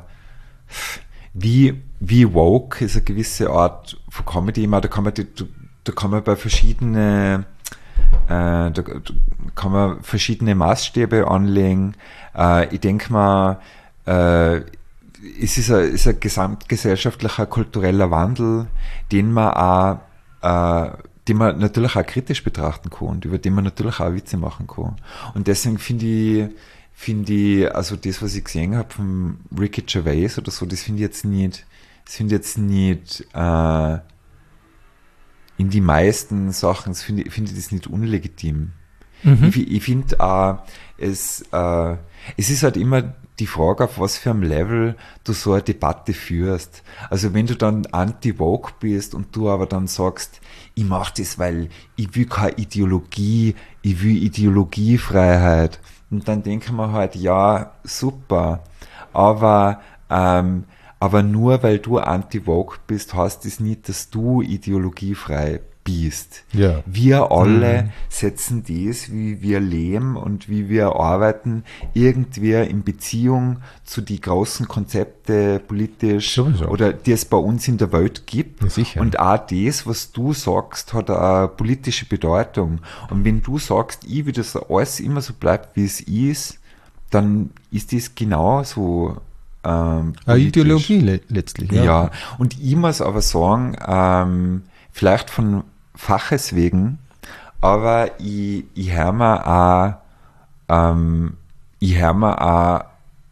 wie, wie woke ist eine gewisse Art von Comedy, da kann man, da kann man bei verschiedene äh, da kann man verschiedene Maßstäbe anlegen. Äh, ich denke mal, äh, es ist ein, ist ein gesamtgesellschaftlicher kultureller Wandel, den man auch äh, den man natürlich auch kritisch betrachten kann und über den man natürlich auch Witze machen kann. Und deswegen finde ich finde ich, also das, was ich gesehen habe von Ricky Gervais oder so, das finde ich jetzt nicht, das finde ich jetzt nicht äh, in die meisten Sachen, das finde ich, finde ich das nicht unlegitim. Mhm. Ich, ich finde auch, es, äh, es ist halt immer die Frage, auf was für einem Level du so eine Debatte führst. Also wenn du dann anti-woke bist und du aber dann sagst, ich mache das, weil ich will keine Ideologie, ich will Ideologiefreiheit. Und dann denken wir halt, ja, super, aber, ähm, aber nur weil du anti-woke bist, heißt das nicht, dass du ideologiefrei bist. Ja. Wir alle mhm. setzen das, wie wir leben und wie wir arbeiten, irgendwie in Beziehung zu die großen Konzepte politisch Sowieso. Oder die es bei uns in der Welt gibt. Ja, sicher. Und auch das, was du sagst, hat eine politische Bedeutung. Und wenn du sagst, ich will, dass alles immer so bleibt, wie es ist, dann ist das genauso ähm, eine Ideologie le- letztlich. Ja. ja, und ich muss aber sagen, ähm, vielleicht von Faches wegen, aber ich, ich höre mir auch, ähm, ich höre mir auch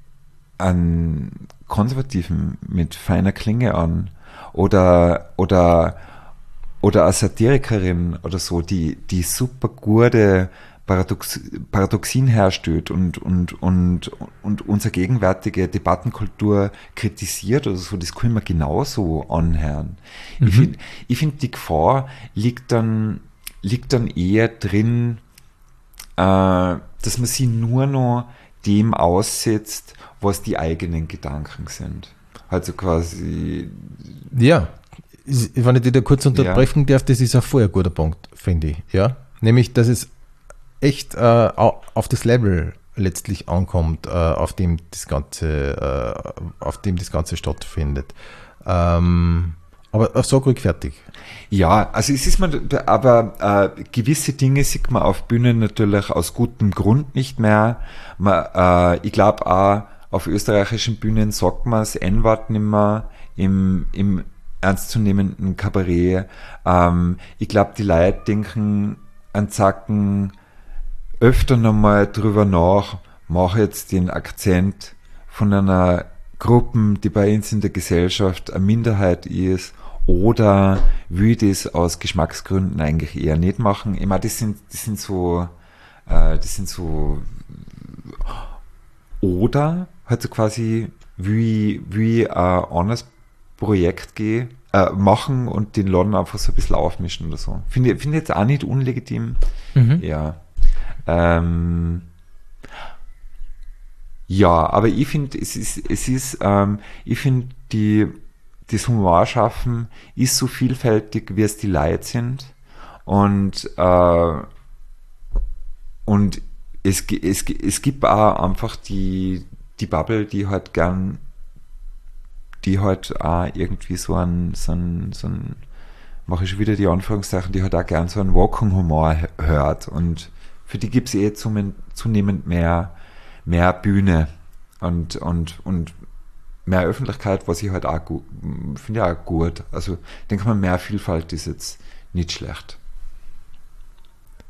einen Konservativen mit feiner Klinge an oder, oder, oder eine Satirikerin oder so, die, die super gute Paradox, Paradoxien herstellt und, und, und, und unsere gegenwärtige Debattenkultur kritisiert oder so, das kann man genauso anhören. Mhm. Ich finde, ich find, die Gefahr liegt dann, liegt dann eher drin, äh, dass man sie nur noch dem aussetzt, was die eigenen Gedanken sind. Also quasi... Ja, wenn ich dich da kurz unterbrechen ja. darf, das ist ein vorher guter Punkt, finde ich. Ja? Nämlich, dass es echt äh, auf das Level letztlich ankommt, äh, auf dem das Ganze, äh, auf dem das Ganze stattfindet. Ähm, aber sag ruhig fertig. Ja, also es ist man, aber äh, gewisse Dinge sieht man auf Bühnen natürlich aus gutem Grund nicht mehr. Man, äh, ich glaube auch, auf österreichischen Bühnen sagt man das N-Wort nicht mehr im, im ernstzunehmenden Kabarett. Ähm, ich glaube, die Leute denken an Zacken öfter nochmal drüber nach, mache jetzt den Akzent von einer Gruppe, die bei uns in der Gesellschaft eine Minderheit ist, oder will ich das aus Geschmacksgründen eigentlich eher nicht machen. Ich meine, das sind, das sind so, äh, das sind so, oder halt so quasi, wie, wie ein anderes Projekt gehe, äh, machen und den Laden einfach so ein bisschen aufmischen oder so. Finde ich, finde jetzt auch nicht unlegitim. Mhm. Ja. Ähm, ja, aber ich finde, es ist, es ist, ähm, ich finde, die, das Humorschaffen ist so vielfältig, wie es die Leute sind. Und, äh, und es, es, es gibt auch einfach die, die Bubble, die halt gern, die halt auch irgendwie so ein, so ein, so ein, mache ich schon wieder die Anführungszeichen, die halt auch gern so einen Walking-Humor hört. Und für die gibt es eh zunehmend mehr, mehr Bühne und, und, und mehr Öffentlichkeit, was ich halt auch gut, finde ich auch gut. Also ich denke mal, mehr Vielfalt ist jetzt nicht schlecht.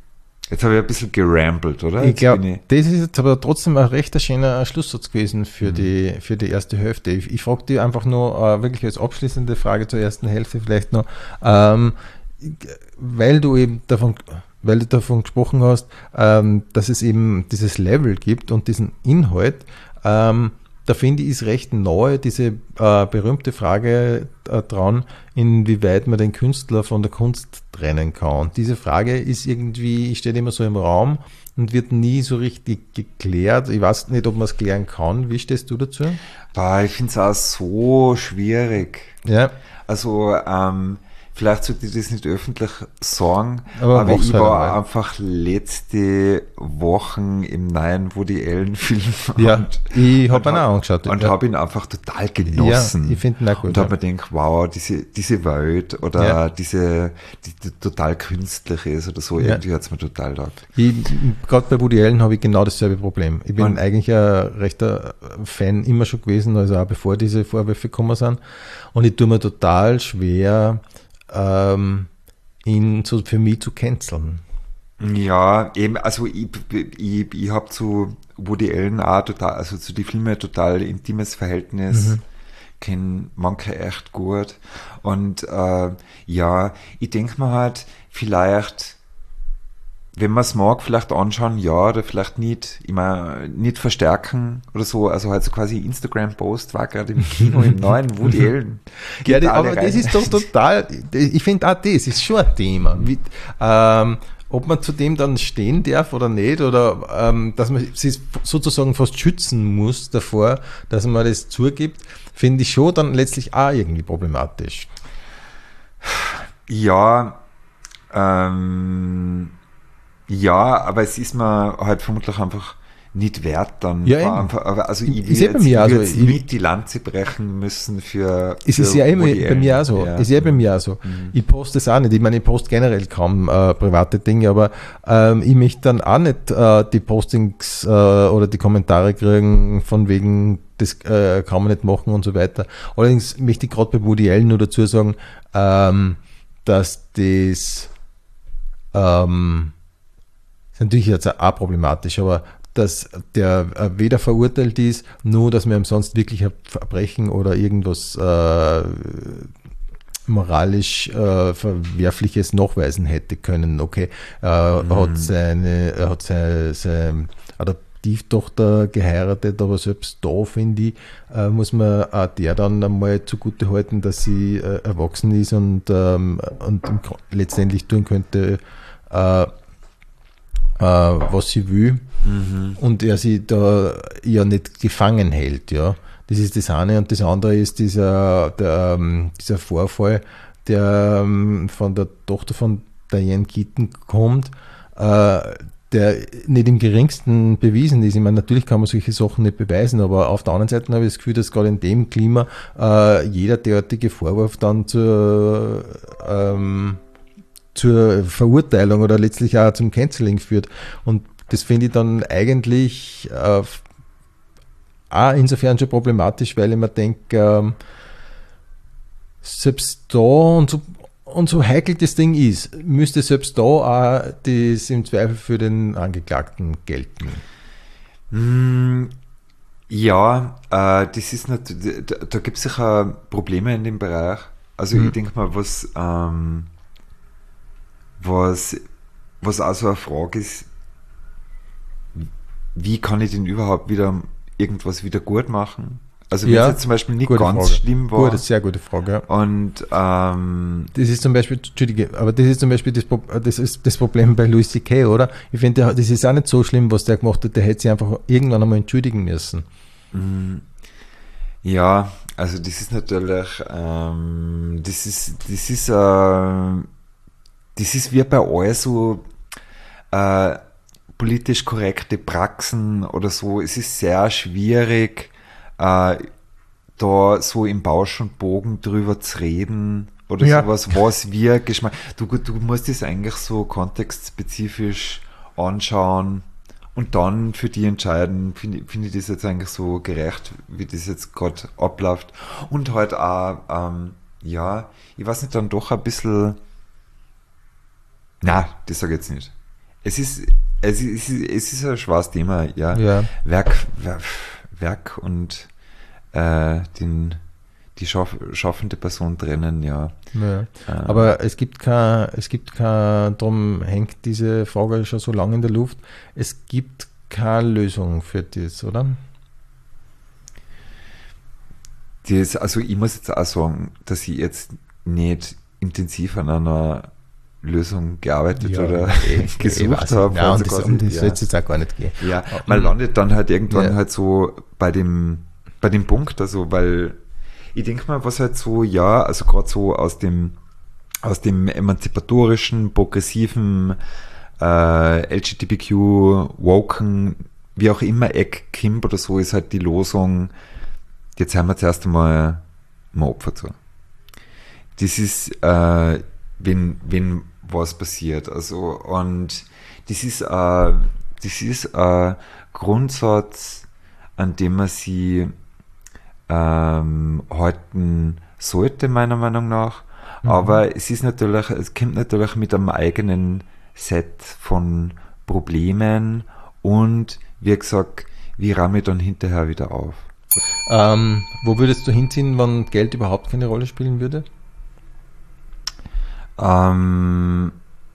Jetzt habe ich ein bisschen gerambelt, oder? Ich Jetzt glaube, bin ich- das ist jetzt aber trotzdem ein recht schöner Schlusssatz gewesen für, Mhm. die, für die erste Hälfte. Ich, ich frage dich einfach nur äh, wirklich als abschließende Frage zur ersten Hälfte vielleicht noch, ähm, weil du eben davon, weil du davon gesprochen hast, ähm, dass es eben dieses Level gibt und diesen Inhalt, ähm, da finde ich, ist recht neu diese äh, berühmte Frage äh, dran, inwieweit man den Künstler von der Kunst trennen kann. Und diese Frage ist irgendwie, steht immer so im Raum und wird nie so richtig geklärt. Ich weiß nicht, ob man es klären kann. Wie stehst du dazu? Boah, ich finde es auch so schwierig. Ja, Also, ähm, vielleicht sollte ich das nicht öffentlich sagen, Aber aber, mach's ich halt war einmal. einfach letzte Wochen im neuen Woody Allen-Film ja. und, Ich und habe ihn hab- auch angeschaut. und ja. habe ihn einfach total genossen. Ja, ich finde ihn auch gut. Und habe Ja. mir gedacht, wow, diese, diese Welt oder Ja. diese, die, die total künstlich ist oder so, Ja. irgendwie hat es mir total gedacht. Gerade bei Woody Allen habe ich genau dasselbe Problem. Ich bin Und- eigentlich ein rechter Fan immer schon gewesen, also auch bevor diese Vorwürfe gekommen sind. Und ich tue mir total schwer, ähm, ihn so für mich zu canceln. Ja, eben, also ich, ich, ich habe zu Woody Allen auch total, also zu den Filmen ein total intimes Verhältnis, Mhm. kenne manche echt gut. Und äh, ja, ich denke mir halt, vielleicht, wenn man es mag, vielleicht anschauen, ja, oder vielleicht nicht, immer nicht verstärken oder so. Also halt so quasi Instagram-Post war gerade im Kino im neuen Woody Allen. Ja, Geht die, alle aber rein. das ist doch total, ich finde auch das ist schon ein Thema. Wie, ähm, ob man zu dem dann stehen darf oder nicht, oder ähm, dass man sich sozusagen fast schützen muss davor, dass man das zugibt, finde ich schon dann letztlich auch irgendwie problematisch. Ja, ähm, ja, aber es ist mir halt vermutlich einfach nicht wert dann. Ja, eben. einfach, aber also ich, Ist eh bei jetzt, mir, ich also will jetzt ich- nicht die Lanze brechen müssen für. Es für ist ja immer Woody bei Allen. mir auch so. Ja. Es ist ja bei mir auch so. Ich poste es auch nicht. Ich meine, ich poste generell kaum äh, private Dinge, aber ähm, ich möchte dann auch nicht äh, die Postings äh, oder die Kommentare kriegen von wegen, das äh, kann man nicht machen und so weiter. Allerdings möchte ich gerade bei Woody Allen nur dazu sagen, ähm, dass das ähm, ist natürlich jetzt auch problematisch, aber dass der äh, weder verurteilt ist, nur dass man ihm sonst wirklich ein Verbrechen oder irgendwas äh, moralisch äh, Verwerfliches nachweisen hätte können. Okay, er Mhm. hat seine, er hat seine, seine Adoptivtochter geheiratet, aber selbst da, finde ich, äh, muss man auch der dann einmal zugute halten, dass sie äh, erwachsen ist und, ähm, und im Gro- letztendlich tun könnte, äh, äh, was sie will. Mhm. Und er sie da ja nicht gefangen hält, ja. Das ist das eine. Und das andere ist dieser, der, ähm, dieser Vorfall, der ähm, von der Tochter von Diane Keaton kommt, äh, der nicht im geringsten bewiesen ist. Ich meine, natürlich kann man solche Sachen nicht beweisen, aber auf der anderen Seite habe ich das Gefühl, dass gerade in dem Klima äh, jeder derartige Vorwurf dann zur ähm, zur Verurteilung oder letztlich auch zum Canceling führt. Und das finde ich dann eigentlich äh, auch insofern schon problematisch, weil ich mir denke, ähm, selbst da und so, und so heikel das Ding ist, müsste selbst da auch das im Zweifel für den Angeklagten gelten. Mm, Ja, äh, das ist natürlich, da, da gibt es sicher Probleme in dem Bereich. Also Mhm. ich denke mal, was, ähm, was, was auch so eine Frage ist, wie kann ich denn überhaupt wieder irgendwas wieder gut machen? Also wenn es jetzt zum Beispiel nicht gute ganz Frage. schlimm war Gute, sehr gute Frage. Ja. und ähm, Das ist zum Beispiel, Entschuldige, aber das ist zum Beispiel das, Pro- das, ist das Problem bei Louis C K, oder? Ich finde, der- das ist auch nicht so schlimm, was der gemacht hat. Der hätte sich einfach irgendwann einmal entschuldigen müssen. Mm, Ja, also das ist natürlich, ähm, das ist, das ist, äh, das ist wie bei all so äh, politisch korrekte Praxen oder so. Es ist sehr schwierig, äh, da so im Bausch und Bogen drüber zu reden oder Ja. sowas, was wir Geschmack. Du, du musst es eigentlich so kontextspezifisch anschauen. Und dann für die entscheiden, finde ich- finde ich das jetzt eigentlich so gerecht, wie das jetzt gerade abläuft. Und halt auch, ähm, ja, ich weiß nicht, dann doch ein bisschen, na, das sage ich jetzt nicht. Es ist, es ist, es ist ein schweres Thema, ja. Ja. Werk, Werk, Werk und äh, den, die schaff, schaffende Person trennen, ja. Ja. Äh, Aber es gibt kein, es gibt kein, darum hängt diese Frage schon so lange in der Luft, es gibt keine Lösung für das, oder? das, also ich muss jetzt auch sagen, dass ich jetzt nicht intensiv an einer Lösung gearbeitet Ja, oder eh, gesucht eh, habe. Ja, also und das, quasi, um das ja. soll es jetzt auch gar nicht gehen. Ja, man landet dann halt irgendwann Ja. halt so bei dem, bei dem Punkt, also weil ich denke mal, was halt so, ja, also gerade so aus dem, aus dem emanzipatorischen, progressiven, äh, L G B T Q, woken, wie auch immer Eck Kimp oder so, ist halt die Losung, jetzt haben wir zuerst einmal ein Opfer zu. Das ist, äh, wenn, wenn was passiert, also, und das ist, äh, das ist ein Grundsatz, an dem man sie ähm, halten sollte, meiner Meinung nach. Mhm. Aber es ist natürlich, es kommt natürlich mit einem eigenen Set von Problemen und, wie gesagt, wie ramme ich dann hinterher wieder auf? Ähm, wo würdest du hinziehen, wenn Geld überhaupt keine Rolle spielen würde? Ähm,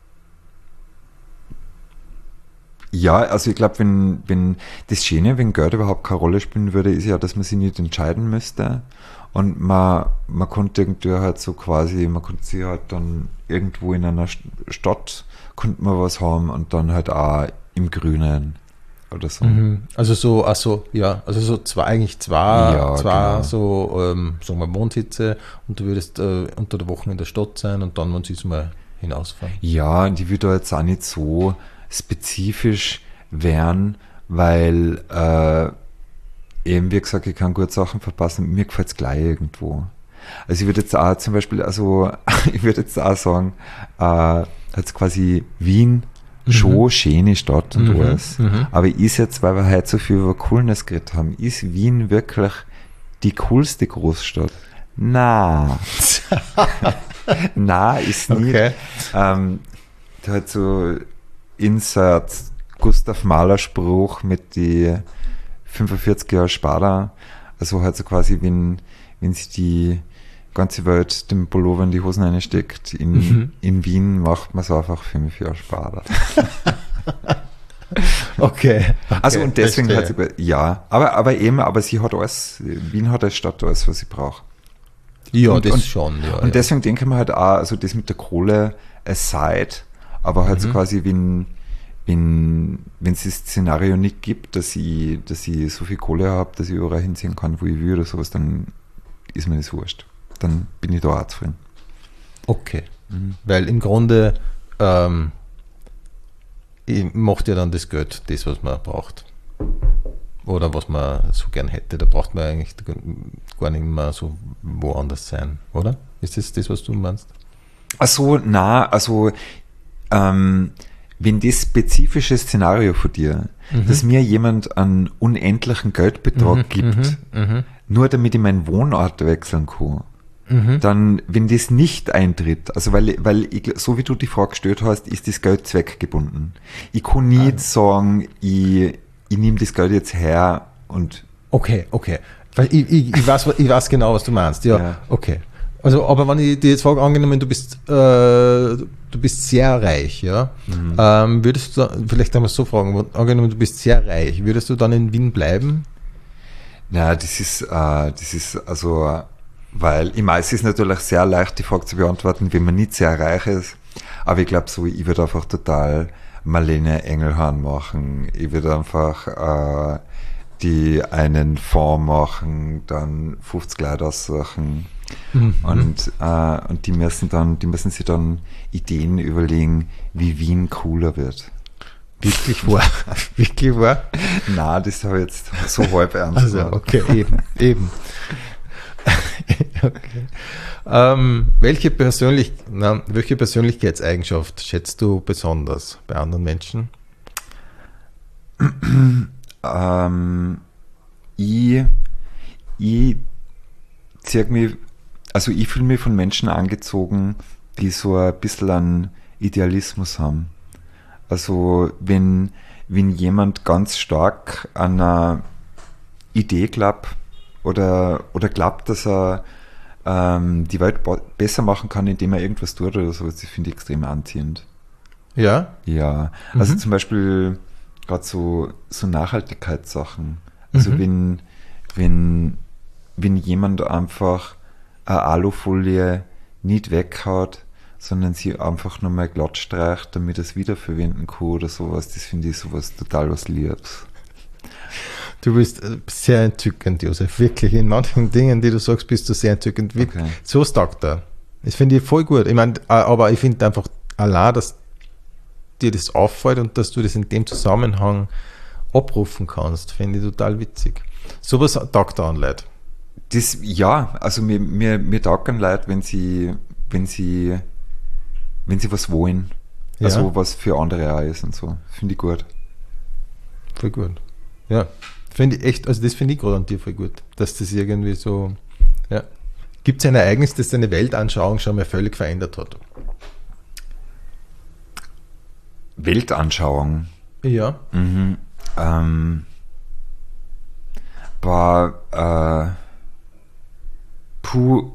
ja, also ich glaube, wenn, wenn das Schöne, wenn Geld überhaupt keine Rolle spielen würde, ist ja, dass man sich nicht entscheiden müsste. Und man, man konnte irgendwie halt so quasi, man konnte sich halt dann irgendwo in einer St- Stadt, konnte man was haben und dann halt auch im Grünen oder so. Mhm. Also so, ach so, ja, also so zwei, eigentlich zwei, Ja, zwei genau. so, ähm, sagen wir Wohnsitze und du würdest äh, unter der Woche in der Stadt sein und dann, wenn sie es mal hinausfahren. Ja, und die würde jetzt auch nicht so spezifisch werden, weil äh, eben, wie gesagt, ich kann gut Sachen verpassen, mir gefällt es gleich irgendwo. Also ich würde jetzt auch zum Beispiel, also ich würde jetzt auch sagen, äh, jetzt quasi Wien, Mhm. schon schöne Stadt und Mhm, alles, mhm. aber ist jetzt, weil wir heute so viel über Coolness geredet haben, ist Wien wirklich die coolste Großstadt? Na, na ist nicht. Okay. Ähm, da hat so Insert Gustav Mahler Spruch mit die fünfundvierzig Jahre Sparda, also halt so quasi, wenn, wenn sich die ganze Welt dem Pullover in die Hosen reinsteckt, in, Mhm. in Wien macht man es einfach fünf Jahre Sparda. Okay. Also und deswegen hat verstehe. sie, ja, aber, aber eben, aber sie hat alles, Wien hat als Stadt alles, was sie braucht. Ja, und- das und- schon, ja. Und ja. deswegen denke ich mir halt auch, also das mit der Kohle aside, aber halt so Mhm. quasi, wenn, wenn, wenn es das Szenario nicht gibt, dass ich, dass ich so viel Kohle habe, dass ich überall hinziehen kann, wo ich will oder sowas, dann ist mir das wurscht. Dann bin ich da auch zufrieden. Okay. Mhm. Weil im Grunde ähm, ich- macht ja dann das Geld das, was man braucht. Oder was man so gern hätte. Da braucht man eigentlich gar nicht mehr so woanders sein, oder? Ist das das, was du meinst? Ach so, na, also ähm, wenn das spezifische Szenario von dir, Mhm. dass mir jemand einen unendlichen Geldbetrag gibt, Mhm. nur damit ich meinen Wohnort wechseln kann, Mhm. dann, wenn das nicht eintritt, also weil, weil ich, so wie du die Frage gestellt hast, ist das Geld zweckgebunden. Ich kann nicht sagen, ich, ich nehme das Geld jetzt her und Okay, okay. Weil Ich, ich, ich, weiß, ich weiß genau, was du meinst. Ja, Ja. okay. Also, aber wenn ich dir jetzt frage, angenommen, du bist, äh, du bist sehr reich, ja, ähm, würdest du, da, vielleicht einmal so fragen, angenommen, du bist sehr reich, würdest du dann in Wien bleiben? na, das ist, äh, das ist also, weil ich meine, es ist natürlich sehr leicht, die Frage zu beantworten, wenn man nicht sehr reich ist, aber ich glaube so, ich würde einfach total Marlene Engelhorn machen, ich würde einfach äh, die einen Fonds machen, dann fünfzig Leute aussuchen und, äh, und die müssen dann, die müssen sich dann Ideen überlegen, wie Wien cooler wird. Wirklich wahr? Wirklich wahr? Na, das habe ich jetzt so halb ernst Also, gemeint. okay, eben, eben. Okay. Ähm, welche, Persönlich na, welche Persönlichkeitseigenschaft schätzt du besonders bei anderen Menschen? Ähm, ich, ich zeig mich, also ich fühle mich von Menschen angezogen, die so ein bisschen einen Idealismus haben. Also wenn, wenn jemand ganz stark an einer Idee glaubt oder, oder glaubt, dass er ähm, die Welt ba- besser machen kann, indem er irgendwas tut oder sowas, das finde ich extrem anziehend. Ja? Ja, also Mhm. zum Beispiel gerade so, so Nachhaltigkeitssachen. Also Mhm. wenn, wenn, wenn jemand einfach eine Alufolie nicht weghaut, sondern sie einfach nochmal glatt streicht, damit er es wiederverwenden kann oder sowas, das finde ich sowas total was Liebes. Du bist äh, sehr entzückend, Josef. Wirklich, in manchen Dingen, die du sagst, bist du sehr entzückend. Wie, Okay. So taugt er. Das finde ich voll gut. Ich meine, äh, aber ich finde einfach allein, dass dir das auffällt und dass du das in dem Zusammenhang abrufen kannst, finde ich total witzig. Sowas taugt er an Leute. Das, ja, also mir, mir, mir taugen Leute, wenn sie, wenn sie, wenn sie was wollen. Ja. Also was für andere auch ist und so. Finde ich gut. Voll gut. Ja, finde ich echt, also das finde ich gerade an dir voll gut, dass das irgendwie so, ja. Gibt es ein Ereignis, das deine Weltanschauung schon mal völlig verändert hat? Weltanschauung. Ja. Mhm. Ähm, war äh, puh.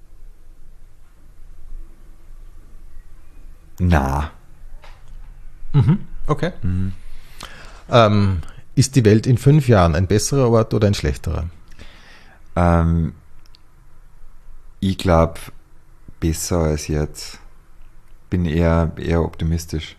Na. Mhm. Okay. Ähm, ist die Welt in fünf Jahren ein besserer Ort oder ein schlechterer? Ähm, ich glaube, besser als jetzt. Bin eher, eher optimistisch.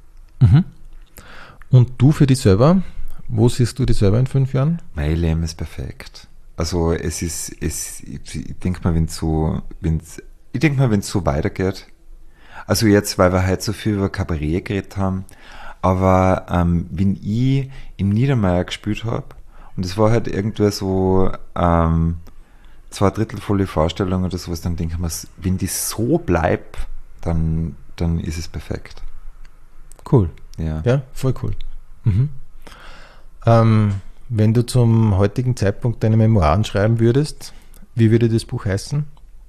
Und du für dich selber? Wo siehst du dich selber in fünf Jahren? Mein Leben ist perfekt. Also es ist, es, ich denke mal, wenn so, wenn's, ich denke mal, wenn es so weitergeht. Also jetzt, weil wir heute so viel über Kabarett geredet haben, aber ähm, wenn ich im Niedermeier gespielt habe und es war halt irgendwie so ähm, zwei Drittel volle Vorstellung oder sowas, dann denke ich mir, wenn das so bleibt, dann, dann ist es perfekt. Cool. Ja. Ja, voll cool. Mhm. Ähm, wenn du zum heutigen Zeitpunkt deine Memoiren schreiben würdest, wie würde das Buch heißen?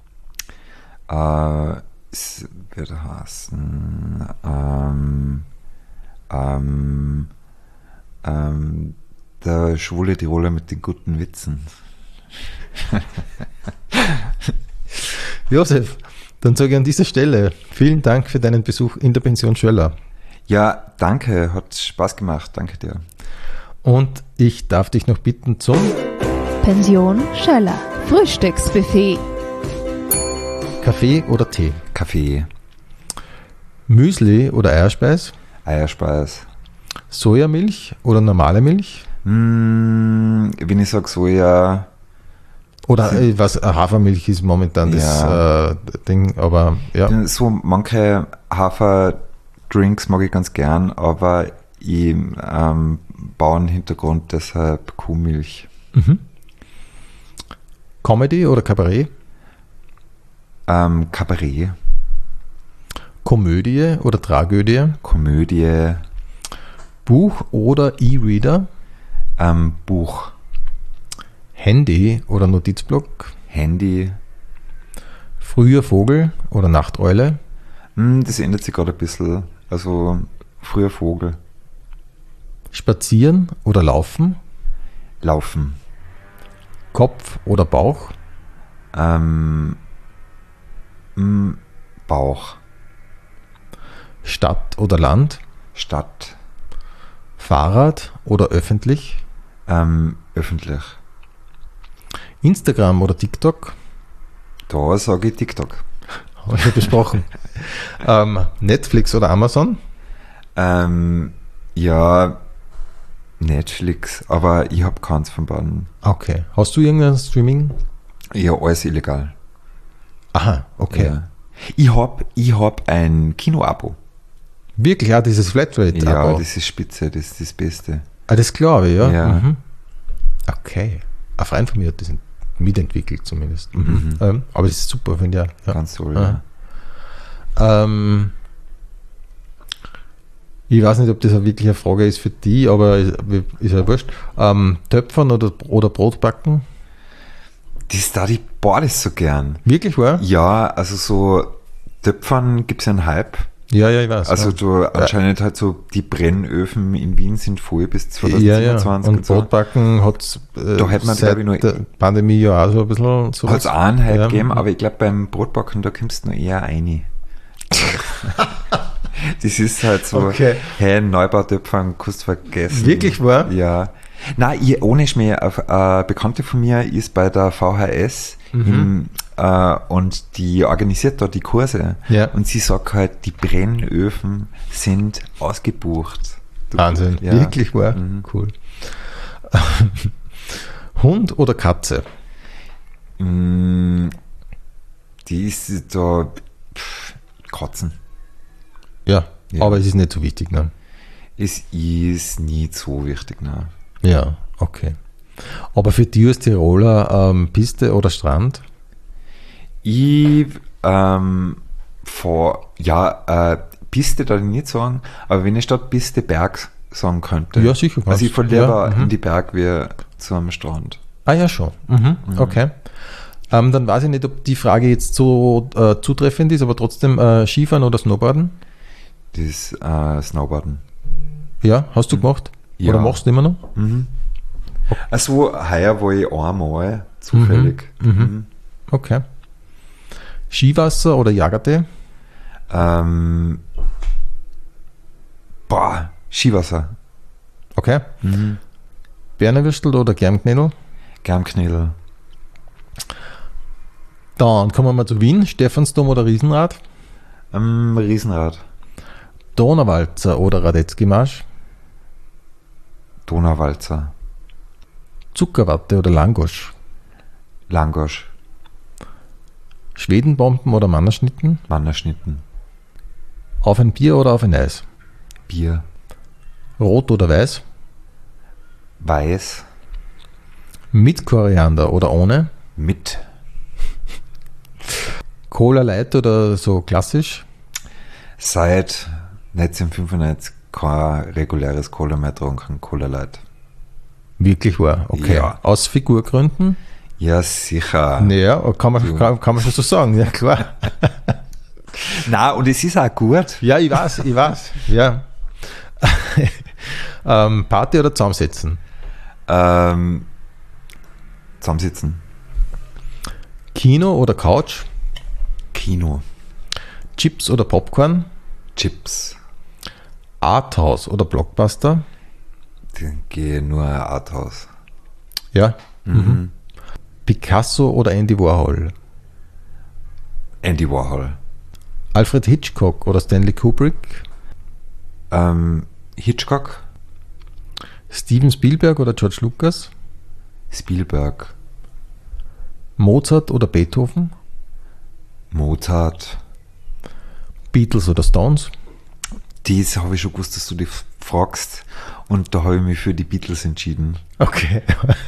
Äh, es würde heißen, ähm, ähm, ähm, der schwule Tiroler mit den guten Witzen. Josef, dann sage ich an dieser Stelle vielen Dank für deinen Besuch in der Pension Schöller. Ja, danke, hat Spaß gemacht, danke dir. Und ich darf dich noch bitten zum Pension Schöller. Frühstücksbuffet. Kaffee oder Tee, Kaffee, Müsli oder Eierspeis, Eierspeis. Sojamilch oder normale Milch Hm, wenn ich sage Soja, oder äh, was äh, Hafermilch ist momentan das Ja. äh, Ding, aber ja. so manche Haferdrinks mag ich ganz gern, aber ich ähm, Bauernhintergrund, deshalb Kuhmilch. Mhm. Comedy oder Kabarett, Ähm, Kabarett, Komödie oder Tragödie, Komödie, Buch oder E-Reader, ähm, Buch, Handy oder Notizblock, Handy. früher Vogel oder Nachteule, Hm, das ändert sich gerade ein bisschen. Also früher Vogel, Spazieren oder Laufen, Laufen, Kopf oder Bauch, ähm, hm, Bauch, Stadt oder Land, Stadt, Fahrrad oder öffentlich, ähm, öffentlich. Instagram oder TikTok, Da sage ich TikTok. haben wir schon besprochen, ähm, Netflix oder Amazon, Ähm, ja, Netflix, aber ich habe keins von beiden. okay. Hast du irgendein Streaming? Ja, alles illegal. Aha, okay. Ja. Ich habe ich hab ein Kino-Abo. Wirklich, ja, dieses Flatrate. Ja, aber. das ist spitze, das ist das Beste. Ah, das glaube ich, ja. Ja. Mhm. Okay. Ein Freund von mir hat das mitentwickelt zumindest. Mhm. Ähm, aber das ist super, finde ich. Ja. Ganz toll. Aha. Ja. Ähm, ich weiß nicht, ob das eine wirkliche Frage ist für die, aber ist, ist ja wurscht. Ähm, Töpfern oder, oder Brotbacken? Das da die beides so gern. Wirklich wahr? Ja, also so Töpfern gibt es ja einen Hype. Ja, ja, ich weiß. Also ja. du anscheinend halt so, die Brennöfen in Wien sind voll bis Ja, ja. zwanzig siebenundzwanzig. Und und so. Brotbacken hat es äh, Da hätte man, seit glaub ich, nur- der Pandemie ja auch so ein bisschen so. Hat es einen Hype ja. gegeben, aber ich glaube beim Brotbacken, da kommst du noch eher rein. Das ist halt so, Okay. hey, Neubautöpfern, kannst du vergessen. Wirklich wahr? Ja. Nein, ich, ohne Schmäh, eine Bekannte von mir ist bei der V H S Mhm. im, äh, und die organisiert da die Kurse. Ja. Und sie sagt halt, die Brennöfen sind ausgebucht. Du- Wahnsinn. Ja. Wirklich wahr? Mhm. Cool. Hund oder Katze? Mm, Die ist da, pff, Katzen. Ja, Ja. aber es ist nicht so wichtig, ne? Es ist nicht so wichtig, ne? Ja, okay. Aber für dich als Tiroler ähm, Piste oder Strand? Ich ähm, vor, ja, äh, Piste darf ich nicht sagen, aber wenn ich statt Piste Berg sagen könnte. Ja, sicher. Also ich fahre kannst. lieber Ja, mhm. in die Berg wie zu einem Strand. Ah ja, schon. Mhm. Okay. Ähm, dann weiß ich nicht, ob die Frage jetzt so äh, zutreffend ist, aber trotzdem äh, Skifahren oder Snowboarden? Das äh, Snowboarden. Ja, hast du gemacht? Ja. Oder machst du immer noch? Also heuer war ich einmal zufällig. Mhm. Okay. Skiwasser oder Jagertee? Ähm, boah, Skiwasser. Okay. Mhm. Bernerwürstel oder Germknädel? Germknädel. Dann kommen wir mal zu Wien. Stephansdom oder Riesenrad? Ähm, Riesenrad. Donauwalzer oder Radetzky-Marsch? Donauwalzer. Zuckerwatte oder Langosch? Langosch. Schwedenbomben oder Mannerschnitten? Mannerschnitten. Auf ein Bier oder auf ein Eis? Bier. Rot oder weiß? Weiß. Mit Koriander oder ohne? Mit. Cola Light oder so klassisch? Seit neunzehnhundertfünfundneunzig kein reguläres Cola mehr getrunken, Cola Light. Wirklich wahr, okay. Ja. Aus Figurgründen? Ja, sicher. Naja, kann man, kann, kann man schon so sagen, ja klar. Na, und es ist auch gut. Ja, ich weiß, ich weiß, ja. ähm, Party oder zusammensetzen? Ähm, zusammensitzen. Kino oder Couch? Kino. Chips oder Popcorn? Chips. Arthouse oder Blockbuster? Die gehe nur Arthouse. Ja. Mhm. Picasso oder Andy Warhol? Andy Warhol. Alfred Hitchcock oder Stanley Kubrick? Ähm, Hitchcock. Steven Spielberg oder George Lucas? Spielberg. Mozart oder Beethoven? Mozart. Beatles oder Stones? Das habe ich schon gewusst, dass du dich fragst. Und da habe ich mich für die Beatles entschieden. Okay.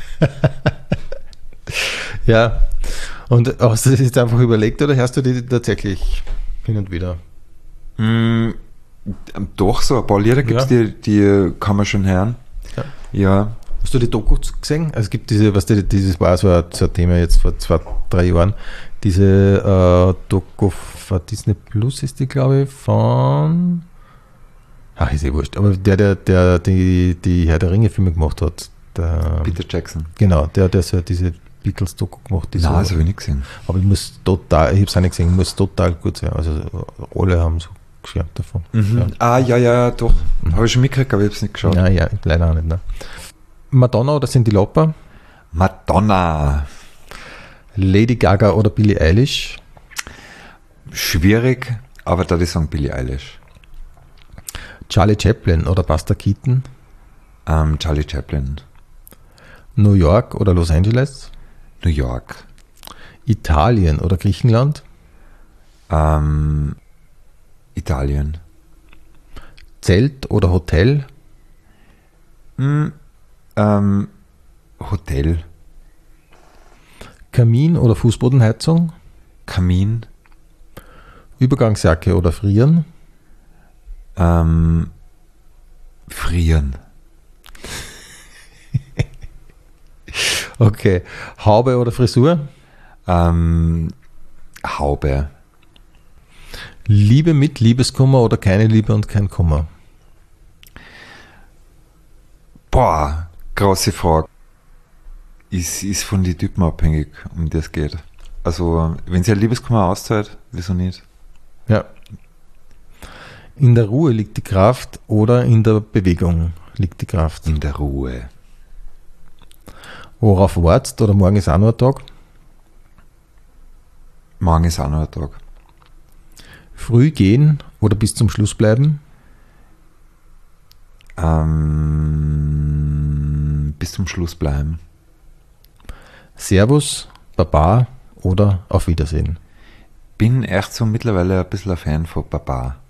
Ja. Und hast du das jetzt einfach überlegt oder hörst du die tatsächlich hin und wieder? Mm, doch, so ein paar Lieder gibt es, Ja. die, die kann man schon hören. Ja. Ja. Hast du die Dokus gesehen? Also es gibt diese, was die, dieses war so ein, so ein Thema jetzt vor zwei, drei Jahren. Diese äh, Doku von Disney Plus ist die, glaube ich, von. Ach, ist eh wurscht. Aber der, der, der die, die Herr der Ringe-Filme gemacht hat. Der, Peter Jackson. genau, der, der so diese Beatles-Doku gemacht hat. Nein, das habe ich nicht gesehen. Aber ich muss total, ich habe es auch nicht gesehen, muss total gut sein. Also alle haben so geschwärmt davon. Ja. Ah, ja, ja, doch. Habe ich schon mitgekriegt, aber ich habe es nicht geschaut. Ja, ja, leider auch nicht. Ne? Madonna oder Cyndi Lauper? Madonna. Lady Gaga oder Billie Eilish? Schwierig, aber da die sagen Billie Eilish. Charlie Chaplin oder Buster Keaton? Ähm, Charlie Chaplin. New York oder Los Angeles? New York. Italien oder Griechenland? Ähm, Italien. Zelt oder Hotel? Hm, ähm, Hotel. Kamin oder Fußbodenheizung? Kamin. Übergangsjacke oder Frieren? Ähm, frieren. Okay. Haube oder Frisur? Ähm, Haube. Liebe mit Liebeskummer oder keine Liebe und kein Kummer? Boah, große Frage. Ist, ist von den Typen abhängig, um die es geht. Also, wenn sie ein Liebeskummer auszahlt, wieso nicht? Ja. In der Ruhe liegt die Kraft oder in der Bewegung liegt die Kraft? In der Ruhe. Worauf wartest oder morgen ist auch noch ein Tag? Morgen ist auch noch ein Tag. Früh gehen oder bis zum Schluss bleiben? Ähm, bis zum Schluss bleiben. Servus, Baba oder auf Wiedersehen? Bin echt so mittlerweile ein bisschen ein Fan von Baba.